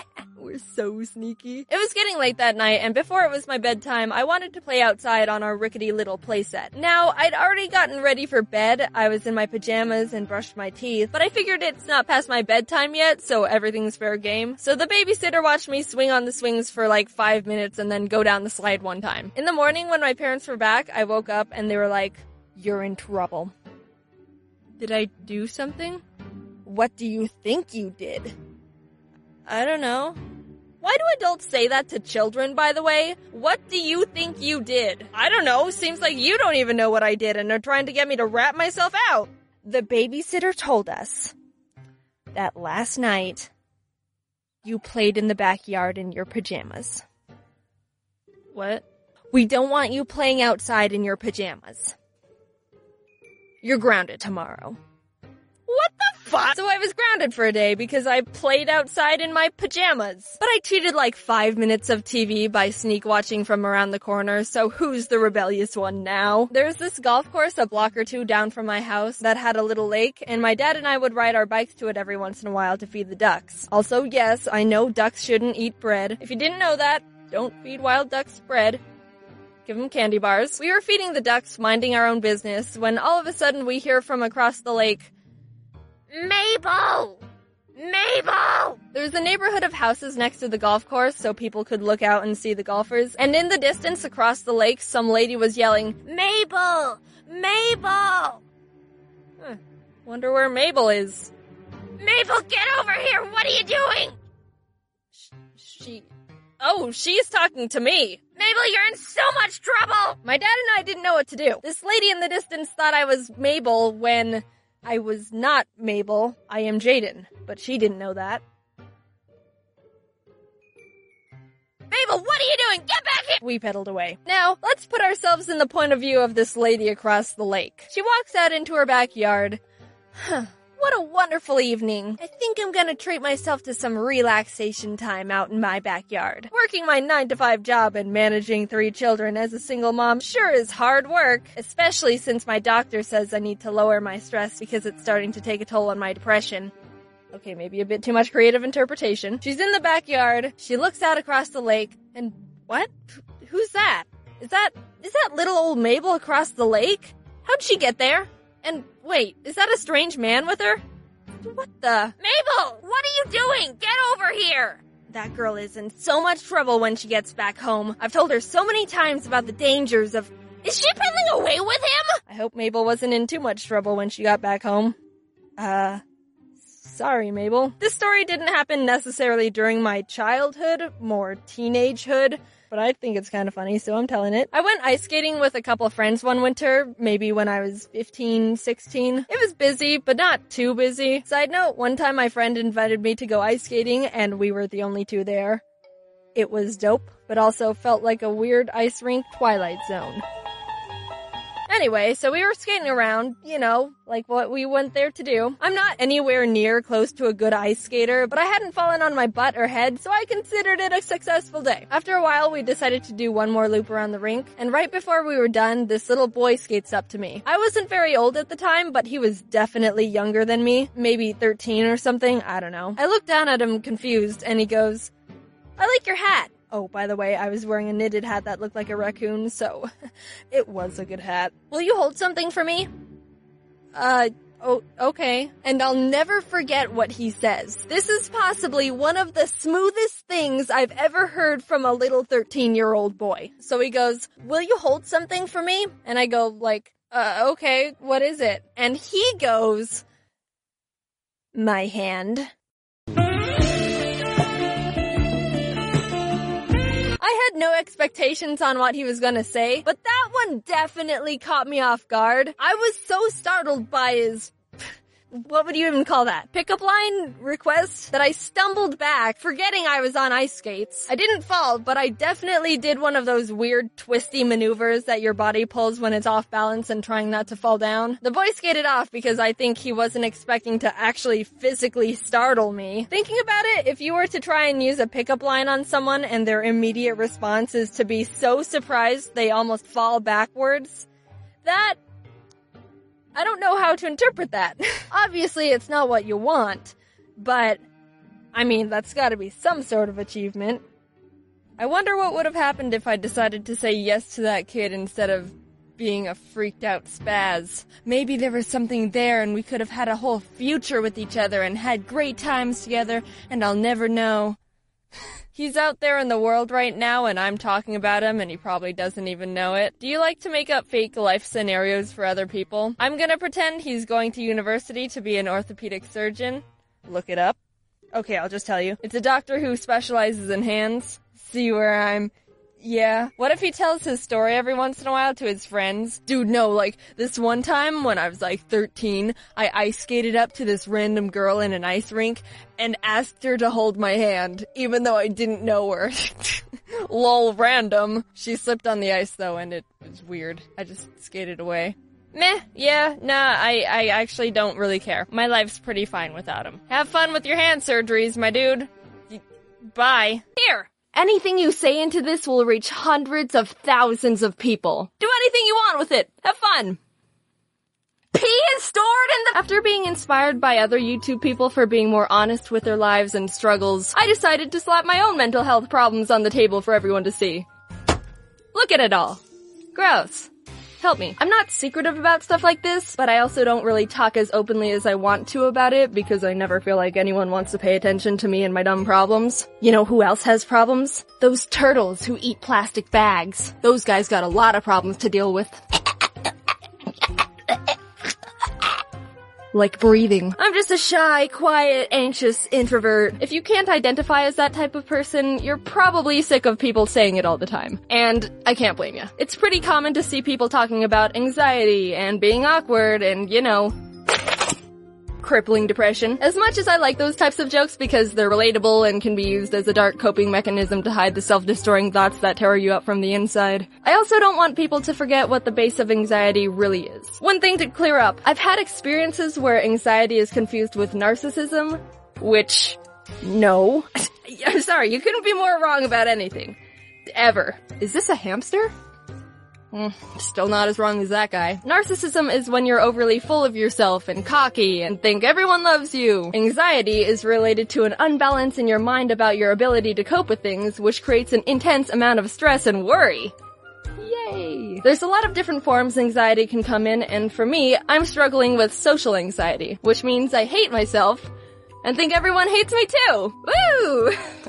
Speaker 1: We're so sneaky. It was getting late that night, and before it was my bedtime, I wanted to play outside on our rickety little playset. Now, I'd already gotten ready for bed. I was in my pajamas and brushed my teeth, but I figured it's not past my bedtime yet, so everything's fair game. So the babysitter watched me swing on the swings for like five minutes and then go down the slide one time. In the morning, when my parents were back, I woke up and they were like, "You're in trouble." Did I do something? What do you think you did? I don't know. Why do adults say that to children, by the way? What do you think you did? I don't know. Seems like you don't even know what I did and are trying to get me to rat myself out. The babysitter told us that last night you played in the backyard in your pajamas. What? We don't want you playing outside in your pajamas. You're grounded tomorrow. What the fuck? So I was grounded for a day because I played outside in my pajamas. But I cheated like five minutes of T V by sneak watching from around the corner, so who's the rebellious one now? There's this golf course a block or two down from my house that had a little lake, and my dad and I would ride our bikes to it every once in a while to feed the ducks. Also, yes, I know ducks shouldn't eat bread. If you didn't know that, don't feed wild ducks bread. Give them candy bars. We were feeding the ducks, minding our own business, when all of a sudden we hear from across the lake, "Mabel! Mabel!" There's a neighborhood of houses next to the golf course so people could look out and see the golfers, and in the distance across the lake, some lady was yelling, "Mabel! Mabel!" Huh. Wonder where Mabel is. "Mabel, get over here! What are you doing?" Sh- she... Oh, she's talking to me. "Mabel, you're in so much trouble!" My dad and I didn't know what to do. This lady in the distance thought I was Mabel when I was not Mabel. I am Jaden, but she didn't know that. "Mabel, what are you doing? Get back here!" We pedaled away. Now, let's put ourselves in the point of view of this lady across the lake. She walks out into her backyard. Huh. What a wonderful evening. I think I'm gonna treat myself to some relaxation time out in my backyard. Working my nine to five job and managing three children as a single mom sure is hard work, especially since my doctor says I need to lower my stress because it's starting to take a toll on my depression. Okay, maybe a bit too much creative interpretation. She's in the backyard, she looks out across the lake, and what? Who's that? Is that, is that little old Mabel across the lake? How'd she get there? And wait, is that a strange man with her? What the? "Mabel, what are you doing? Get over here!" That girl is in so much trouble when she gets back home. I've told her so many times about the dangers of... Is she running away with him? I hope Mabel wasn't in too much trouble when she got back home. Uh... Sorry, Mabel. This story didn't happen necessarily during my childhood, more teenagehood, but I think it's kind of funny, so I'm telling it. I went ice skating with a couple of friends one winter, maybe when I was fifteen, sixteen. It was busy, but not too busy. Side note, one time my friend invited me to go ice skating, and we were the only two there. It was dope, but also felt like a weird ice rink Twilight Zone. Anyway, so we were skating around, you know, like what we went there to do. I'm not anywhere near close to a good ice skater, but I hadn't fallen on my butt or head, so I considered it a successful day. After a while, we decided to do one more loop around the rink, and right before we were done, this little boy skates up to me. I wasn't very old at the time, but he was definitely younger than me, maybe thirteen or something, I don't know. I looked down at him confused, and he goes, "I like your hat." Oh, by the way, I was wearing a knitted hat that looked like a raccoon, so it was a good hat. "Will you hold something for me?" Uh, oh, okay. And I'll never forget what he says. This is possibly one of the smoothest things I've ever heard from a little thirteen-year-old boy. So he goes, "Will you hold something for me?" And I go, like, uh, okay, what is it? And he goes, "My hand." I had no expectations on what he was gonna say, but that one definitely caught me off guard. I was so startled by his... what would you even call that? Pickup line request? That I stumbled back, forgetting I was on ice skates. I didn't fall, but I definitely did one of those weird twisty maneuvers that your body pulls when it's off balance and trying not to fall down. The boy skated off because I think he wasn't expecting to actually physically startle me. Thinking about it, if you were to try and use a pickup line on someone and their immediate response is to be so surprised they almost fall backwards, that... I don't know how to interpret that. Obviously, it's not what you want, but I mean, that's gotta be some sort of achievement. I wonder what would have happened if I decided to say yes to that kid instead of being a freaked out spaz. Maybe there was something there and we could have had a whole future with each other and had great times together, and I'll never know. He's out there in the world right now and I'm talking about him and he probably doesn't even know it. Do you like to make up fake life scenarios for other people? I'm gonna pretend he's going to university to be an orthopedic surgeon. Look it up. Okay, I'll just tell you. It's a doctor who specializes in hands. See where I'm... Yeah. What if he tells his story every once in a while to his friends? Dude, no, like, this one time when I was like thirteen, I ice skated up to this random girl in an ice rink and asked her to hold my hand, even though I didn't know her. Lol, random. She slipped on the ice though and it was weird. I just skated away. Meh, yeah, nah, I, I actually don't really care. My life's pretty fine without him. Have fun with your hand surgeries, my dude. Y- Bye. Here! Anything you say into this will reach hundreds of thousands of people. Do anything you want with it. Have fun. P is stored in the- After being inspired by other YouTube people for being more honest with their lives and struggles, I decided to slap my own mental health problems on the table for everyone to see. Look at it all. Gross. Help me. I'm not secretive about stuff like this, but I also don't really talk as openly as I want to about it because I never feel like anyone wants to pay attention to me and my dumb problems. You know who else has problems? Those turtles who eat plastic bags. Those guys got a lot of problems to deal with. Like breathing. I'm just a shy, quiet, anxious introvert. If you can't identify as that type of person, you're probably sick of people saying it all the time. And I can't blame you. It's pretty common to see people talking about anxiety and being awkward and, you know, crippling depression. As much as I like those types of jokes because they're relatable and can be used as a dark coping mechanism to hide the self-destroying thoughts that tear you up from the inside, I also don't want people to forget what the base of anxiety really is. One thing to clear up, I've had experiences where anxiety is confused with narcissism, which, no. I'm sorry, you couldn't be more wrong about anything. Ever. Is this a hamster? Mm, still not as wrong as that guy. Narcissism is when you're overly full of yourself and cocky and think everyone loves you. Anxiety is related to an unbalance in your mind about your ability to cope with things, which creates an intense amount of stress and worry. Yay! There's a lot of different forms anxiety can come in, and for me, I'm struggling with social anxiety, which means I hate myself and think everyone hates me too. Woo!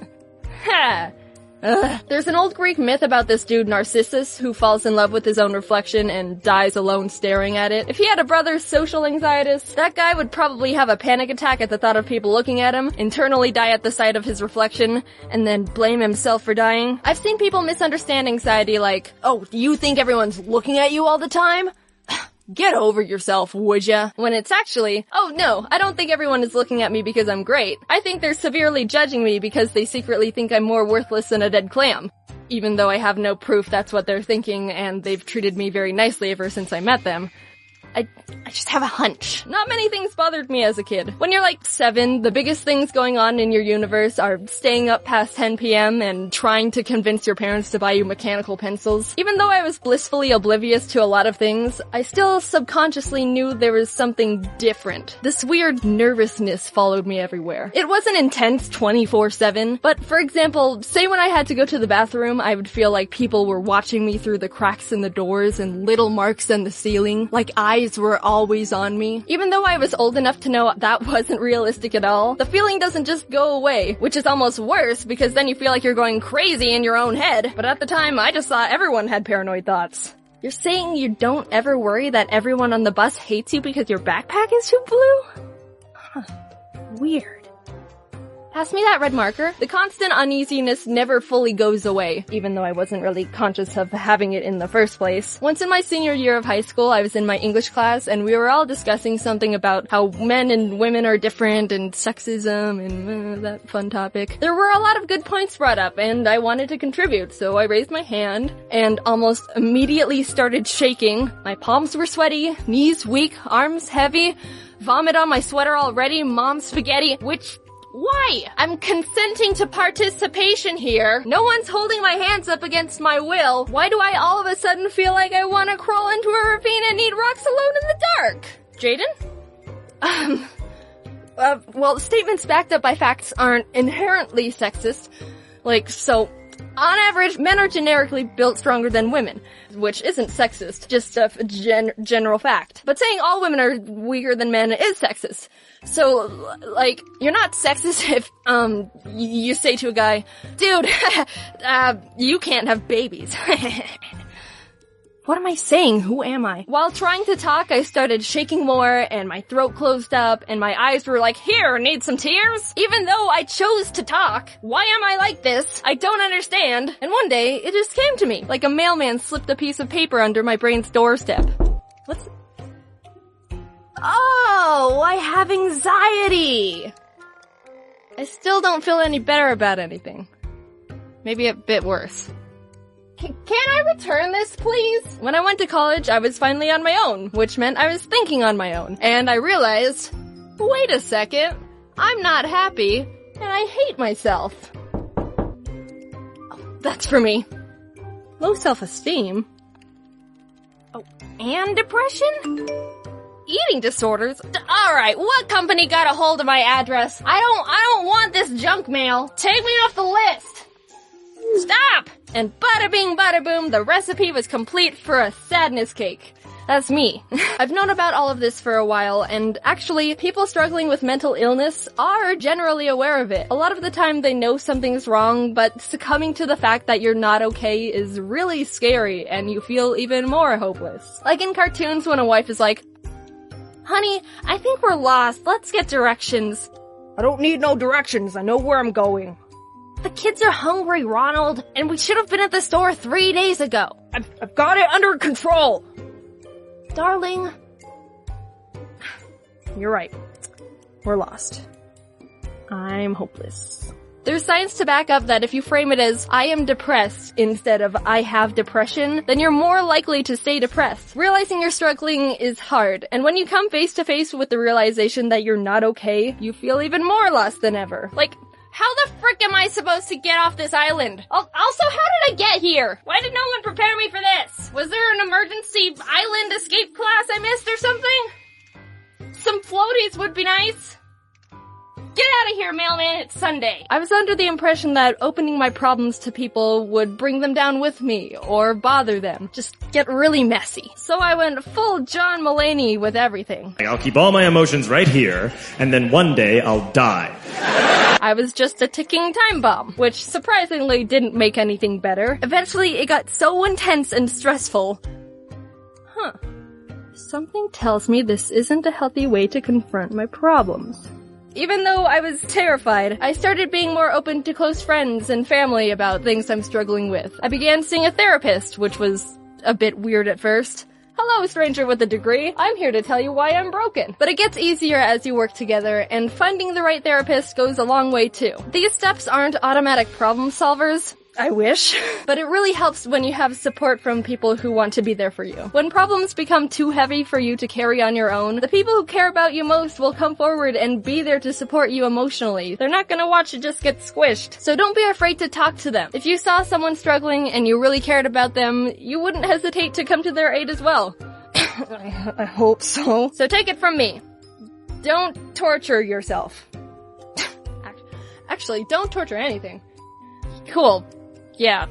Speaker 1: Ha! Ugh. There's an old Greek myth about this dude Narcissus who falls in love with his own reflection and dies alone staring at it. If he had a brother social anxietus, that guy would probably have a panic attack at the thought of people looking at him, internally die at the sight of his reflection, and then blame himself for dying. I've seen people misunderstand anxiety like, oh, do you think everyone's looking at you all the time? Get over yourself, would ya? When it's actually, oh no, I don't think everyone is looking at me because I'm great. I think they're severely judging me because they secretly think I'm more worthless than a dead clam. Even though I have no proof that's what they're thinking and they've treated me very nicely ever since I met them. I, I just have a hunch. Not many things bothered me as a kid. When you're like seven, the biggest things going on in your universe are staying up past ten p.m. and trying to convince your parents to buy you mechanical pencils. Even though I was blissfully oblivious to a lot of things, I still subconsciously knew there was something different. This weird nervousness followed me everywhere. It wasn't intense twenty-four seven, but for example, say when I had to go to the bathroom, I would feel like people were watching me through the cracks in the doors and little marks on the ceiling, like eyes were always on me. Even though I was old enough to know that wasn't realistic at all, the feeling doesn't just go away, which is almost worse because then you feel like you're going crazy in your own head. But at the time, I just thought everyone had paranoid thoughts. You're saying you don't ever worry that everyone on the bus hates you because your backpack is too blue? Huh. Weird. Pass me that red marker. The constant uneasiness never fully goes away, even though I wasn't really conscious of having it in the first place. Once in my senior year of high school, I was in my English class, and we were all discussing something about how men and women are different, and sexism, and uh, that fun topic. There were a lot of good points brought up, and I wanted to contribute, so I raised my hand, and almost immediately started shaking. My palms were sweaty, knees weak, arms heavy, vomit on my sweater already, mom spaghetti, which... Why? I'm consenting to participation here. No one's holding my hands up against my will. Why do I all of a sudden feel like I want to crawl into a ravine and eat rocks alone in the dark? Jaden? Um,
Speaker 8: Uh, well, statements backed up by facts aren't inherently sexist. Like, so, on average, men are generically built stronger than women, which isn't sexist, just a gen- general fact. But saying all women are weaker than men is sexist. So, like, you're not sexist if, um, y- you say to a guy, dude, uh, you can't have babies. What am I saying? Who am I? While trying to talk, I started shaking more, and my throat closed up, and my eyes were like, here, need some tears? Even though I chose to talk. Why am I like this? I don't understand. And one day, it just came to me, like a mailman slipped a piece of paper under my brain's doorstep. What's... Oh, I have anxiety! I still don't feel any better about anything. Maybe a bit worse. Can I return this, please? When I went to college, I was finally on my own, which meant I was thinking on my own. And I realized, wait a second, I'm not happy, and I hate myself. Oh, that's for me. Low self-esteem? Oh, and depression? Eating disorders? Alright, what company got a hold of my address? I don't, I don't want this junk mail. Take me off the list! Stop! And bada bing bada boom, the recipe was complete for a sadness cake. That's me. I've known about all of this for a while, and actually, people struggling with mental illness are generally aware of it. A lot of the time they know something's wrong, but succumbing to the fact that you're not okay is really scary, and you feel even more hopeless. Like in cartoons when a wife is like, honey, I think we're lost, let's get directions. I don't need no directions, I know where I'm going. The kids are hungry, Ronald, and we should have been at the store three days ago. I've, I've got it under control. Darling. You're right. We're lost. I'm hopeless. There's science to back up that if you frame it as, I am depressed, instead of, I have depression, then you're more likely to stay depressed. Realizing you're struggling is hard, and when you come face to face with the realization that you're not okay, you feel even more lost than ever. Like, how the frick am I supposed to get off this island? Also, how did I get here? Why did no one prepare me for this? Was there an emergency island escape class I missed or something? Some floaties would be nice. Get out of here, mailman, it's Sunday. I was under the impression that opening my problems to people would bring them down with me, or bother them. Just get really messy. So I went full John Mulaney with everything.
Speaker 9: I'll keep all my emotions right here, and then one day I'll die.
Speaker 8: I was just a ticking time bomb, which surprisingly didn't make anything better. Eventually, it got so intense and stressful. Huh. Something tells me this isn't a healthy way to confront my problems. Even though I was terrified, I started being more open to close friends and family about things I'm struggling with. I began seeing a therapist, which was a bit weird at first. Hello, stranger with a degree. I'm here to tell you why I'm broken. But it gets easier as you work together, and finding the right therapist goes a long way too. These steps aren't automatic problem solvers. I wish. But it really helps when you have support from people who want to be there for you. When problems become too heavy for you to carry on your own, the people who care about you most will come forward and be there to support you emotionally. They're not gonna watch it just get squished. So don't be afraid to talk to them. If you saw someone struggling and you really cared about them, you wouldn't hesitate to come to their aid as well. I, I hope so. So take it from me. Don't torture yourself. Actually, don't torture anything. Cool. Yeah.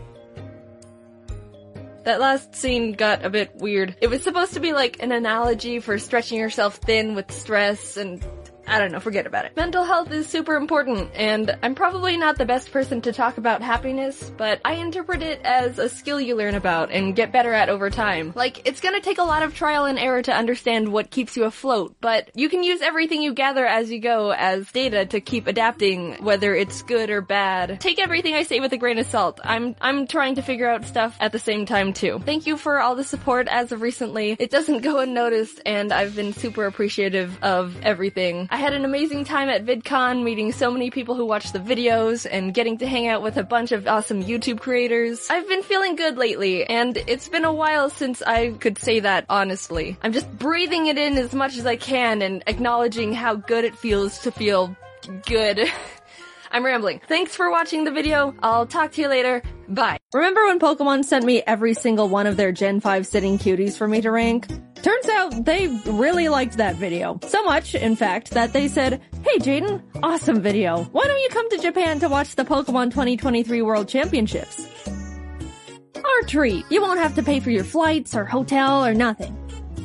Speaker 8: That last scene got a bit weird. It was supposed to be like an analogy for stretching yourself thin with stress and I don't know, forget about it. Mental health is super important, and I'm probably not the best person to talk about happiness, but I interpret it as a skill you learn about and get better at over time. Like, it's gonna take a lot of trial and error to understand what keeps you afloat, but you can use everything you gather as you go as data to keep adapting, whether it's good or bad. Take everything I say with a grain of salt. I'm, I'm trying to figure out stuff at the same time too. Thank you for all the support as of recently. It doesn't go unnoticed, and I've been super appreciative of everything. I had an amazing time at VidCon, meeting so many people who watch the videos and getting to hang out with a bunch of awesome YouTube creators. I've been feeling good lately, and it's been a while since I could say that honestly. I'm just breathing it in as much as I can and acknowledging how good it feels to feel good. I'm rambling. Thanks for watching the video. I'll talk to you later.
Speaker 1: Bye. Remember when Pokemon sent me every single one of their Gen five sitting cuties for me to rank? Turns out they really liked that video. So much, in fact, that they said, "Hey Jaden, awesome video. Why don't you come to Japan to watch the Pokemon twenty twenty-three World Championships?" Our treat. You won't have to pay for your flights or hotel or nothing.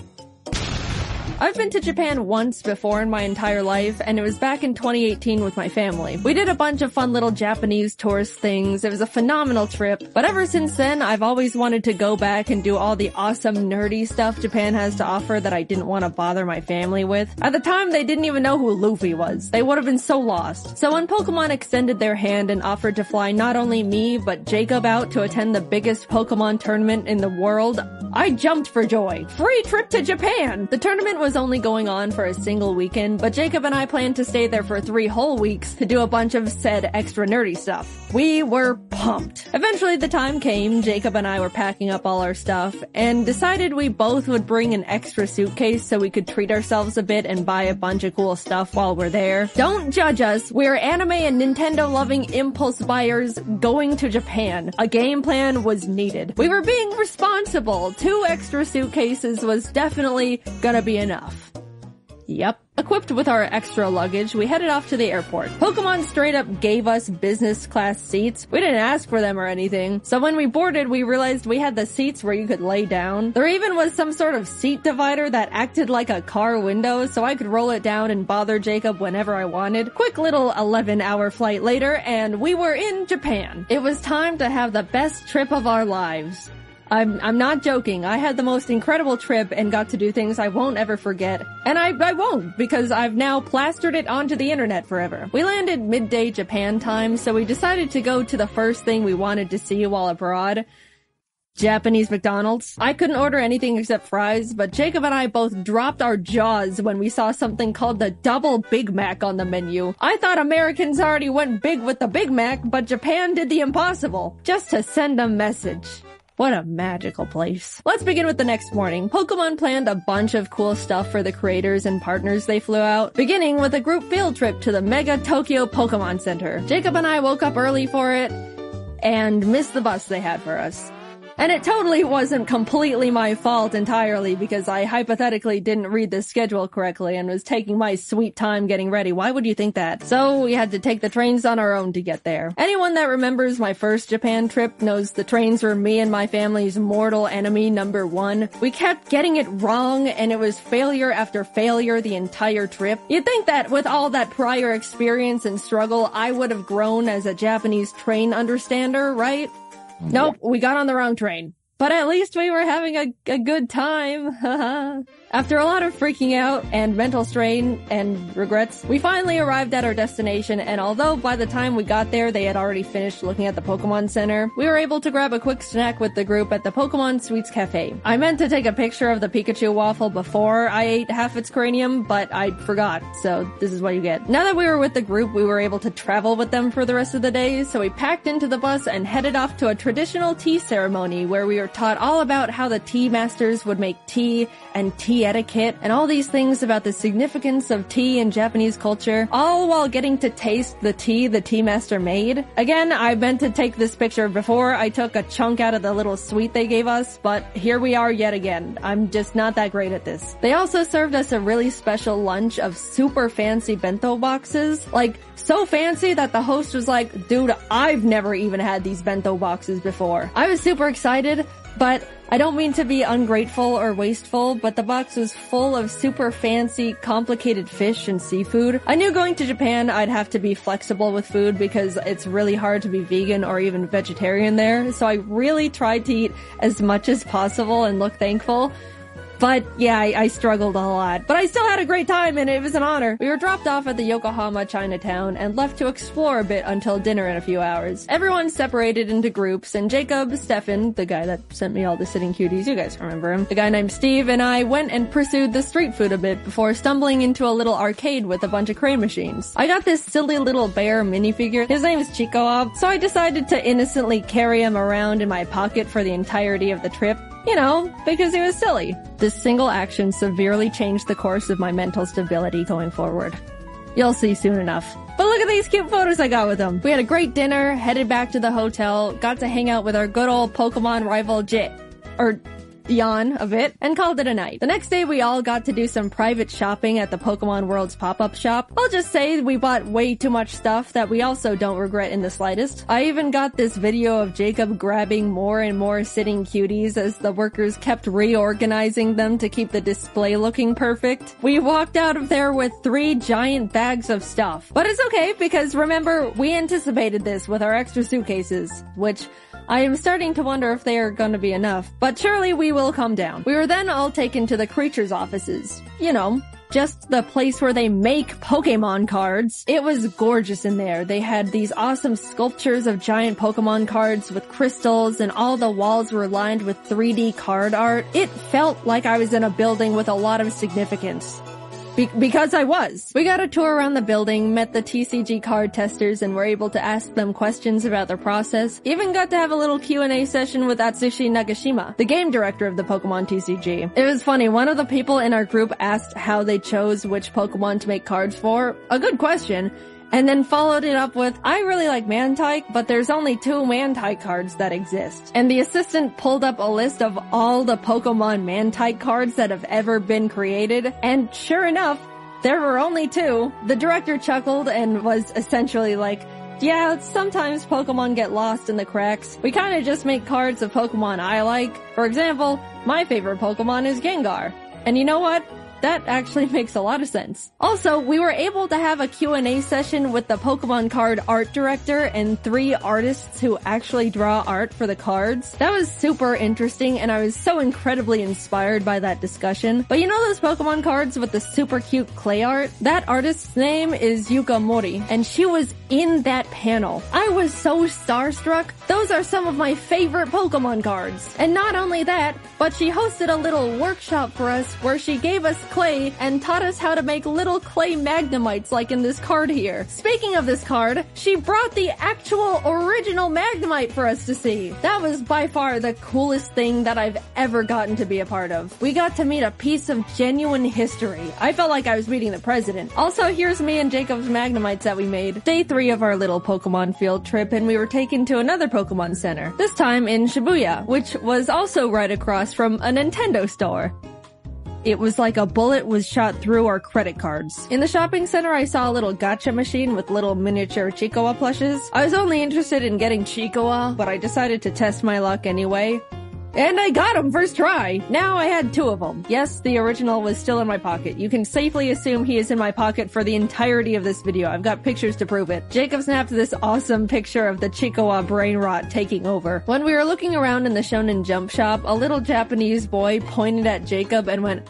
Speaker 1: I've been to Japan once before in my entire life, and it was back in twenty eighteen with my family. We did a bunch of fun little Japanese tourist things. It was a phenomenal trip, but ever since then, I've always wanted to go back and do all the awesome nerdy stuff Japan has to offer that I didn't want to bother my family with. At the time, they didn't even know who Luffy was. They would have been so lost. So when Pokemon extended their hand and offered to fly not only me, but Jacob out to attend the biggest Pokemon tournament in the world, I jumped for joy. Free trip to Japan! The tournament was only going on for a single weekend, but Jacob and I planned to stay there for three whole weeks to do a bunch of said extra nerdy stuff. We were pumped. Eventually the time came, Jacob and I were packing up all our stuff, and decided we both would bring an extra suitcase so we could treat ourselves a bit and buy a bunch of cool stuff while we're there. Don't judge us, we're anime and Nintendo loving impulse buyers going to Japan. A game plan was needed. We were being responsible. Two extra suitcases was definitely gonna be enough. Yep. Equipped with our extra luggage, we headed off to the airport. Pokemon straight up gave us business class seats. We didn't ask for them or anything. So when we boarded, we realized we had the seats where you could lay down. There even was some sort of seat divider that acted like a car window, so I could roll it down and bother Jacob whenever I wanted. Quick little eleven hour flight later, and we were in Japan. It was time to have the best trip of our lives. I'm, I'm not joking. I had the most incredible trip and got to do things I won't ever forget. And I, I won't, because I've now plastered it onto the internet forever. We landed midday Japan time, so we decided to go to the first thing we wanted to see while abroad. Japanese McDonald's. I couldn't order anything except fries, but Jacob and I both dropped our jaws when we saw something called the Double Big Mac on the menu. I thought Americans already went big with the Big Mac, but Japan did the impossible, just to send a message. What a magical place. Let's begin with the next morning. Pokemon planned a bunch of cool stuff for the creators and partners they flew out, beginning with a group field trip to the Mega Tokyo Pokemon Center. Jacob and I woke up early for it and missed the bus they had for us. And it totally wasn't completely my fault entirely because I hypothetically didn't read the schedule correctly and was taking my sweet time getting ready. Why would you think that? So we had to take the trains on our own to get there. Anyone that remembers my first Japan trip knows the trains were me and my family's mortal enemy number one. We kept getting it wrong and it was failure after failure the entire trip. You'd think that with all that prior experience and struggle, I would have grown as a Japanese train understander, right? Nope, we got on the wrong train. But at least we were having a, a good time. After a lot of freaking out and mental strain and regrets, we finally arrived at our destination, and although by the time we got there they had already finished looking at the Pokemon Center, we were able to grab a quick snack with the group at the Pokemon Sweets Cafe. I meant to take a picture of the Pikachu waffle before I ate half its cranium, but I forgot, so this is what you get. Now that we were with the group, we were able to travel with them for the rest of the day, so we packed into the bus and headed off to a traditional tea ceremony where we were taught all about how the tea masters would make tea and tea etiquette and all these things about the significance of tea in Japanese culture, all while getting to taste the tea the tea master made. Again, I meant to take this picture before I took a chunk out of the little sweet they gave us, but here we are yet again. I'm just not that great at this. They also served us a really special lunch of super fancy bento boxes, like so fancy that the host was like, dude, I've never even had these bento boxes before. I was super excited, but I don't mean to be ungrateful or wasteful, but the box was full of super fancy, complicated fish and seafood. I knew going to Japan I'd have to be flexible with food because it's really hard to be vegan or even vegetarian there, so I really tried to eat as much as possible and look thankful. But yeah, I, I struggled a lot. But I still had a great time and it was an honor. We were dropped off at the Yokohama Chinatown and left to explore a bit until dinner in a few hours. Everyone separated into groups, and Jacob, Stefan, the guy that sent me all the sitting cuties, you guys remember him, the guy named Steve, and I went and pursued the street food a bit before stumbling into a little arcade with a bunch of crane machines. I got this silly little bear minifigure. His name is Chico, so I decided to innocently carry him around in my pocket for the entirety of the trip. You know, because he was silly. This single action severely changed the course of my mental stability going forward.
Speaker 10: You'll see soon enough. But look at these cute photos I got with them. We had a great dinner, headed back to the hotel, got to hang out with our good old Pokemon rival J- or yawn a bit, and called it a night. The next day we all got to do some private shopping at the Pokemon World's pop-up shop. I'll just say we bought way too much stuff that we also don't regret in the slightest. I even got this video of Jacob grabbing more and more sitting cuties as the workers kept reorganizing them to keep the display looking perfect. We walked out of there with three giant bags of stuff. But it's okay, because remember, we anticipated this with our extra suitcases, which I am starting to wonder if they are going to be enough, but surely we will come down. We were then all taken to the creatures' offices. You know, just the place where they make Pokemon cards. It was gorgeous in there. They had these awesome sculptures of giant Pokemon cards with crystals, and all the walls were lined with three D card art. It felt like I was in a building with a lot of significance. Be- because I was. We got a tour around the building, met the T C G card testers, and were able to ask them questions about their process. Even got to have a little Q and A session with Atsushi Nagashima, the game director of the Pokemon T C G. It was funny, one of the people in our group asked how they chose which Pokemon to make cards for. A good question. And then followed it up with, I really like Mantike, but there's only two Mantike cards that exist. And the assistant pulled up a list of all the Pokemon Mantike cards that have ever been created, and sure enough, there were only two. The director chuckled and was essentially like, yeah, sometimes Pokemon get lost in the cracks. We kinda just make cards of Pokemon I like. For example, my favorite Pokemon is Gengar. And you know what? That actually makes a lot of sense. Also, we were able to have a Q and A session with the Pokemon card art director and three artists who actually draw art for the cards. That was super interesting, and I was so incredibly inspired by that discussion. But you know those Pokemon cards with the super cute clay art? That artist's name is Yuka Mori, and she was in that panel. I was so starstruck. Those are some of my favorite Pokemon cards. And not only that, but she hosted a little workshop for us where she gave us clay and taught us how to make little clay Magnemites like in this card here. Speaking of this card, she brought the actual original Magnemite for us to see. That was by far the coolest thing that I've ever gotten to be a part of. We got to meet a piece of genuine history. I felt like I was meeting the president. Also, here's me and Jacob's Magnemites that we made. Day three of our little Pokemon field trip, and we were taken to another Pokemon Center. This time in Shibuya, which was also right across from a Nintendo store. It was like a bullet was shot through our credit cards. In the shopping center, I saw a little gacha machine with little miniature Chiikawa plushes. I was only interested in getting Chiikawa, but I decided to test my luck anyway. And I got him first try! Now I had two of them. Yes, the original was still in my pocket. You can safely assume he is in my pocket for the entirety of this video. I've got pictures to prove it. Jacob snapped this awesome picture of the Chiikawa brain rot taking over. When we were looking around in the Shonen Jump shop, a little Japanese boy pointed at Jacob and went,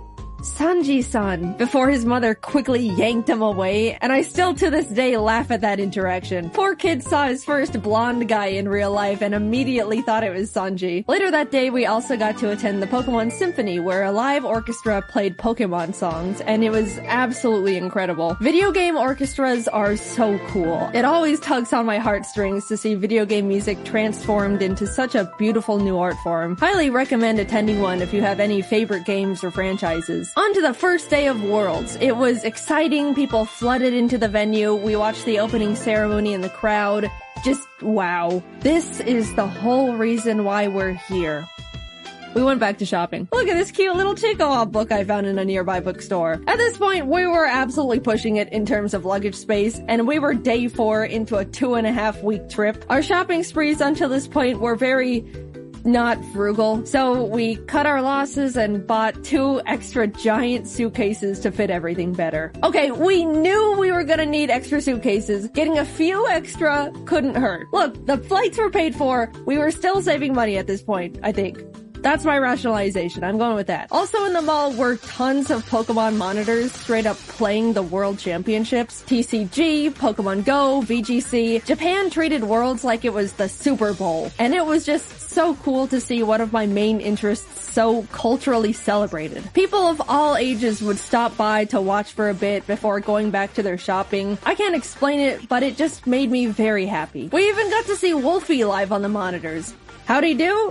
Speaker 10: Sanji-san, before his mother quickly yanked him away, and I still to this day laugh at that interaction. Poor kid saw his first blonde guy in real life and immediately thought it was Sanji. Later that day, we also got to attend the Pokemon Symphony, where a live orchestra played Pokemon songs, and it was absolutely incredible. Video game orchestras are so cool. It always tugs on my heartstrings to see video game music transformed into such a beautiful new art form. Highly recommend attending one if you have any favorite games or franchises. On to the first day of Worlds. It was exciting. People flooded into the venue. We watched the opening ceremony in the crowd. Just wow. This is the whole reason why we're here. We went back to shopping. Look at this cute little Chiikawa book I found in a nearby bookstore. At this point, we were absolutely pushing it in terms of luggage space, and we were day four into a two and a half week trip. Our shopping sprees until this point were very not frugal, so we cut our losses and bought two extra giant suitcases to fit everything better. Okay, we knew we were gonna need extra suitcases. Getting a few extra couldn't hurt. Look, the flights were paid for. We were still saving money at this point, I think. That's my rationalization. I'm going with that. Also in the mall were tons of Pokemon monitors straight up playing the World Championships. T C G, Pokemon Go, V G C. Japan treated Worlds like it was the Super Bowl. And it was just so cool to see one of my main interests so culturally celebrated. People of all ages would stop by to watch for a bit before going back to their shopping. I can't explain it, but it just made me very happy. We even got to see Wolfie live on the monitors. How'd he do?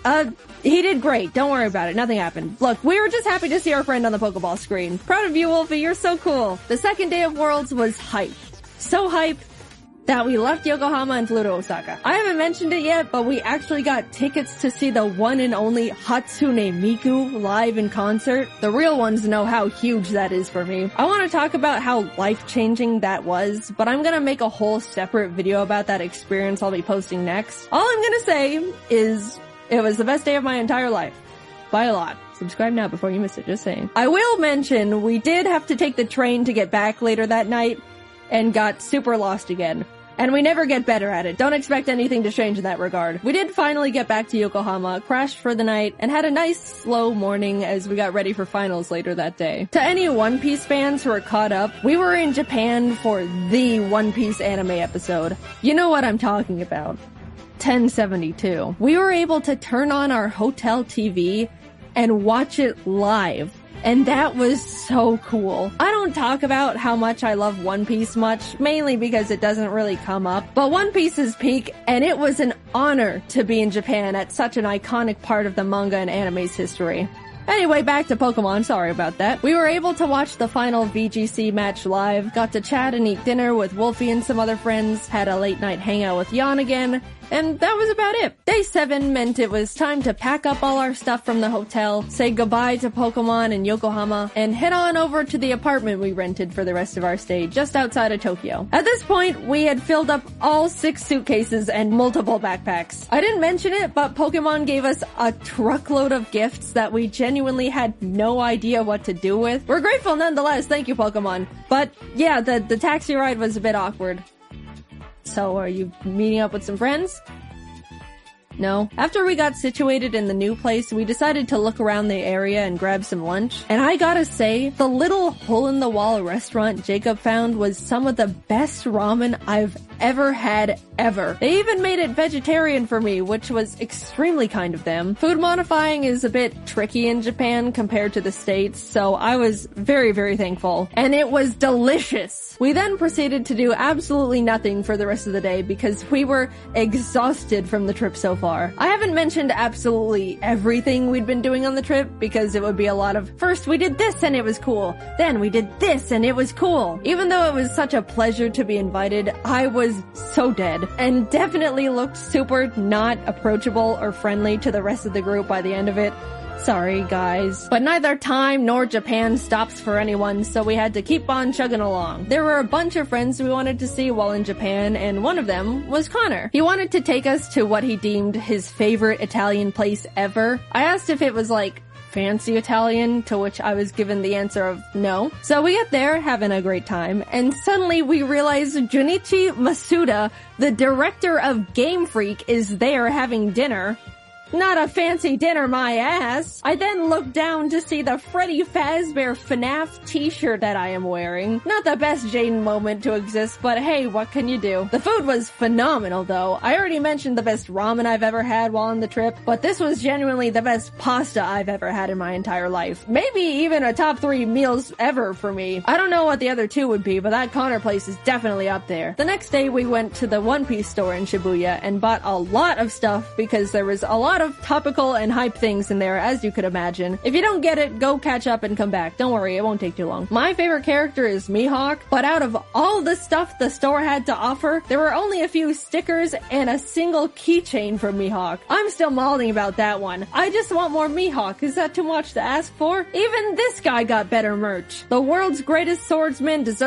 Speaker 10: Uh, he did great. Don't worry about it. Nothing happened. Look, we were just happy to see our friend on the Pokeball screen. Proud of you, Wolfie. You're so cool. The second day of Worlds was hype. So hype that we left Yokohama and flew to Osaka. I haven't mentioned it yet, but we actually got tickets to see the one and only Hatsune Miku live in concert. The real ones know how huge that is for me. I want to talk about how life-changing that was, but I'm gonna make a whole separate video about that experience I'll be posting next. All I'm gonna say is it was the best day of my entire life. By a lot. Subscribe now before you miss it, just saying. I will mention we did have to take the train to get back later that night and got super lost again. And we never get better at it. Don't expect anything to change in that regard. We did finally get back to Yokohama, crashed for the night, and had a nice slow morning as we got ready for finals later that day. To any One Piece fans who are caught up, we were in Japan for the One Piece anime episode. You know what I'm talking about. ten seventy-two. We were able to turn on our hotel T V and watch it live. And that was so cool. I don't talk about how much I love One Piece much, mainly because it doesn't really come up, but One Piece is peak, and it was an honor to be in Japan at such an iconic part of the manga and anime's history. Anyway, back to Pokemon, sorry about that. We were able to watch the final V G C match live, got to chat and eat dinner with Wolfie and some other friends, had a late night hangout with Jan again, and that was about it. Day seven meant it was time to pack up all our stuff from the hotel, say goodbye to Pokemon and Yokohama, and head on over to the apartment we rented for the rest of our stay just outside of Tokyo. At this point, we had filled up all six suitcases and multiple backpacks. I didn't mention it, but Pokemon gave us a truckload of gifts that we genuinely had no idea what to do with. We're grateful nonetheless, thank you Pokemon. But yeah, the, the taxi ride was a bit awkward. So, are you meeting up with some friends? No. After we got situated in the new place, we decided to look around the area and grab some lunch. And I gotta say, the little hole-in-the-wall restaurant Jacob found was some of the best ramen I've ever had ever. They even made it vegetarian for me, which was extremely kind of them. Food modifying is a bit tricky in Japan compared to the States, so I was very, very thankful. And it was delicious! We then proceeded to do absolutely nothing for the rest of the day because we were exhausted from the trip so far. I haven't mentioned absolutely everything we'd been doing on the trip because it would be a lot of, first we did this and it was cool, then we did this and it was cool. Even though it was such a pleasure to be invited, I was so dead and definitely looked super not approachable or friendly to the rest of the group by the end of it. Sorry, guys. But neither time nor Japan stops for anyone, so we had to keep on chugging along. There were a bunch of friends we wanted to see while in Japan, and one of them was Connor. He wanted to take us to what he deemed his favorite Italian place ever. I asked if it was like fancy Italian, to which I was given the answer of no. So we get there, having a great time, and suddenly we realize Junichi Masuda, the director of Game Freak, is there having dinner. Not a fancy dinner, my ass. I then look down to see the Freddy Fazbear FNAF t-shirt that I am wearing. Not the best Jaden moment to exist, but hey, what can you do? The food was phenomenal though. I already mentioned the best ramen I've ever had while on the trip, but this was genuinely the best pasta I've ever had in my entire life. Maybe even a top three meals ever for me. I don't know what the other two would be, but that Connor place is definitely up there. The next day we went to the One Piece store in Shibuya and bought a lot of stuff because there was a lot of topical and hype things in there, as you could imagine. If you don't get it, go catch up and come back. Don't worry, it won't take too long. My favorite character is Mihawk, but out of all the stuff the store had to offer, there were only a few stickers and a single keychain from Mihawk. I'm still mauling about that one. I just want more Mihawk. Is that too much to ask for? Even this guy got better merch. The world's greatest swordsman deserves